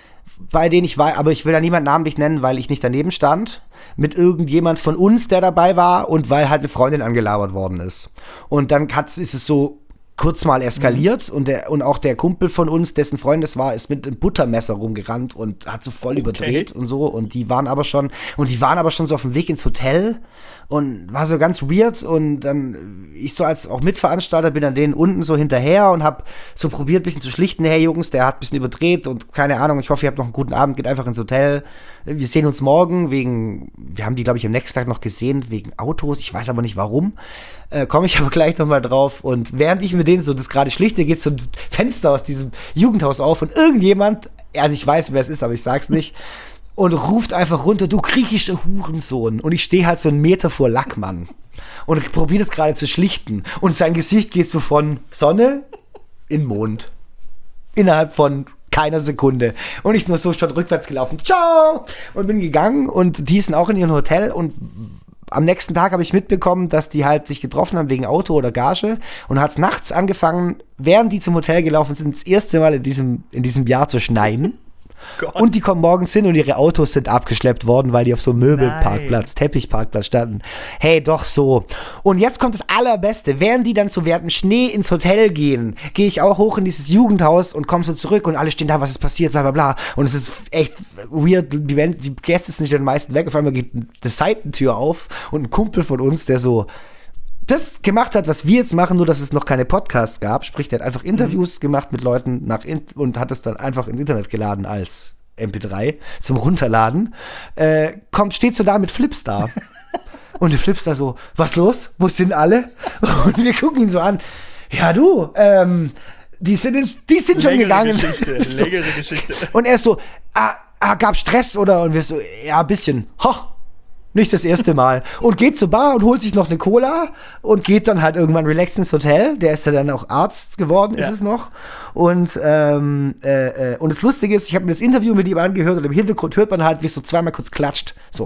Bei denen ich war, aber ich will da niemanden namentlich nennen, weil ich nicht daneben stand, mit irgendjemand von uns, der dabei war und weil halt eine Freundin angelabert worden ist. Und dann ist es so kurz mal eskaliert und auch der Kumpel von uns, dessen Freund es war, ist mit einem Buttermesser rumgerannt und hat so voll überdreht und so und die waren aber schon so auf dem Weg ins Hotel und war so ganz weird und dann ich so als auch Mitveranstalter bin an denen unten so hinterher und hab so probiert ein bisschen zu schlichten, hey Jungs, der hat ein bisschen überdreht und keine Ahnung, ich hoffe, ihr habt noch einen guten Abend, geht einfach ins Hotel, wir sehen uns morgen wir haben die glaube ich am nächsten Tag noch gesehen, wegen Autos, ich weiß aber nicht warum, komme ich aber gleich nochmal drauf und während ich mit denen so das gerade schlichte, geht so ein Fenster aus diesem Jugendhaus auf und irgendjemand, also ich weiß, wer es ist, aber ich sag's nicht, und ruft einfach runter, du griechischer Hurensohn. Und ich stehe halt so 1 Meter vor Lackmann. Und ich probiere das gerade zu schlichten. Und sein Gesicht geht so von Sonne in Mond. Innerhalb von keiner Sekunde. Und ich nur so schon rückwärts gelaufen. Ciao! Und bin gegangen. Und die sind auch in ihrem Hotel. Und am nächsten Tag habe ich mitbekommen, dass die halt sich getroffen haben wegen Auto oder Gage. Und hat nachts angefangen, während die zum Hotel gelaufen sind, das erste Mal in diesem Jahr zu schneien. Gott. Und die kommen morgens hin und ihre Autos sind abgeschleppt worden, weil die auf so einem Möbelparkplatz, Teppichparkplatz standen. Hey, doch so. Und jetzt kommt das Allerbeste. Während die dann zu werten Schnee ins Hotel gehen, gehe ich auch hoch in dieses Jugendhaus und komme so zurück und alle stehen da, was ist passiert, bla bla bla. Und es ist echt weird. Die Gäste sind nicht den meisten weg. Auf einmal geht die Seitentür auf und ein Kumpel von uns, der so das gemacht hat, was wir jetzt machen, nur dass es noch keine Podcasts gab. Sprich, der hat einfach Interviews gemacht mit Leuten und hat es dann einfach ins Internet geladen als MP3 zum Runterladen. Steht so da mit Flipstar. Und der Flipstar so, was los? Wo sind alle? Und wir gucken ihn so an. Ja, du, die sind schon gegangen. So. Längere Geschichte. Und er ist so, gab Stress oder? Und wir so, ja, ein bisschen. Nicht das erste Mal. Und geht zur Bar und holt sich noch eine Cola und geht dann halt irgendwann relaxed ins Hotel. Der ist ja dann auch Arzt geworden, ist es noch. Und das Lustige ist, ich habe mir das Interview mit ihm angehört und im Hintergrund hört man halt, wie es so zweimal kurz klatscht. So.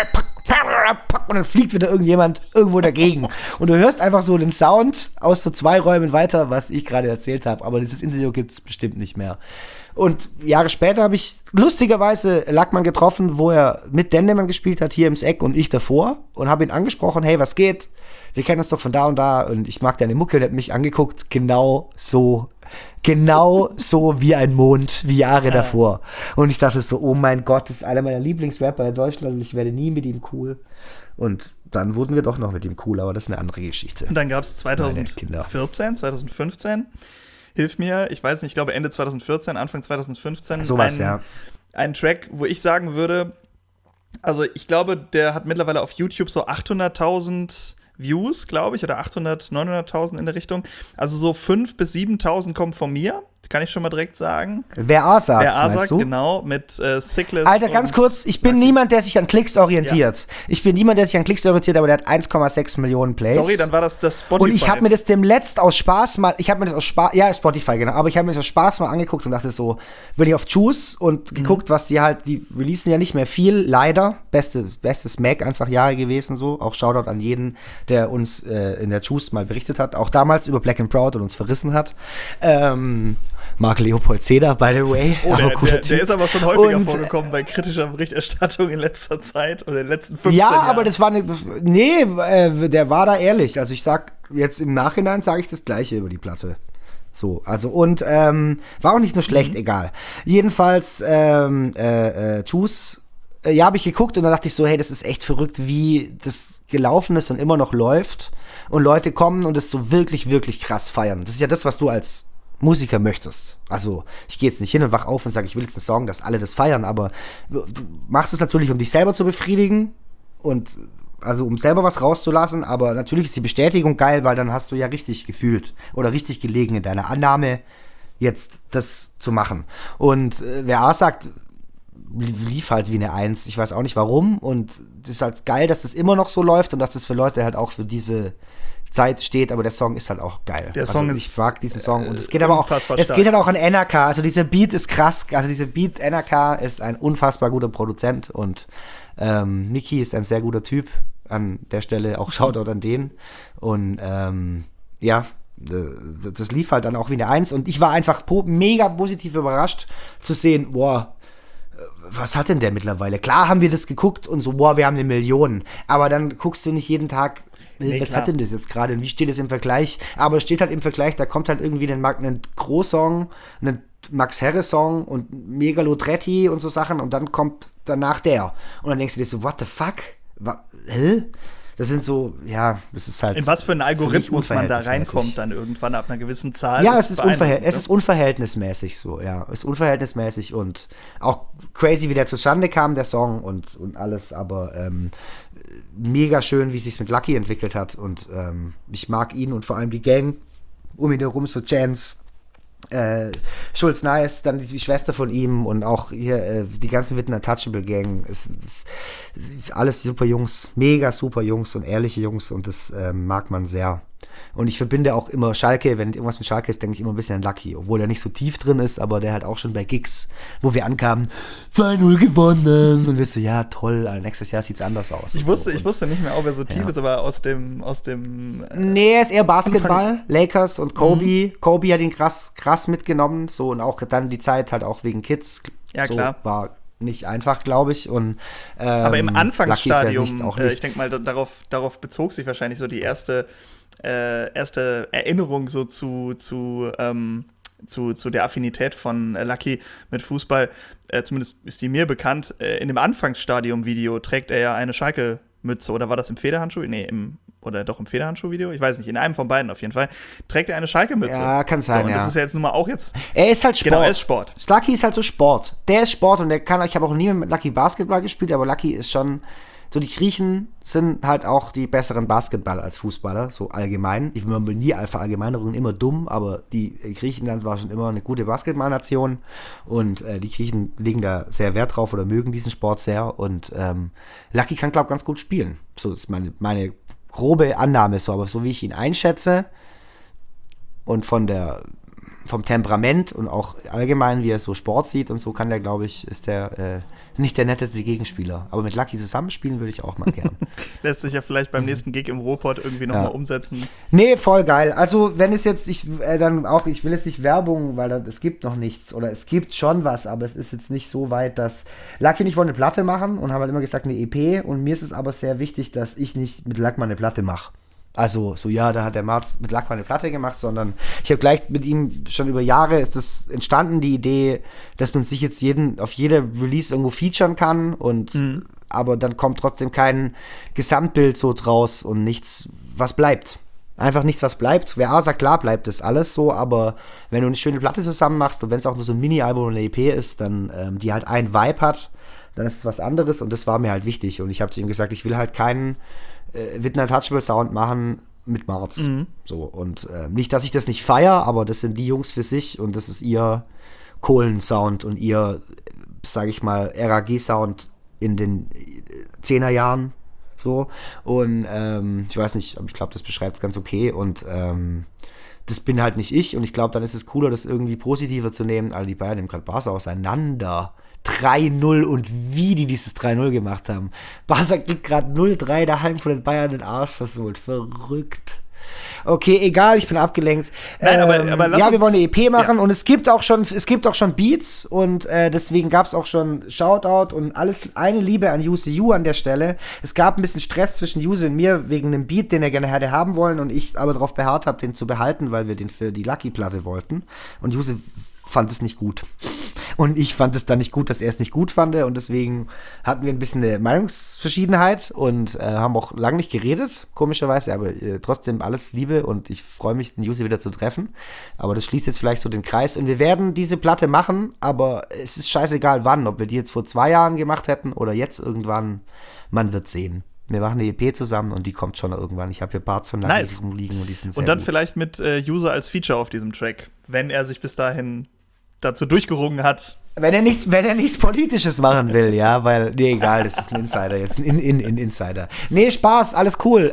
Und dann fliegt wieder irgendjemand irgendwo dagegen. Und du hörst einfach so den Sound aus so 2 Räumen weiter, was ich gerade erzählt habe. Aber dieses Interview gibt es bestimmt nicht mehr. Und Jahre später habe ich lustigerweise Lackmann getroffen, wo er mit Dendemann gespielt hat, hier im Eck und ich davor. Und habe ihn angesprochen, hey, was geht? Wir kennen uns doch von da und da und ich mag deine Mucke. Und er hat mich angeguckt, genau so wie ein Mond, wie Jahre davor. Und ich dachte so, oh mein Gott, das ist einer meiner Lieblingsrapper in Deutschland und ich werde nie mit ihm cool. Und dann wurden wir doch noch mit ihm cool, aber das ist eine andere Geschichte. Und dann gab es 2014, 2015, hilf mir, ich weiß nicht, ich glaube Ende 2014, Anfang 2015, ein Track, wo ich sagen würde, also ich glaube, der hat mittlerweile auf YouTube so 800.000 Views, glaube ich, oder 800.000, 900.000 in der Richtung. Also so 5.000 bis 7.000 kommen von mir, kann ich schon mal direkt sagen. Wer A sagt, meinst du? Genau, mit Sickless. Alter, ganz kurz, ich bin niemand, der sich an Klicks orientiert. Ja. Ich bin niemand, der sich an Klicks orientiert, aber der hat 1,6 Millionen Plays. Sorry, dann war das Spotify. Und ich habe mir das aus Spaß mal, Spotify, genau, aber ich habe mir das aus Spaß mal angeguckt und dachte so, bin ich auf Juice und geguckt, was die releasen ja nicht mehr viel, leider, bestes Mac einfach Jahre gewesen, so. Auch Shoutout an jeden, der uns in der Juice mal berichtet hat. Auch damals über Black and Proud und uns verrissen hat. Marc Leopold Zeder, by the way. Oh, Aber der ist aber schon häufiger vorgekommen bei kritischer Berichterstattung in letzter Zeit oder in den letzten 15 Jahren. Ja, aber das war der war da ehrlich. Also ich sag jetzt im Nachhinein sage ich das Gleiche über die Platte. So, also und war auch nicht nur schlecht, egal. Jedenfalls Juice, ja, habe ich geguckt und dann dachte ich so, hey, das ist echt verrückt, wie das gelaufen ist und immer noch läuft und Leute kommen und es so wirklich, wirklich krass feiern. Das ist ja das, was du als Musiker möchtest. Also ich gehe jetzt nicht hin und wach auf und sage, ich will jetzt einen Song, dass alle das feiern, aber du machst es natürlich, um dich selber zu befriedigen und also um selber was rauszulassen, aber natürlich ist die Bestätigung geil, weil dann hast du ja richtig gefühlt oder richtig gelegen in deiner Annahme, jetzt das zu machen. Und wer A sagt, lief halt wie eine Eins. Ich weiß auch nicht warum und es ist halt geil, dass das immer noch so läuft und dass das für Leute halt auch für diese Zeit steht, aber der Song ist halt auch geil. Der Song also ich ist mag diesen Song und es geht aber auch, es stark. geht halt auch an NRK, also dieser Beat ist krass, also dieser Beat NRK ist ein unfassbar guter Produzent und Niki ist ein sehr guter Typ an der Stelle, auch Shoutout an den und ja, das lief halt dann auch wie eine Eins und ich war einfach mega positiv überrascht zu sehen, boah, was hat denn der mittlerweile? Klar haben wir das geguckt und so, boah, wir haben 1 Million, aber dann guckst du nicht jeden Tag, was hat denn das jetzt gerade und wie steht es im Vergleich? Aber es steht halt im Vergleich, da kommt halt irgendwie ein Gros-Song, ein Max Herre-Song und Megalodretti und so Sachen und dann kommt danach der. Und dann denkst du dir so, what the fuck? Hä? Das sind so, ja, das ist halt. In was für einen Algorithmus man da reinkommt dann irgendwann ab einer gewissen Zahl. Ja, es ist unverhältnismäßig so, ja. Es ist unverhältnismäßig und auch crazy, wie der zustande kam, der Song und alles, aber mega schön, wie es sich mit Lucky entwickelt hat und ich mag ihn und vor allem die Gang um ihn herum, so Chance, Schulz Nice, dann die Schwester von ihm und auch hier die ganzen Witten Untouchable Gang. Es ist alles super Jungs, mega super Jungs und ehrliche Jungs und das mag man sehr. Und ich verbinde auch immer Schalke, wenn irgendwas mit Schalke ist, denke ich immer ein bisschen an Lucky, obwohl er nicht so tief drin ist, aber der hat auch schon bei Gigs, wo wir ankamen, 2-0 gewonnen und wir so, ja toll, nächstes Jahr sieht's anders aus. Ich wusste nicht mehr, ob er so tief ist, aber aus dem nee, er ist eher Basketball, Lakers und Kobe. Kobe hat ihn krass mitgenommen, so und auch dann die Zeit halt auch wegen Kids. Ja, so, klar. War nicht einfach, glaube ich. Und, aber im Anfangsstadium, ja nicht. Ich denke mal, darauf bezog sich wahrscheinlich so die erste Erinnerung so zu der Affinität von Lucky mit Fußball. Zumindest ist die mir bekannt. In dem Anfangsstadium-Video trägt er ja eine Schalke-Mütze. Oder war das im Federhandschuh? Nee, im Federhandschuh-Video? Ich weiß nicht, in einem von beiden auf jeden Fall. Trägt er eine Schalke-Mütze. Ja, kann sein, so, und das ist ja jetzt nun mal auch jetzt. Er ist halt Sport. Genau, er ist Sport. Lucky ist halt so Sport. Der ist Sport und ich habe auch nie mit Lucky Basketball gespielt, aber Lucky ist schon. So, die Griechen sind halt auch die besseren Basketballer als Fußballer, so allgemein. Ich will nie Verallgemeinerungen, immer dumm, aber Griechenland war schon immer eine gute Basketballnation und die Griechen legen da sehr Wert drauf oder mögen diesen Sport sehr und Lucky kann, glaube ich, ganz gut spielen. So ist meine grobe Annahme so, aber so wie ich ihn einschätze und vom Temperament und auch allgemein, wie er so Sport sieht und so, kann der, glaube ich, ist der nicht der netteste Gegenspieler. Aber mit Lucky zusammenspielen würde ich auch mal gern. Lässt sich ja vielleicht beim nächsten Gig im Ruhrpott irgendwie nochmal umsetzen. Nee, voll geil. Also, wenn es jetzt, ich will jetzt nicht Werbung, weil es gibt noch nichts oder es gibt schon was, aber es ist jetzt nicht so weit, dass Lucky und ich wollen eine Platte machen und haben halt immer gesagt, eine EP und mir ist es aber sehr wichtig, dass ich nicht mit Lucky mal eine Platte mache. Also, so ja, da hat der Marz mit Lack mal eine Platte gemacht, sondern ich habe gleich mit ihm schon über Jahre ist es entstanden, die Idee, dass man sich jetzt auf jeder Release irgendwo featuren kann und aber dann kommt trotzdem kein Gesamtbild so draus und nichts, was bleibt. Einfach nichts, was bleibt. Wer A sagt, klar bleibt das alles so, aber wenn du eine schöne Platte zusammen machst und wenn es auch nur so ein Mini-Album oder eine EP ist, dann die halt einen Vibe hat, dann ist es was anderes und das war mir halt wichtig und ich habe zu ihm gesagt, ich will halt keinen Witten Untouchable Sound machen mit Marz. So, und nicht, dass ich das nicht feiere, aber das sind die Jungs für sich und das ist ihr Kohlen-Sound und ihr, sage ich mal, RAG-Sound in den 10er Jahren. So. Und ich weiß nicht, aber ich glaube, das beschreibt es ganz okay und das bin halt nicht ich und ich glaube, dann ist es cooler, das irgendwie positiver zu nehmen. Also die beiden nehmen gerade Bars auseinander. 3-0 und wie die dieses 3-0 gemacht haben. Barca kriegt gerade 0-3 daheim von den Bayern den Arsch versohlt. Verrückt. Okay, egal, ich bin abgelenkt. Nein, aber lass ja, uns, wir wollen eine EP machen und es gibt auch schon Beats und deswegen gab es auch schon Shoutout und alles, eine Liebe an Yuse Yu an der Stelle. Es gab ein bisschen Stress zwischen Yuse und mir wegen einem Beat, den er gerne hätte haben wollen und ich aber darauf beharrt habe, den zu behalten, weil wir den für die Lucky-Platte wollten. Und Yuse fand es nicht gut. Und ich fand es dann nicht gut, dass er es nicht gut fand. Und deswegen hatten wir ein bisschen eine Meinungsverschiedenheit und haben auch lange nicht geredet, komischerweise. Aber trotzdem alles Liebe und ich freue mich, den Yuse wieder zu treffen. Aber das schließt jetzt vielleicht so den Kreis. Und wir werden diese Platte machen, aber es ist scheißegal wann. Ob wir die jetzt vor 2 Jahren gemacht hätten oder jetzt irgendwann, man wird sehen. Wir machen eine EP zusammen und die kommt schon irgendwann. Ich habe hier Parts von Lucky rumliegen und die sind sehr Und dann gut. vielleicht mit User als Feature auf diesem Track, wenn er sich bis dahin dazu durchgerungen hat. Wenn er nichts Politisches machen will, ja, weil, nee, egal, das ist ein Insider jetzt, ein Insider. Nee, Spaß, alles cool.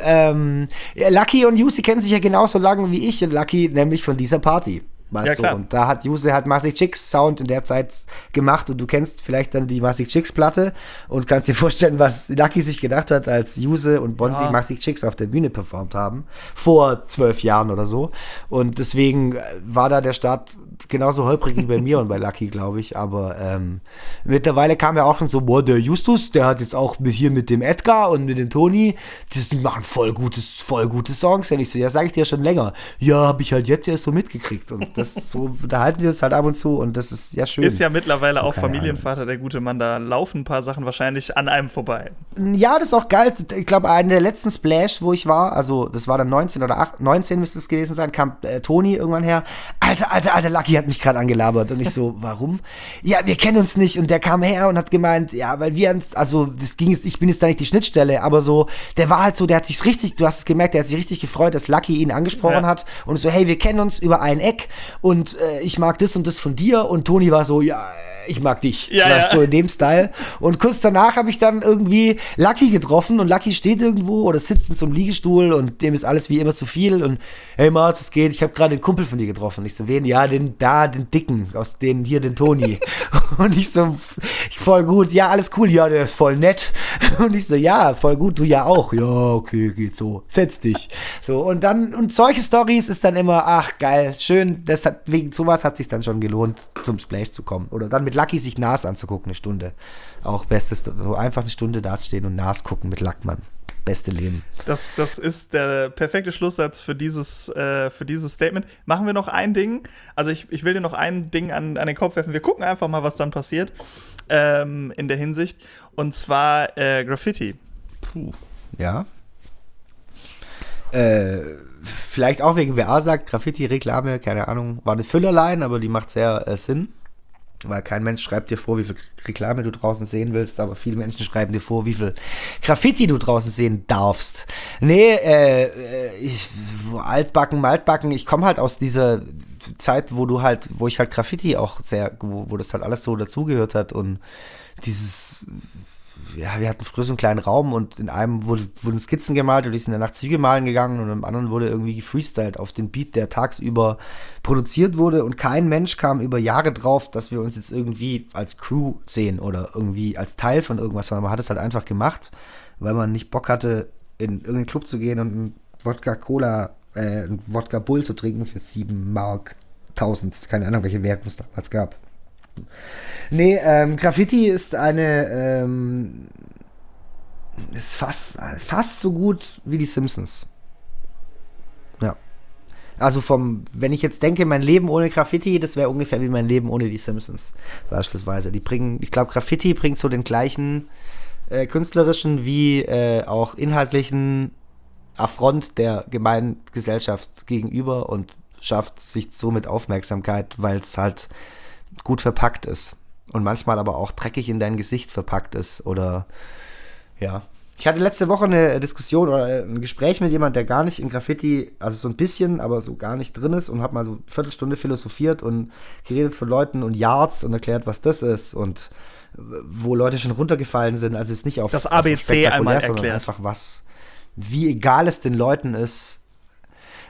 Lucky und Yuse kennen sich ja genauso lange wie ich und Lucky nämlich von dieser Party. Weißt Ja, du? klar. Und da hat Yuse halt Massive Chicks Sound in der Zeit gemacht und du kennst vielleicht dann die Massive Chicks Platte und kannst dir vorstellen, was Lucky sich gedacht hat, als Yuse und Bonzi Massive Chicks auf der Bühne performt haben. Vor 12 Jahren oder so. Und deswegen war da der Start genauso holprig wie bei mir und bei Lucky, glaube ich. Aber mittlerweile kam ja auch schon so, boah, der Justus, der hat jetzt auch hier mit dem Edgar und mit dem Toni, die machen voll gute Songs. Ja, nicht so, ja, sage ich dir schon länger. Ja, habe ich halt jetzt erst so mitgekriegt. Und das so, da halten wir uns halt ab und zu und das ist ja schön. Ist ja mittlerweile So, auch keine Familienvater, der gute Mann, da laufen ein paar Sachen wahrscheinlich an einem vorbei. Ja, das ist auch geil. Ich glaube, einer der letzten Splash, wo ich war, also das war dann 19 müsste es gewesen sein, kam Toni irgendwann her. Alter, Lucky hat mich gerade angelabert. Und ich so, warum? Ja, wir kennen uns nicht. Und der kam her und hat gemeint, ja, weil wir, also das ging jetzt, ich bin jetzt da nicht die Schnittstelle, aber so, der war halt so, der hat sich richtig, du hast es gemerkt, der hat sich richtig gefreut, dass Lucky ihn angesprochen hat. Und so, hey, wir kennen uns über ein Eck und ich mag das und das von dir. Und Toni war so, ja, ich mag dich. Ja, weißt, ja. so in dem Style. Und kurz danach habe ich dann irgendwie Lucky getroffen und Lucky steht irgendwo oder sitzt in so einem Liegestuhl und dem ist alles wie immer zu viel und hey Marz, es geht, ich habe gerade den Kumpel von dir getroffen. Ich so, wen? Ja, den Dicken, aus den hier, den Toni. Und ich so, voll gut, ja, alles cool, ja, der ist voll nett. Und ich so, ja, voll gut, du ja auch. Ja, okay, geht so, setz dich. So, und dann, und solche Stories ist dann immer, ach, geil, schön, wegen sowas hat sich dann schon gelohnt, zum Splash zu kommen. Oder dann mit Lucky sich Nas anzugucken, eine Stunde. Auch bestes, so einfach eine Stunde da stehen und Nas gucken mit Lackmann. Beste Leben. Das ist der perfekte Schlusssatz für dieses Statement. Machen wir noch ein Ding. Also ich will dir noch ein Ding an den Kopf werfen. Wir gucken einfach mal, was dann passiert in der Hinsicht. Und zwar Graffiti. Puh. Ja. Vielleicht auch wegen wer sagt, Graffiti-Reklame, keine Ahnung, war eine Füllerlein, aber die macht sehr Sinn. Weil kein Mensch schreibt dir vor, wie viel Reklame du draußen sehen willst, aber viele Menschen schreiben dir vor, wie viel Graffiti du draußen sehen darfst. Nee, Maltbacken, ich komme halt aus dieser Zeit, wo ich halt Graffiti auch wo das halt alles so dazugehört hat und dieses, ja, wir hatten früher so einen kleinen Raum und in einem wurden Skizzen gemalt und die sind danach Züge malen gegangen und im anderen wurde irgendwie gefreestylt auf den Beat, der tagsüber produziert wurde und kein Mensch kam über Jahre drauf, dass wir uns jetzt irgendwie als Crew sehen oder irgendwie als Teil von irgendwas, sondern man hat es halt einfach gemacht, weil man nicht Bock hatte, in irgendeinen Club zu gehen und einen Wodka Bull zu trinken für 7 Mark 1000. Keine Ahnung, welche Währung es damals gab. Nee, Graffiti ist ist fast so gut wie die Simpsons. Ja. Also wenn ich jetzt denke, mein Leben ohne Graffiti, das wäre ungefähr wie mein Leben ohne die Simpsons. Beispielsweise. Ich glaube, Graffiti bringt so den gleichen künstlerischen wie auch inhaltlichen Affront der gemeinen Gesellschaft gegenüber und schafft sich somit Aufmerksamkeit, weil es halt gut verpackt ist und manchmal aber auch dreckig in dein Gesicht verpackt ist oder ja. Ich hatte letzte Woche eine Diskussion oder ein Gespräch mit jemandem, der gar nicht in Graffiti, also so ein bisschen, aber so gar nicht drin ist und hat mal so eine Viertelstunde philosophiert und geredet von Leuten und Yards und erklärt, was das ist und wo Leute schon runtergefallen sind, also es ist nicht auf das ABC einmal sondern erklärt. einfach wie egal es den Leuten ist.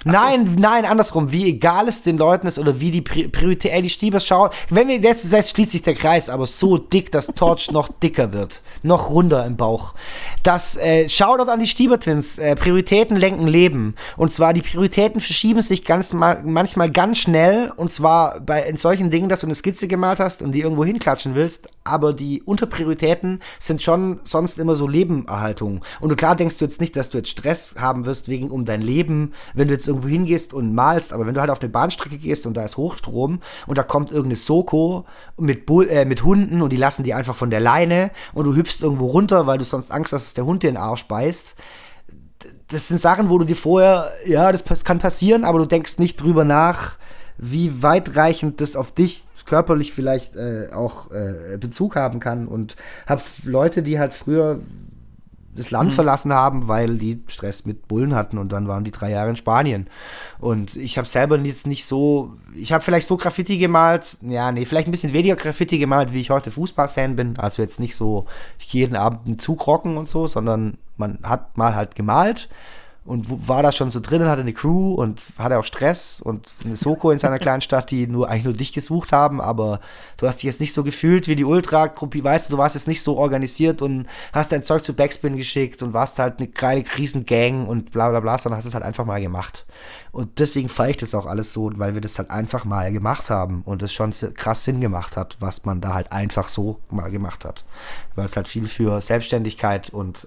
Nein, andersrum. Wie egal es den Leuten ist oder wie die Priorität, die Stiebers schauen. Wenn wir jetzt schließt sich der Kreis, aber so dick, dass Torch noch dicker wird. Noch runder im Bauch. Das Shoutout an die Stieber-Twins. Prioritäten lenken Leben. Und zwar, die Prioritäten verschieben sich manchmal ganz schnell. Und zwar in solchen Dingen, dass du eine Skizze gemalt hast und die irgendwo hinklatschen willst. Aber die Unterprioritäten sind schon sonst immer so Lebenerhaltung. Und du klar denkst du jetzt nicht, dass du jetzt Stress haben wirst um dein Leben, wenn du jetzt irgendwo hingehst und malst, aber wenn du halt auf eine Bahnstrecke gehst und da ist Hochstrom und da kommt irgendeine Soko mit Hunden und die lassen die einfach von der Leine und du hüpfst irgendwo runter, weil du sonst Angst hast, dass der Hund dir in den Arsch beißt. Das sind Sachen, wo du dir vorher, ja, das kann passieren, aber du denkst nicht drüber nach, wie weitreichend das auf dich körperlich vielleicht auch Bezug haben kann, und habe Leute, die halt früher das Land verlassen haben, weil die Stress mit Bullen hatten, und dann waren die 3 Jahre in Spanien. Und ich habe selber jetzt nicht so, ich habe vielleicht so Graffiti gemalt, vielleicht ein bisschen weniger Graffiti gemalt, wie ich heute Fußballfan bin, also jetzt nicht so jeden Abend einen Zug rocken und so, sondern man hat mal halt gemalt und war da schon so drin und hatte eine Crew und hatte auch Stress und eine Soko in seiner kleinen Stadt, die eigentlich nur dich gesucht haben, aber du hast dich jetzt nicht so gefühlt wie die Ultra-Gruppe, weißt du warst jetzt nicht so organisiert und hast dein Zeug zu Backspin geschickt und warst halt eine geile Riesengang und bla bla bla, sondern hast es halt einfach mal gemacht. Und deswegen feiere ich das auch alles so, weil wir das halt einfach mal gemacht haben und es schon krass Sinn gemacht hat, was man da halt einfach so mal gemacht hat. Weil es halt viel für Selbstständigkeit und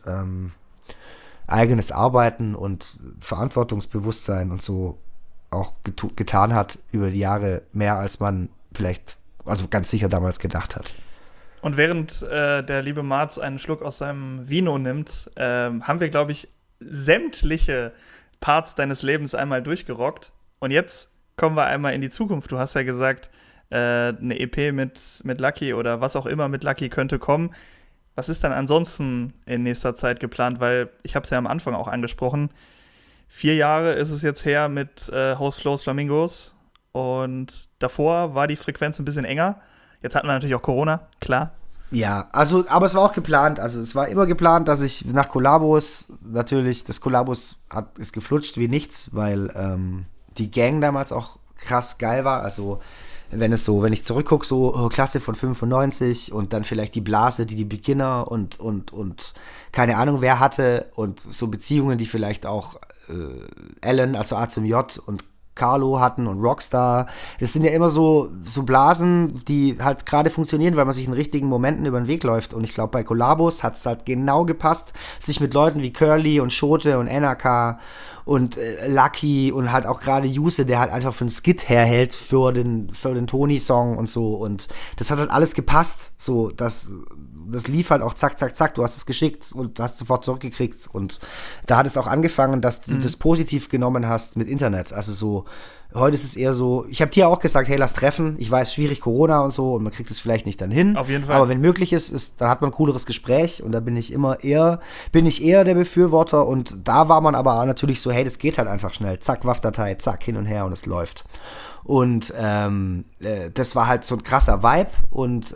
eigenes Arbeiten und Verantwortungsbewusstsein und so auch getan hat über die Jahre, mehr als man vielleicht, also ganz sicher damals gedacht hat. Und während der liebe Marz einen Schluck aus seinem Vino nimmt, haben wir, glaube ich, sämtliche Parts deines Lebens einmal durchgerockt. Und jetzt kommen wir einmal in die Zukunft. Du hast ja gesagt, eine EP mit Lucky oder was auch immer mit Lucky könnte kommen. Was ist dann ansonsten in nächster Zeit geplant? Weil ich habe es ja am Anfang auch angesprochen. 4 Jahre ist es jetzt her mit Host Flows Flamingos. Und davor war die Frequenz ein bisschen enger. Jetzt hatten wir natürlich auch Corona, klar. Ja, also, aber es war auch geplant. Also es war immer geplant, dass ich nach Kollabos, natürlich, das Kollabos ist geflutscht wie nichts, weil die Gang damals auch krass geil war. Also wenn ich zurückgucke, so Klasse von 95 und dann vielleicht die Blase, die Beginner und keine Ahnung wer hatte, und so Beziehungen, die vielleicht auch Alan, also A zum J, und Carlo hatten und Rockstar. Das sind ja immer so Blasen, die halt gerade funktionieren, weil man sich in richtigen Momenten über den Weg läuft. Und ich glaube, bei Kollabos hat es halt genau gepasst, sich mit Leuten wie Curly und Schote und NRK und Lucky und halt auch gerade Juse, der halt einfach für einen Skit herhält für den Tony-Song und so. Und das hat halt alles gepasst. So, das lief halt auch zack, zack, zack. Du hast es geschickt und hast sofort zurückgekriegt. Und da hat es auch angefangen, dass du das positiv genommen hast mit Internet. Also so, heute ist es eher so, ich habe dir auch gesagt, hey, lass treffen. Ich weiß, schwierig Corona und so und man kriegt es vielleicht nicht dann hin. Auf jeden Fall. Aber wenn möglich ist, dann hat man ein cooleres Gespräch, und da bin ich eher der Befürworter, und da war man aber natürlich so, hey, das geht halt einfach schnell. Zack, WAV-Datei, zack, hin und her und es läuft. Und das war halt so ein krasser Vibe, und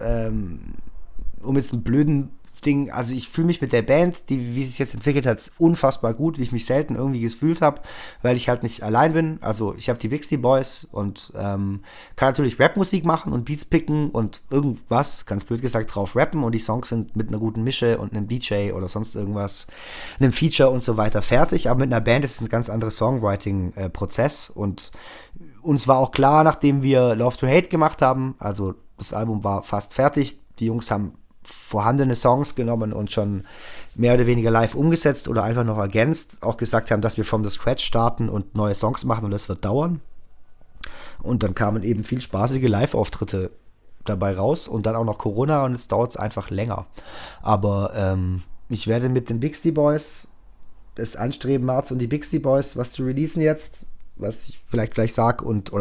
um jetzt einen blöden Ding, also ich fühle mich mit der Band, wie sich jetzt entwickelt hat, unfassbar gut, wie ich mich selten irgendwie gefühlt habe, weil ich halt nicht allein bin. Also ich habe die Bixty Boys und kann natürlich Rapmusik machen und Beats picken und irgendwas, ganz blöd gesagt, drauf rappen, und die Songs sind mit einer guten Mische und einem DJ oder sonst irgendwas, einem Feature und so weiter fertig, aber mit einer Band ist es ein ganz anderer Songwriting-Prozess, und uns war auch klar, nachdem wir Love to Hate gemacht haben, also das Album war fast fertig, die Jungs haben vorhandene Songs genommen und schon mehr oder weniger live umgesetzt oder einfach noch ergänzt, auch gesagt haben, dass wir from the scratch starten und neue Songs machen, und das wird dauern. Und dann kamen eben viel spaßige Live-Auftritte dabei raus und dann auch noch Corona, und jetzt dauert es einfach länger. Aber ich werde mit den Bixty Boys es anstreben, Marz und die Bixty Boys was zu releasen jetzt, was ich vielleicht gleich sag und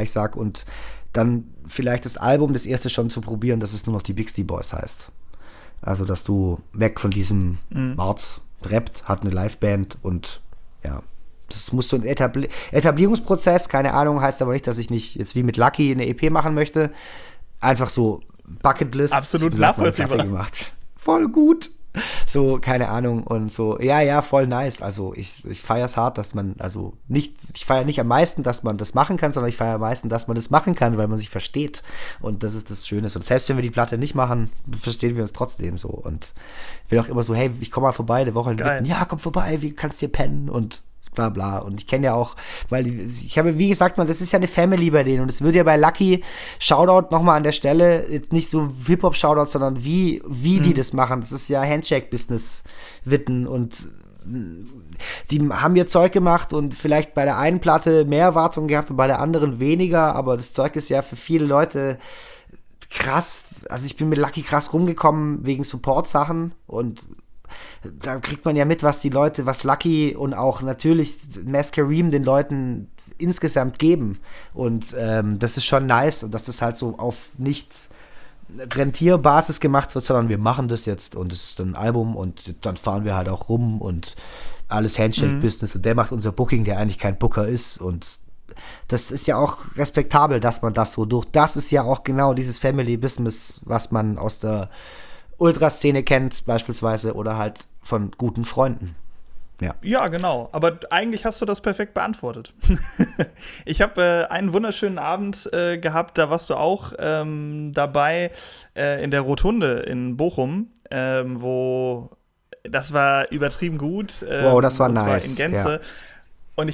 dann vielleicht das Album, das erste schon zu probieren, dass es nur noch die Bixty Boys heißt. Also, dass du weg von diesem Marz rappt, hat eine Liveband, und ja, das muss so ein Etablierungsprozess, keine Ahnung, heißt aber nicht, dass ich nicht jetzt wie mit Lucky eine EP machen möchte. Einfach so Bucketlist. Absolut nachvollziehbar. Gemacht. Voll gut. So, keine Ahnung, und so, ja, voll nice. Also ich feiere es hart, dass man, also nicht, ich feiere nicht am meisten, dass man das machen kann, sondern ich feiere am meisten, dass man das machen kann, weil man sich versteht. Und das ist das Schöne. Und selbst wenn wir die Platte nicht machen, verstehen wir uns trotzdem so. Und ich bin auch immer so, hey, ich komme mal vorbei, eine Woche in Witten. Ja, komm vorbei, wie kannst du hier pennen und bla bla. Und ich kenne ja auch, weil ich habe, wie gesagt, das ist ja eine Family bei denen. Und es wird ja bei Lucky, Shoutout nochmal an der Stelle, jetzt nicht so Hip-Hop-Shoutout, sondern wie die das machen. Das ist ja Handshake-Business Witten. Und die haben ihr Zeug gemacht und vielleicht bei der einen Platte mehr Erwartungen gehabt und bei der anderen weniger. Aber das Zeug ist ja für viele Leute krass. Also ich bin mit Lucky krass rumgekommen wegen Support-Sachen und da kriegt man ja mit, was Lucky und auch natürlich Mascareem den Leuten insgesamt geben. Und das ist schon nice und dass das halt so auf nicht Rentierbasis gemacht wird, sondern wir machen das jetzt und es ist ein Album und dann fahren wir halt auch rum und alles Handshake-Business und der macht unser Booking, der eigentlich kein Booker ist und das ist ja auch respektabel, dass man das so das ist ja auch genau dieses Family-Business, was man aus der Ultraszene kennt beispielsweise oder halt von guten Freunden. Ja, genau. Aber eigentlich hast du das perfekt beantwortet. Ich habe einen wunderschönen Abend gehabt, da warst du auch dabei in der Rotunde in Bochum, wo das war übertrieben gut. Wow, das war nice. Zwar in Gänze. Ja. Und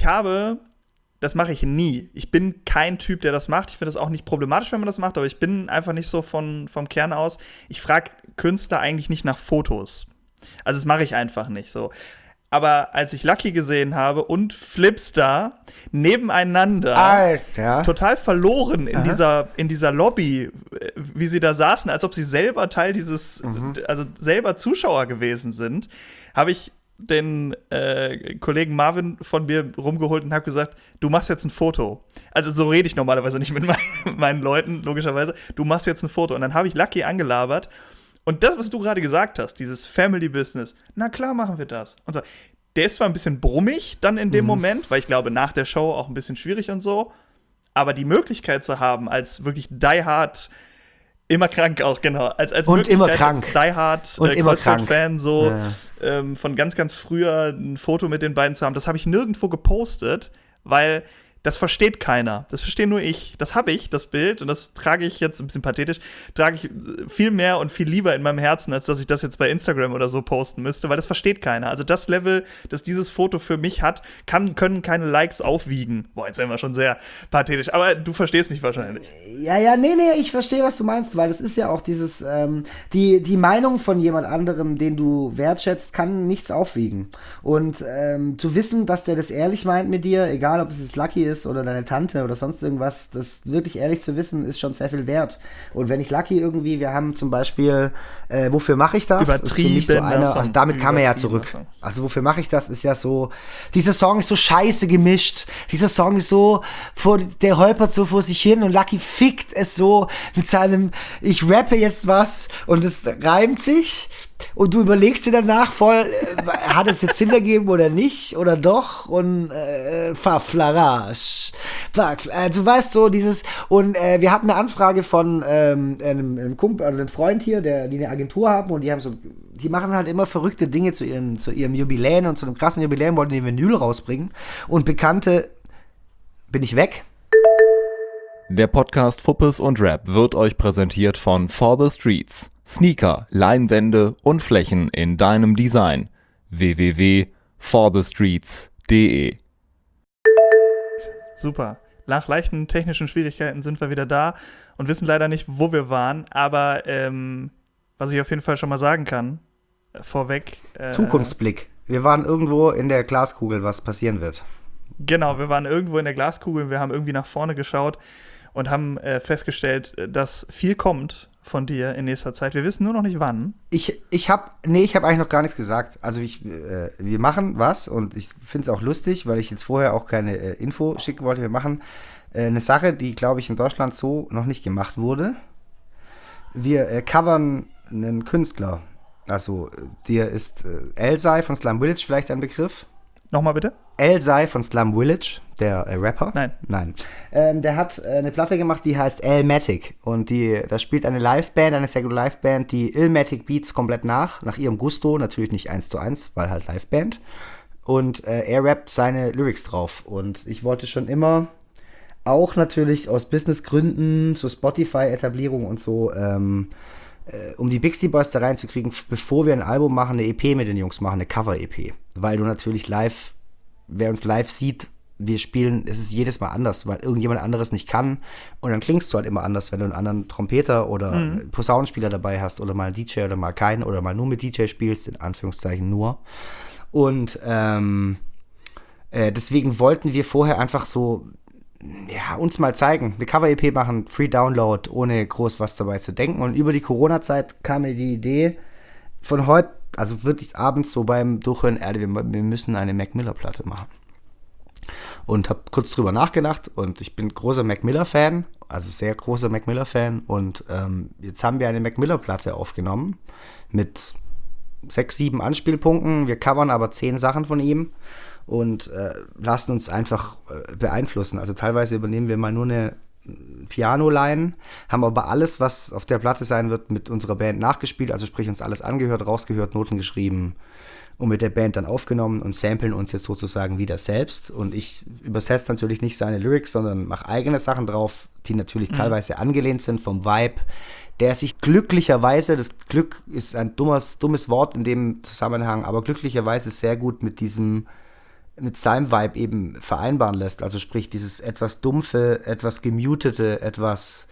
das mache ich nie. Ich bin kein Typ, der das macht. Ich finde das auch nicht problematisch, wenn man das macht, aber ich bin einfach nicht so vom Kern aus. Ich frage Künstler eigentlich nicht nach Fotos. Also das mache ich einfach nicht so. Aber als ich Lucky gesehen habe und Flipstar nebeneinander, Alter, total verloren in dieser Lobby, wie sie da saßen, als ob sie selber Teil dieses, also selber Zuschauer gewesen sind, habe ich den Kollegen Marvin von mir rumgeholt und habe gesagt, du machst jetzt ein Foto. Also so rede ich normalerweise nicht mit meinen Leuten, logischerweise. Du machst jetzt ein Foto. Und dann habe ich Lucky angelabert. Und das, was du gerade gesagt hast, dieses Family-Business, na klar machen wir das. Und so. Der ist zwar ein bisschen brummig dann in dem Moment, weil ich glaube, nach der Show auch ein bisschen schwierig und so, aber die Möglichkeit zu haben, als wirklich die hard immer krank auch, genau. Als und immer krank. Als Die Hard Fan so von ganz, ganz früher ein Foto mit den beiden zu haben. Das habe ich nirgendwo gepostet, weil das versteht keiner. Das verstehe nur ich. Das habe ich, das Bild, und das trage ich jetzt, ein bisschen pathetisch, trage ich viel mehr und viel lieber in meinem Herzen, als dass ich das jetzt bei Instagram oder so posten müsste, weil das versteht keiner. Also das Level, das dieses Foto für mich hat, können keine Likes aufwiegen. Boah, jetzt wären wir schon sehr pathetisch, aber du verstehst mich wahrscheinlich. Ja, nee, ich verstehe, was du meinst, weil das ist ja auch dieses, die Meinung von jemand anderem, den du wertschätzt, kann nichts aufwiegen. Und zu wissen, dass der das ehrlich meint mit dir, egal ob es jetzt Lucky ist oder deine Tante oder sonst irgendwas, das wirklich ehrlich zu wissen, ist schon sehr viel wert. Und wenn ich Lucky irgendwie, wir haben zum Beispiel, wofür mache ich das? Ist für mich so einer, also damit kam er ja zurück. Also wofür mache ich das? Ist ja so, dieser Song ist so scheiße gemischt. Dieser Song ist so, der holpert so vor sich hin und Lucky fickt es so mit seinem, ich rappe jetzt was und es reimt sich. Und du überlegst dir danach voll, hat es jetzt Sinn ergeben oder nicht? Oder doch? Und Flarage. Also weißt du, dieses, und wir hatten eine Anfrage von einem Kumpel, also einem Freund hier, die eine Agentur haben und die machen halt immer verrückte Dinge zu ihrem Jubiläen und zu einem krassen Jubiläum wollten die Vinyl rausbringen. Und Bekannte, bin ich weg? Der Podcast Fuppes und Rap wird euch präsentiert von For the Streets. Sneaker, Leinwände und Flächen in deinem Design. www.forthestreets.de. Super. Nach leichten technischen Schwierigkeiten sind wir wieder da und wissen leider nicht, wo wir waren. Aber was ich auf jeden Fall schon mal sagen kann, vorweg. Zukunftsblick. Wir waren irgendwo in der Glaskugel, was passieren wird. Genau, wir waren irgendwo in der Glaskugel. Wir haben irgendwie nach vorne geschaut und haben festgestellt, dass viel kommt von dir in nächster Zeit. Wir wissen nur noch nicht wann. Ich habe eigentlich noch gar nichts gesagt. Also wir machen was und ich finde es auch lustig, weil ich jetzt vorher auch keine Info schicken wollte. Wir machen eine Sache, die, glaube ich, in Deutschland so noch nicht gemacht wurde. Wir covern einen Künstler. Also dir ist Elzai von Slum Village vielleicht ein Begriff. Nochmal bitte? Elzai von Slum Village, der Rapper. Nein. Der hat eine Platte gemacht, die heißt Illmatic. Und da spielt eine Liveband, eine sehr gute Liveband, die Illmatic Beats komplett nach ihrem Gusto. Natürlich nicht 1:1, weil halt Liveband. Und er rappt seine Lyrics drauf. Und ich wollte schon immer, auch natürlich aus Businessgründen, so Spotify-Etablierung und so, um die Bixie Boys da reinzukriegen, bevor wir ein Album machen, eine EP mit den Jungs machen, eine Cover-EP. Weil du natürlich live, wer uns live sieht, wir spielen, es ist jedes Mal anders, weil irgendjemand anderes nicht kann. Und dann klingst du halt immer anders, wenn du einen anderen Trompeter oder einen Posaunenspieler dabei hast oder mal einen DJ oder mal keinen oder mal nur mit DJ spielst, in Anführungszeichen nur. Und deswegen wollten wir vorher einfach so, ja, uns mal zeigen, eine Cover-EP machen, Free Download, ohne groß was dabei zu denken. Und über die Corona-Zeit kam mir die Idee von heute, also wirklich abends so beim Durchhören, wir müssen eine Mac Miller-Platte machen. Und habe kurz drüber nachgedacht und ich bin großer Mac Miller-Fan, also sehr großer Mac Miller-Fan. Und jetzt haben wir eine Mac Miller-Platte aufgenommen mit 6, 7 Anspielpunkten. Wir covern aber 10 Sachen von ihm und lassen uns einfach beeinflussen. Also teilweise übernehmen wir mal nur eine Piano-Line, haben aber alles, was auf der Platte sein wird, mit unserer Band nachgespielt, also sprich uns alles angehört, rausgehört, Noten geschrieben und mit der Band dann aufgenommen und samplen uns jetzt sozusagen wieder selbst. Und ich übersetze natürlich nicht seine Lyrics, sondern mache eigene Sachen drauf, die natürlich teilweise angelehnt sind vom Vibe, der sich glücklicherweise, das Glück ist ein dummes Wort in dem Zusammenhang, aber glücklicherweise sehr gut mit seinem Vibe eben vereinbaren lässt. Also sprich, dieses etwas dumpfe, etwas gemutete, etwas,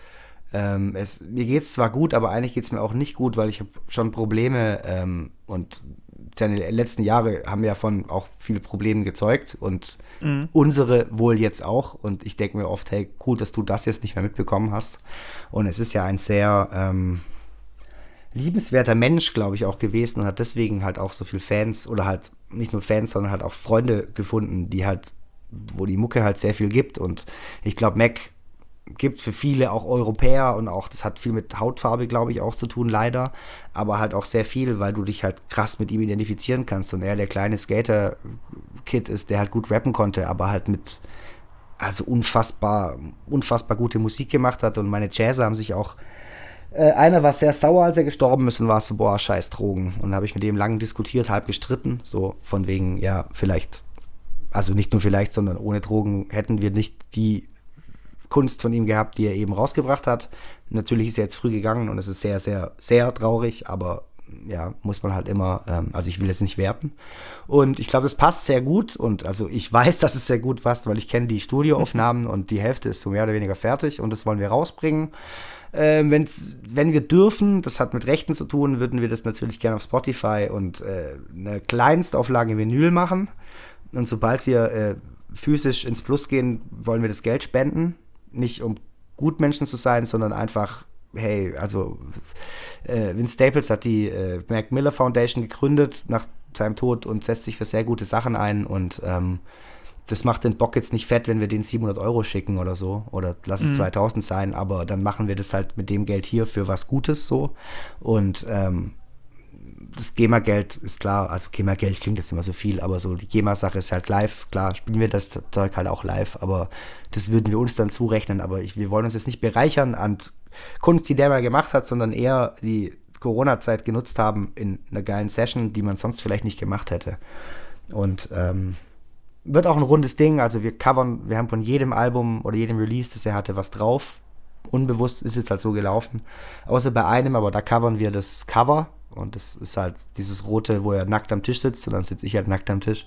mir geht's zwar gut, aber eigentlich geht's mir auch nicht gut, weil ich habe schon Probleme und die letzten Jahre haben ja von auch viele Probleme gezeugt und unsere wohl jetzt auch. Und ich denke mir oft, hey, cool, dass du das jetzt nicht mehr mitbekommen hast. Und es ist ja ein sehr liebenswerter Mensch, glaube ich, auch gewesen und hat deswegen halt auch so viel Fans oder halt nicht nur Fans, sondern halt auch Freunde gefunden, die halt, wo die Mucke halt sehr viel gibt. Und ich glaube, Mac gibt für viele auch Europäer und auch, das hat viel mit Hautfarbe, glaube ich, auch zu tun, leider, aber halt auch sehr viel, weil du dich halt krass mit ihm identifizieren kannst und er der kleine Skater-Kid ist, der halt gut rappen konnte, aber halt mit, also unfassbar gute Musik gemacht hat und meine Jazzer haben sich auch, einer war sehr sauer, als er gestorben ist und war so, boah, scheiß Drogen. Und da habe ich mit dem lange diskutiert, halb gestritten, so von wegen, ja, vielleicht, also nicht nur vielleicht, sondern ohne Drogen hätten wir nicht die Kunst von ihm gehabt, die er eben rausgebracht hat. Natürlich ist er jetzt früh gegangen und es ist sehr, sehr, sehr traurig, aber ja, muss man halt immer, also ich will es nicht werten. Und ich glaube, das passt sehr gut und also ich weiß, dass es sehr gut passt, weil ich kenne die Studioaufnahmen und die Hälfte ist so mehr oder weniger fertig und das wollen wir rausbringen. Wenn wir dürfen, das hat mit Rechten zu tun, würden wir das natürlich gerne auf Spotify und eine Kleinstauflage Vinyl machen. Und sobald wir physisch ins Plus gehen, wollen wir das Geld spenden. Nicht um Gutmenschen zu sein, sondern einfach, hey, also Vince Staples hat die Mac Miller Foundation gegründet nach seinem Tod und setzt sich für sehr gute Sachen ein und das macht den Bock jetzt nicht fett, wenn wir den 700 € schicken oder so. Oder lass es 2000 sein, aber dann machen wir das halt mit dem Geld hier für was Gutes so. Und das GEMA-Geld ist klar, also GEMA-Geld klingt jetzt immer so viel, aber so die GEMA-Sache ist halt live. Klar, spielen wir das Zeug halt auch live, aber das würden wir uns dann zurechnen. Aber wir wollen uns jetzt nicht bereichern an Kunst, die der mal gemacht hat, sondern eher die Corona-Zeit genutzt haben in einer geilen Session, die man sonst vielleicht nicht gemacht hätte. Und wird auch ein rundes Ding, also wir haben von jedem Album oder jedem Release, das er hatte, was drauf. Unbewusst ist es halt so gelaufen. Außer bei einem, aber da covern wir das Cover und das ist halt dieses rote, wo er nackt am Tisch sitzt und dann sitze ich halt nackt am Tisch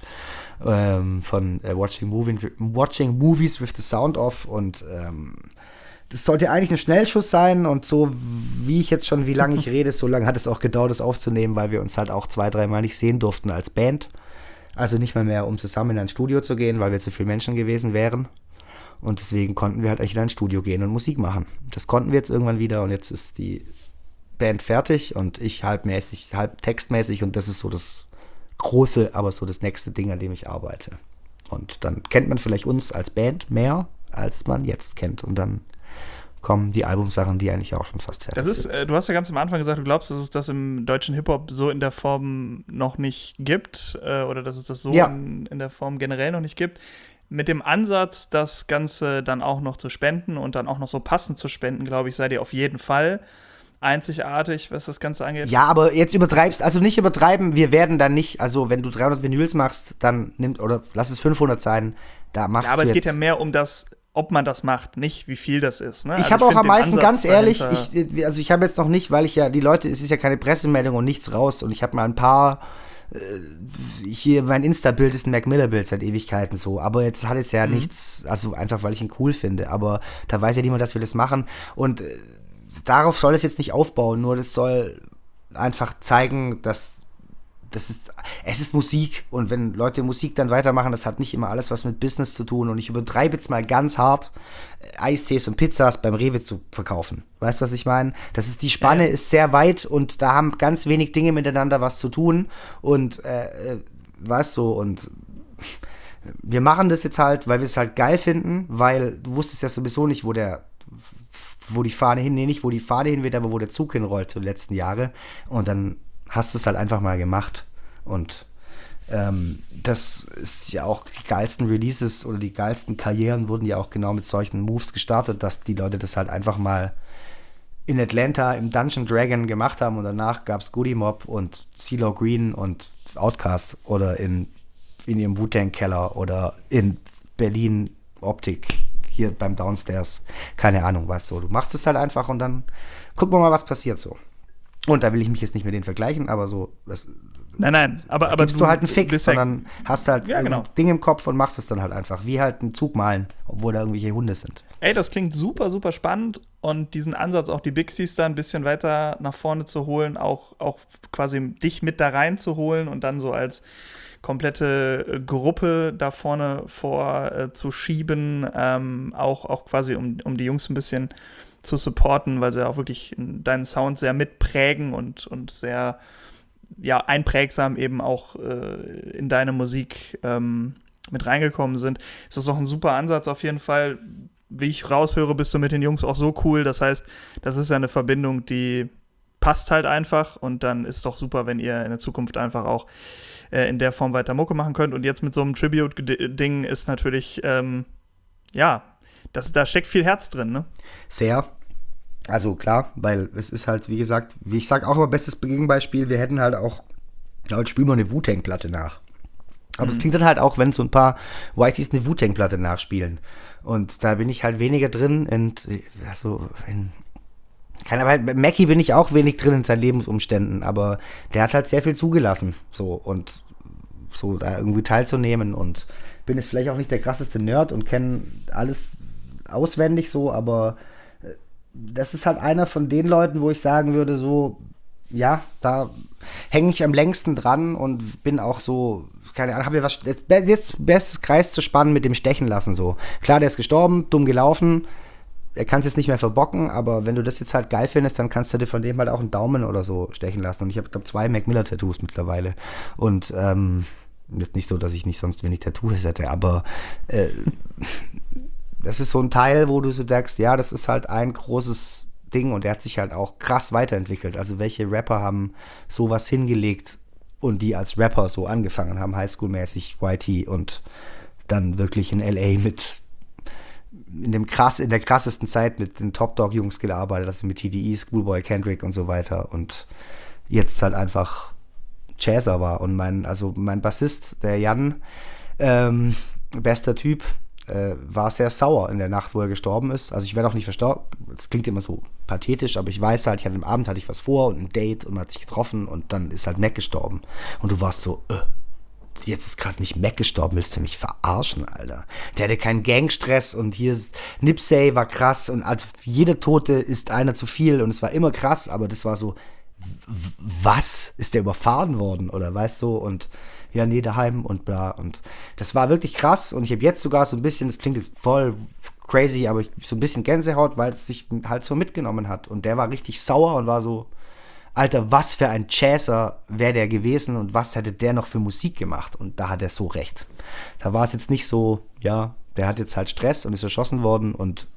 von Watching Movies with the Sound Off und das sollte eigentlich ein Schnellschuss sein und so wie lange ich rede, so lange hat es auch gedauert, das aufzunehmen, weil wir uns halt auch 2-3 Mal nicht sehen durften als Band. Also nicht mal mehr, um zusammen in ein Studio zu gehen, weil wir zu viele Menschen gewesen wären. Und deswegen konnten wir halt echt in ein Studio gehen und Musik machen. Das konnten wir jetzt irgendwann wieder und jetzt ist die Band fertig und ich halb textmäßig und das ist so das große, aber so das nächste Ding, an dem ich arbeite. Und dann kennt man vielleicht uns als Band mehr, als man jetzt kennt und dann kommen die Albumsachen, die eigentlich auch schon fast fertig sind. Du hast ja ganz am Anfang gesagt, du glaubst, dass es das im deutschen Hip-Hop so in der Form noch nicht gibt oder dass es das so in der Form generell noch nicht gibt. Mit dem Ansatz, das Ganze dann auch noch zu spenden und dann auch noch so passend zu spenden, glaube ich, seid ihr auf jeden Fall einzigartig, was das Ganze angeht. Ja, aber jetzt übertreibst, also nicht übertreiben, wir werden dann nicht, also wenn du 300 Vinyls machst, dann oder lass es 500 sein, da machst du aber es geht ja mehr um das, ob man das macht, nicht wie viel das ist. Ne? Ich habe auch am meisten, ganz ehrlich, ich habe jetzt noch nicht, weil ich ja, die Leute, es ist ja keine Pressemeldung und nichts raus und ich habe mal ein paar, hier mein Insta-Bild ist ein Mac Miller-Bild seit Ewigkeiten so, aber jetzt hat es ja nichts, also einfach, weil ich ihn cool finde, aber da weiß ja niemand, dass wir das machen und darauf soll es jetzt nicht aufbauen, nur das soll einfach zeigen, dass es ist Musik und wenn Leute Musik dann weitermachen, das hat nicht immer alles was mit Business zu tun und ich übertreibe jetzt mal ganz hart, Eistees und Pizzas beim Rewe zu verkaufen. Weißt du, was ich meine? Die Spanne ist sehr weit und da haben ganz wenig Dinge miteinander was zu tun und weißt du, und wir machen das jetzt halt, weil wir es halt geil finden, weil du wusstest ja sowieso nicht, wo die Fahne hinweht, aber wo der Zug hinrollt die letzten Jahre. Und dann hast du es halt einfach mal gemacht. Und das ist ja auch die geilsten Releases oder die geilsten Karrieren wurden ja auch genau mit solchen Moves gestartet, dass die Leute das halt einfach mal in Atlanta im Dungeon Dragon gemacht haben und danach gab es Goody Mob und CeeLo Green und Outkast oder in ihrem Wu-Tang-Keller oder in Berlin Optik hier beim Downstairs, keine Ahnung, weißt du, du machst es halt einfach und dann gucken wir mal, was passiert so. Und da will ich mich jetzt nicht mit denen vergleichen, aber so, Nein, aber gibst du halt einen Fick, bist sondern hast halt genau. ein Ding im Kopf und machst es dann halt einfach, wie halt einen Zug malen, obwohl da irgendwelche Hunde sind. Ey, das klingt super, super spannend und diesen Ansatz, auch die Bixies da ein bisschen weiter nach vorne zu holen, auch quasi dich mit da reinzuholen und dann so als komplette Gruppe da vorne vor zu schieben, auch quasi um die Jungs ein bisschen zu supporten, weil sie auch wirklich deinen Sound sehr mitprägen und sehr einprägsam eben auch in deine Musik mit reingekommen sind. Ist das doch ein super Ansatz auf jeden Fall. Wie ich raushöre, bist du mit den Jungs auch so cool. Das heißt, das ist ja eine Verbindung, die passt halt einfach und dann ist doch super, wenn ihr in der Zukunft einfach auch in der Form weiter Mucke machen könnt. Und jetzt mit so einem Tribute-Ding ist natürlich, da steckt viel Herz drin, ne? Sehr. Also klar, weil es ist halt, wie gesagt, wie ich sag auch immer, bestes Gegenbeispiel, wir hätten halt auch, heute spielen wir eine Wu-Tang-Platte nach. Aber es klingt dann halt auch, wenn so ein paar Whiteys eine Wu-Tang-Platte nachspielen. Und da bin ich halt weniger drin Mackie bin ich auch wenig drin in seinen Lebensumständen, aber der hat halt sehr viel zugelassen, so, und so da irgendwie teilzunehmen und bin jetzt vielleicht auch nicht der krasseste Nerd und kenne alles auswendig so, aber das ist halt einer von den Leuten, wo ich sagen würde, so, ja, da hänge ich am längsten dran und bin auch so, keine Ahnung, habe ja jetzt bestes Kreis zu spannen mit dem Stechen lassen, so. Klar, der ist gestorben, dumm gelaufen, er kann es jetzt nicht mehr verbocken, aber wenn du das jetzt halt geil findest, dann kannst du dir von dem halt auch einen Daumen oder so stechen lassen. Und ich habe, glaube 2 Mac Miller Tattoos mittlerweile. Und nicht so, dass ich nicht sonst wenig Tattoos hätte, aber das ist so ein Teil, wo du so denkst, ja, das ist halt ein großes Ding und der hat sich halt auch krass weiterentwickelt. Also welche Rapper haben sowas hingelegt und die als Rapper so angefangen haben, Highschool-mäßig, YT und dann wirklich in L.A. in der krassesten Zeit mit den Top Dog Jungs gearbeitet, also mit TDE, Schoolboy, Kendrick und so weiter und jetzt halt einfach Jazzer war und mein Bassist, der Jan, bester Typ, war sehr sauer in der Nacht, wo er gestorben ist. Also ich werde auch nicht verstorben, das klingt immer so pathetisch, aber ich weiß halt, am Abend hatte ich was vor und ein Date und man hat sich getroffen und dann ist halt Mac gestorben und du warst so, jetzt ist gerade nicht Mac gestorben, willst du mich verarschen, Alter? Der hatte keinen Gangstress und hier ist Nipsey war krass und also jeder Tote ist einer zu viel und es war immer krass, aber das war so, was? Ist der überfahren worden oder weißt du? Und ja, nee, daheim und bla und das war wirklich krass und ich habe jetzt sogar so ein bisschen, das klingt jetzt voll crazy, aber so ein bisschen Gänsehaut, weil es sich halt so mitgenommen hat und der war richtig sauer und war so, Alter, was für ein Jazzer wäre der gewesen und was hätte der noch für Musik gemacht? Und da hat er so recht. Da war es jetzt nicht so, ja, der hat jetzt halt Stress und ist erschossen worden und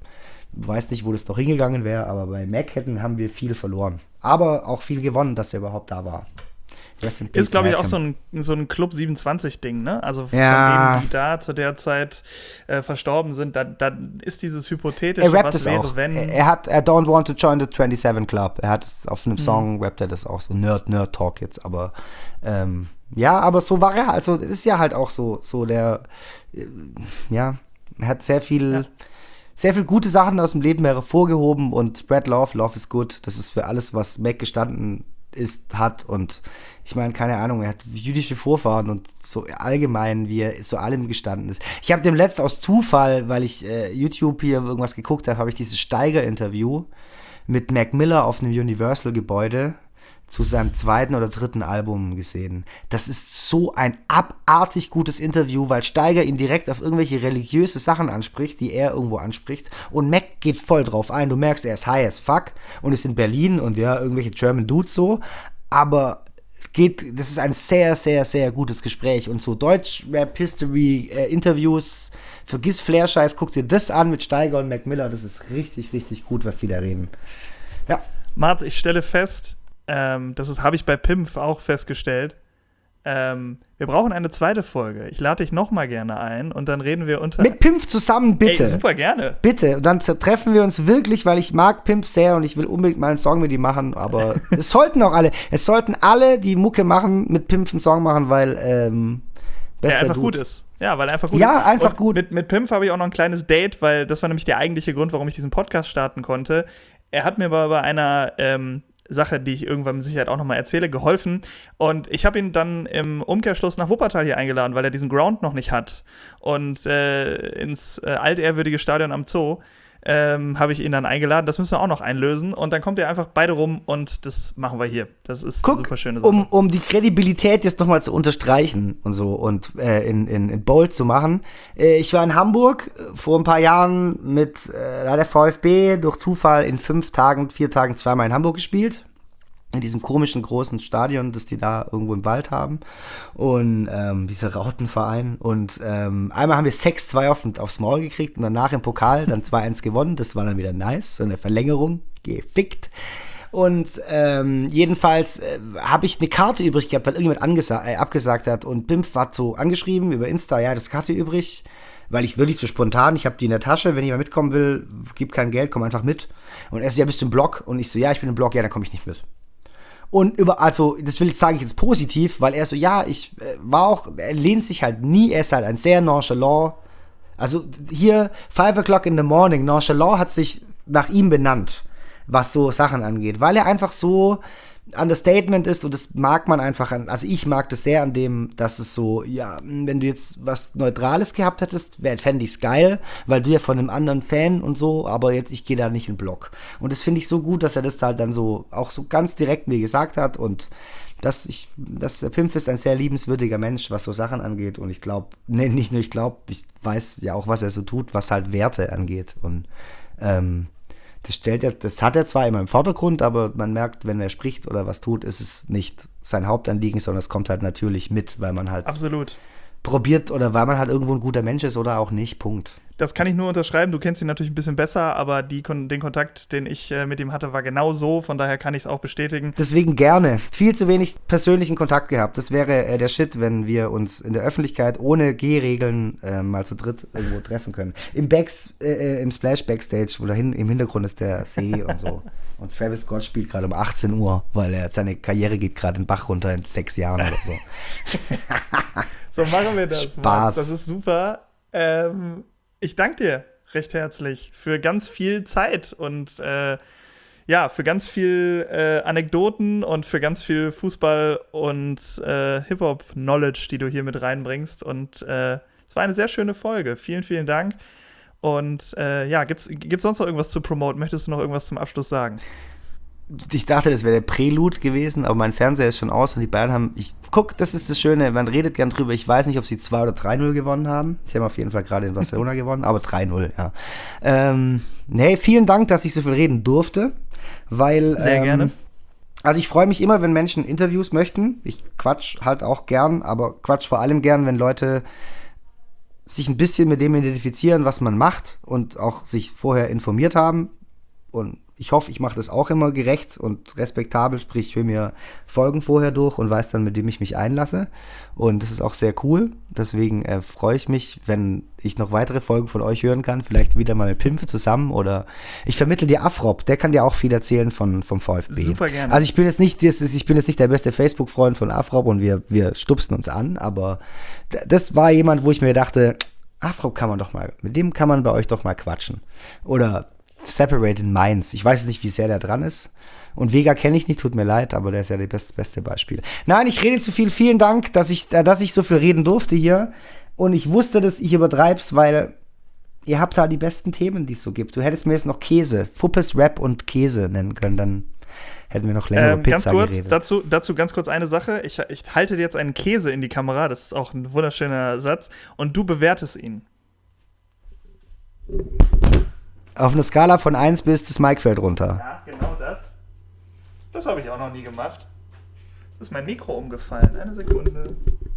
Weiß nicht, wo das noch hingegangen wäre, aber bei Mac haben wir viel verloren. Aber auch viel gewonnen, dass er überhaupt da war. Ist, glaube ich, auch so ein Club 27-Ding, ne? Also von Ja. denen, die da zu der Zeit verstorben sind, da ist dieses hypothetische, Er rappt was es wäre, auch. wenn. Er don't want to join the 27 Club. Er hat es auf einem Song, rappt er das auch so. Nerd-Talk jetzt, aber ja, aber so war er, also ist ja halt auch so der, ja, er hat sehr viel gute Sachen aus dem Leben hervorgehoben und spread love, love is good. Das ist für alles, was Mac gestanden hat und ich meine, keine Ahnung, er hat jüdische Vorfahren und so allgemein, wie er so allem gestanden ist. Ich habe dem letzten aus Zufall, weil ich YouTube hier irgendwas geguckt habe, habe ich dieses Steiger-Interview mit Mac Miller auf einem Universal-Gebäude zu seinem 2. oder 3. Album gesehen. Das ist so ein abartig gutes Interview, weil Steiger ihn direkt auf irgendwelche religiöse Sachen anspricht, die er irgendwo anspricht. Und Mac geht voll drauf ein. Du merkst, er ist high as fuck und ist in Berlin und ja, irgendwelche German Dudes so. Aber das ist ein sehr, sehr, sehr gutes Gespräch. Und so Deutsch-Rap-History-Interviews, vergiss Flair-Scheiß, guck dir das an mit Steiger und Mac Miller. Das ist richtig, richtig gut, was die da reden. Ja. Mart, ich stelle fest, habe ich bei Pimpf auch festgestellt. Wir brauchen eine zweite Folge. Ich lade dich noch mal gerne ein und dann reden wir unter. Mit Pimpf zusammen, bitte. Ey, super gerne. Bitte. Und dann treffen wir uns wirklich, weil ich mag Pimpf sehr und ich will unbedingt mal einen Song mit ihm machen. Aber es sollten alle, die Mucke machen, mit Pimpf einen Song machen, weil der einfach gut ist. Ja, weil er einfach gut ist. Ja, einfach gut. Mit Pimpf habe ich auch noch ein kleines Date, weil das war nämlich der eigentliche Grund, warum ich diesen Podcast starten konnte. Er hat mir aber bei einer Sache, die ich irgendwann mit Sicherheit auch nochmal erzähle, geholfen. Und ich habe ihn dann im Umkehrschluss nach Wuppertal hier eingeladen, weil er diesen Ground noch nicht hat. Und ins altehrwürdige Stadion am Zoo habe ich ihn dann eingeladen. Das müssen wir auch noch einlösen. Und dann kommt ihr einfach beide rum und das machen wir hier. Das ist eine super schöne Sache. Um die Kredibilität jetzt nochmal zu unterstreichen und so und in bold zu machen. Ich war in Hamburg vor ein paar Jahren mit der VfB durch Zufall in 4 Tagen zweimal in Hamburg gespielt. In diesem komischen großen Stadion, das die da irgendwo im Wald haben. Und dieser Rautenverein. Und einmal haben wir 6-2 aufs Maul gekriegt und danach im Pokal dann 2-1 gewonnen. Das war dann wieder nice. So eine Verlängerung. Gefickt. Und jedenfalls habe ich eine Karte übrig gehabt, weil irgendjemand abgesagt hat. Und Pimpf hat so angeschrieben über Insta, ja, das Karte übrig. Weil ich wirklich so spontan, ich habe die in der Tasche, wenn jemand mitkommen will, gib kein Geld, komm einfach mit. Und er so, ja, bist du im Block? Und ich so, ja, ich bin im Block, ja, dann komme ich nicht mit. Und das sage ich jetzt positiv, weil er so, ja, er lehnt sich halt nie, er ist halt ein sehr nonchalant, also hier 5 o'clock in the morning, nonchalant hat sich nach ihm benannt, was so Sachen angeht, weil er einfach so Understatement ist und das mag man einfach also ich mag das sehr an dem, dass es so, ja, wenn du jetzt was Neutrales gehabt hättest, fände ich es geil, weil du ja von einem anderen Fan und so, aber jetzt, ich gehe da nicht in den Block. Und das finde ich so gut, dass er das halt dann so, auch so ganz direkt mir gesagt hat und dass Pimpf ist ein sehr liebenswürdiger Mensch, was so Sachen angeht und ich glaube, nicht nur ich glaube, ich weiß ja auch, was er so tut, was halt Werte angeht und das hat er zwar immer im Vordergrund, aber man merkt, wenn er spricht oder was tut, ist es nicht sein Hauptanliegen, sondern es kommt halt natürlich mit, weil man halt absolut probiert oder weil man halt irgendwo ein guter Mensch ist oder auch nicht, Punkt. Das kann ich nur unterschreiben. Du kennst ihn natürlich ein bisschen besser, aber den Kontakt, den ich mit ihm hatte, war genau so. Von daher kann ich es auch bestätigen. Deswegen gerne. Viel zu wenig persönlichen Kontakt gehabt. Das wäre der Shit, wenn wir uns in der Öffentlichkeit ohne Gehregeln mal zu dritt irgendwo treffen können. Im Splash Backstage, wo im Hintergrund ist der See und so. Und Travis Scott spielt gerade um 18 Uhr, weil seine Karriere geht gerade den Bach runter in 6 Jahren oder so. So machen wir das. Spaß. Max, das ist super. Ich danke dir recht herzlich für ganz viel Zeit und für ganz viel Anekdoten und für ganz viel Fußball und Hip-Hop-Knowledge, die du hier mit reinbringst. Und es war eine sehr schöne Folge. Vielen, vielen Dank. Und gibt's sonst noch irgendwas zu promoten? Möchtest du noch irgendwas zum Abschluss sagen? Ich dachte, das wäre der Prelude gewesen, aber mein Fernseher ist schon aus und die Bayern haben, das ist das Schöne, man redet gern drüber, ich weiß nicht, ob sie 2 oder 3-0 gewonnen haben. Sie haben auf jeden Fall gerade in Barcelona gewonnen, aber 3-0, ja. Vielen Dank, dass ich so viel reden durfte, weil sehr gerne. Also ich freue mich immer, wenn Menschen Interviews möchten. Ich quatsch halt auch gern, aber quatsch vor allem gern, wenn Leute sich ein bisschen mit dem identifizieren, was man macht und auch sich vorher informiert haben. Und ich hoffe, ich mache das auch immer gerecht und respektabel, sprich, ich will mir Folgen vorher durch und weiß dann, mit dem ich mich einlasse. Und das ist auch sehr cool. Deswegen freue ich mich, wenn ich noch weitere Folgen von euch hören kann. Vielleicht wieder mal mit Pimpf zusammen oder ich vermittle dir Afrop. Der kann dir auch viel erzählen vom VfB. Super gerne. Also ich bin jetzt nicht der beste Facebook-Freund von Afrop und wir stupsen uns an, aber das war jemand, wo ich mir dachte, Afrop kann man doch mal, mit dem kann man bei euch doch mal quatschen. Oder Separated Minds. Ich weiß nicht, wie sehr der dran ist. Und Vega kenne ich nicht, tut mir leid, aber der ist ja das beste Beispiel. Nein, ich rede zu viel. Vielen Dank, dass ich so viel reden durfte hier. Und ich wusste, dass ich übertreib's, weil ihr habt da die besten Themen, die es so gibt. Du hättest mir jetzt noch Käse, Fuppes, Rap und Käse nennen können, dann hätten wir noch länger über Pizza geredet. Dazu ganz kurz eine Sache. Ich halte dir jetzt einen Käse in die Kamera, das ist auch ein wunderschöner Satz, und du bewertest ihn. Auf einer Skala von 1 bis das Mic fällt runter. Ja, genau das. Das habe ich auch noch nie gemacht. Das ist mein Mikro umgefallen. Eine Sekunde.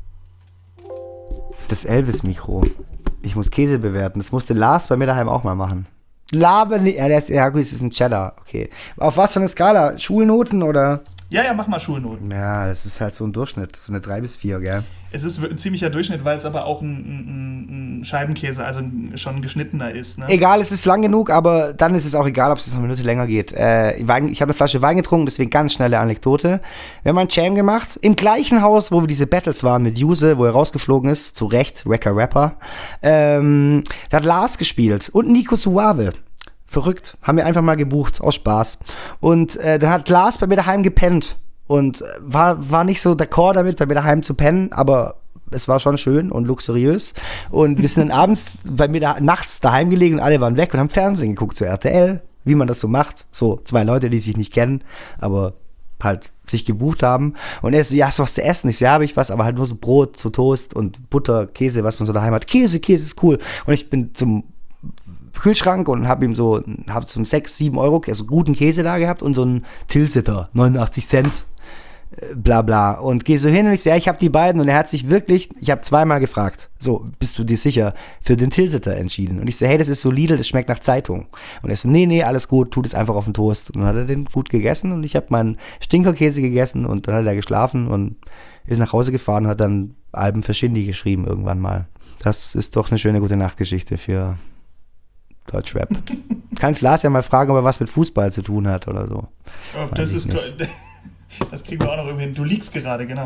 Das Elvis-Mikro. Ich muss Käse bewerten. Das musste Lars bei mir daheim auch mal machen. Laber nicht. Ja, gut, es ist ein Cheddar. Okay. Auf was für eine Skala? Schulnoten oder? Ja, mach mal Schulnoten. Ja, das ist halt so ein Durchschnitt. So eine 3 bis 4, gell? Es ist ein ziemlicher Durchschnitt, weil es aber auch ein Scheibenkäse, also schon geschnittener ist. Ne? Egal, es ist lang genug, aber dann ist es auch egal, ob es eine Minute länger geht. Ich habe eine Flasche Wein getrunken, deswegen ganz schnelle Anekdote. Wir haben einen Jam gemacht, im gleichen Haus, wo wir diese Battles waren mit Juse, wo er rausgeflogen ist, zu Recht, Wrecker Rapper. Da hat Lars gespielt und Nico Suave. Verrückt, haben wir einfach mal gebucht, aus Spaß. Und da hat Lars bei mir daheim gepennt. Und war nicht so d'accord damit, bei mir daheim zu pennen, aber es war schon schön und luxuriös. Und wir sind dann abends bei mir nachts daheim gelegen und alle waren weg und haben Fernsehen geguckt, so RTL, wie man das so macht. So 2 Leute, die sich nicht kennen, aber halt sich gebucht haben. Und er so, ja, hast du was zu essen? Ich so, ja, habe ich was, aber halt nur so Brot, so Toast und Butter, Käse, was man so daheim hat. Käse ist cool. Und ich bin zum Kühlschrank und habe ihm so 6, 7 Euro, also guten Käse da gehabt und so einen Tilsiter, 89 Cent. Bla bla. Und gehe so hin und ich so, ja, ich habe die beiden. Und er hat sich wirklich, ich habe zweimal gefragt, so, bist du dir sicher, für den Tilsiter entschieden? Und ich so, hey, das ist so Lidl, das schmeckt nach Zeitung. Und er so, nee, alles gut, tut es einfach auf den Toast. Und dann hat er den gut gegessen und ich habe meinen Stinkerkäse gegessen und dann hat er geschlafen und ist nach Hause gefahren und hat dann Alben für Shindy geschrieben irgendwann mal. Das ist doch eine schöne gute Nachtgeschichte für Deutschrap. Kannst Lars ja mal fragen, ob er was mit Fußball zu tun hat oder so. Oh, das ist das kriegen wir auch noch irgendwie hin. Du liegst gerade, genau.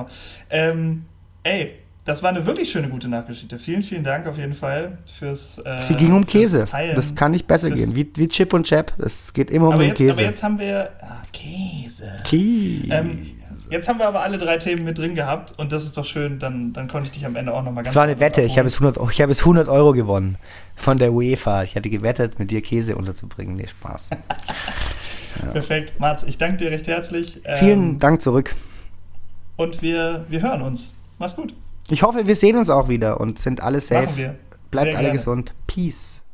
Das war eine wirklich schöne gute Nachgeschichte. Vielen, vielen Dank auf jeden Fall fürs Sie ging um Käse. Teilen. Das kann nicht besser gehen. Wie Chip und Chap. Es geht immer um den Käse. Aber jetzt haben wir Käse. Jetzt haben wir aber alle 3 Themen mit drin gehabt und das ist doch schön. Dann konnte ich dich am Ende auch nochmal ganz. Das war eine Wette. Ich habe es 100 Euro gewonnen von der UEFA. Ich hatte gewettet, mit dir Käse unterzubringen. Nee, Spaß. Ja. Perfekt. Mats, ich danke dir recht herzlich. Vielen Dank zurück. Und wir hören uns. Mach's gut. Ich hoffe, wir sehen uns auch wieder und sind alle safe. Machen wir. Bleibt Sehr alle gerne. gesund. Peace.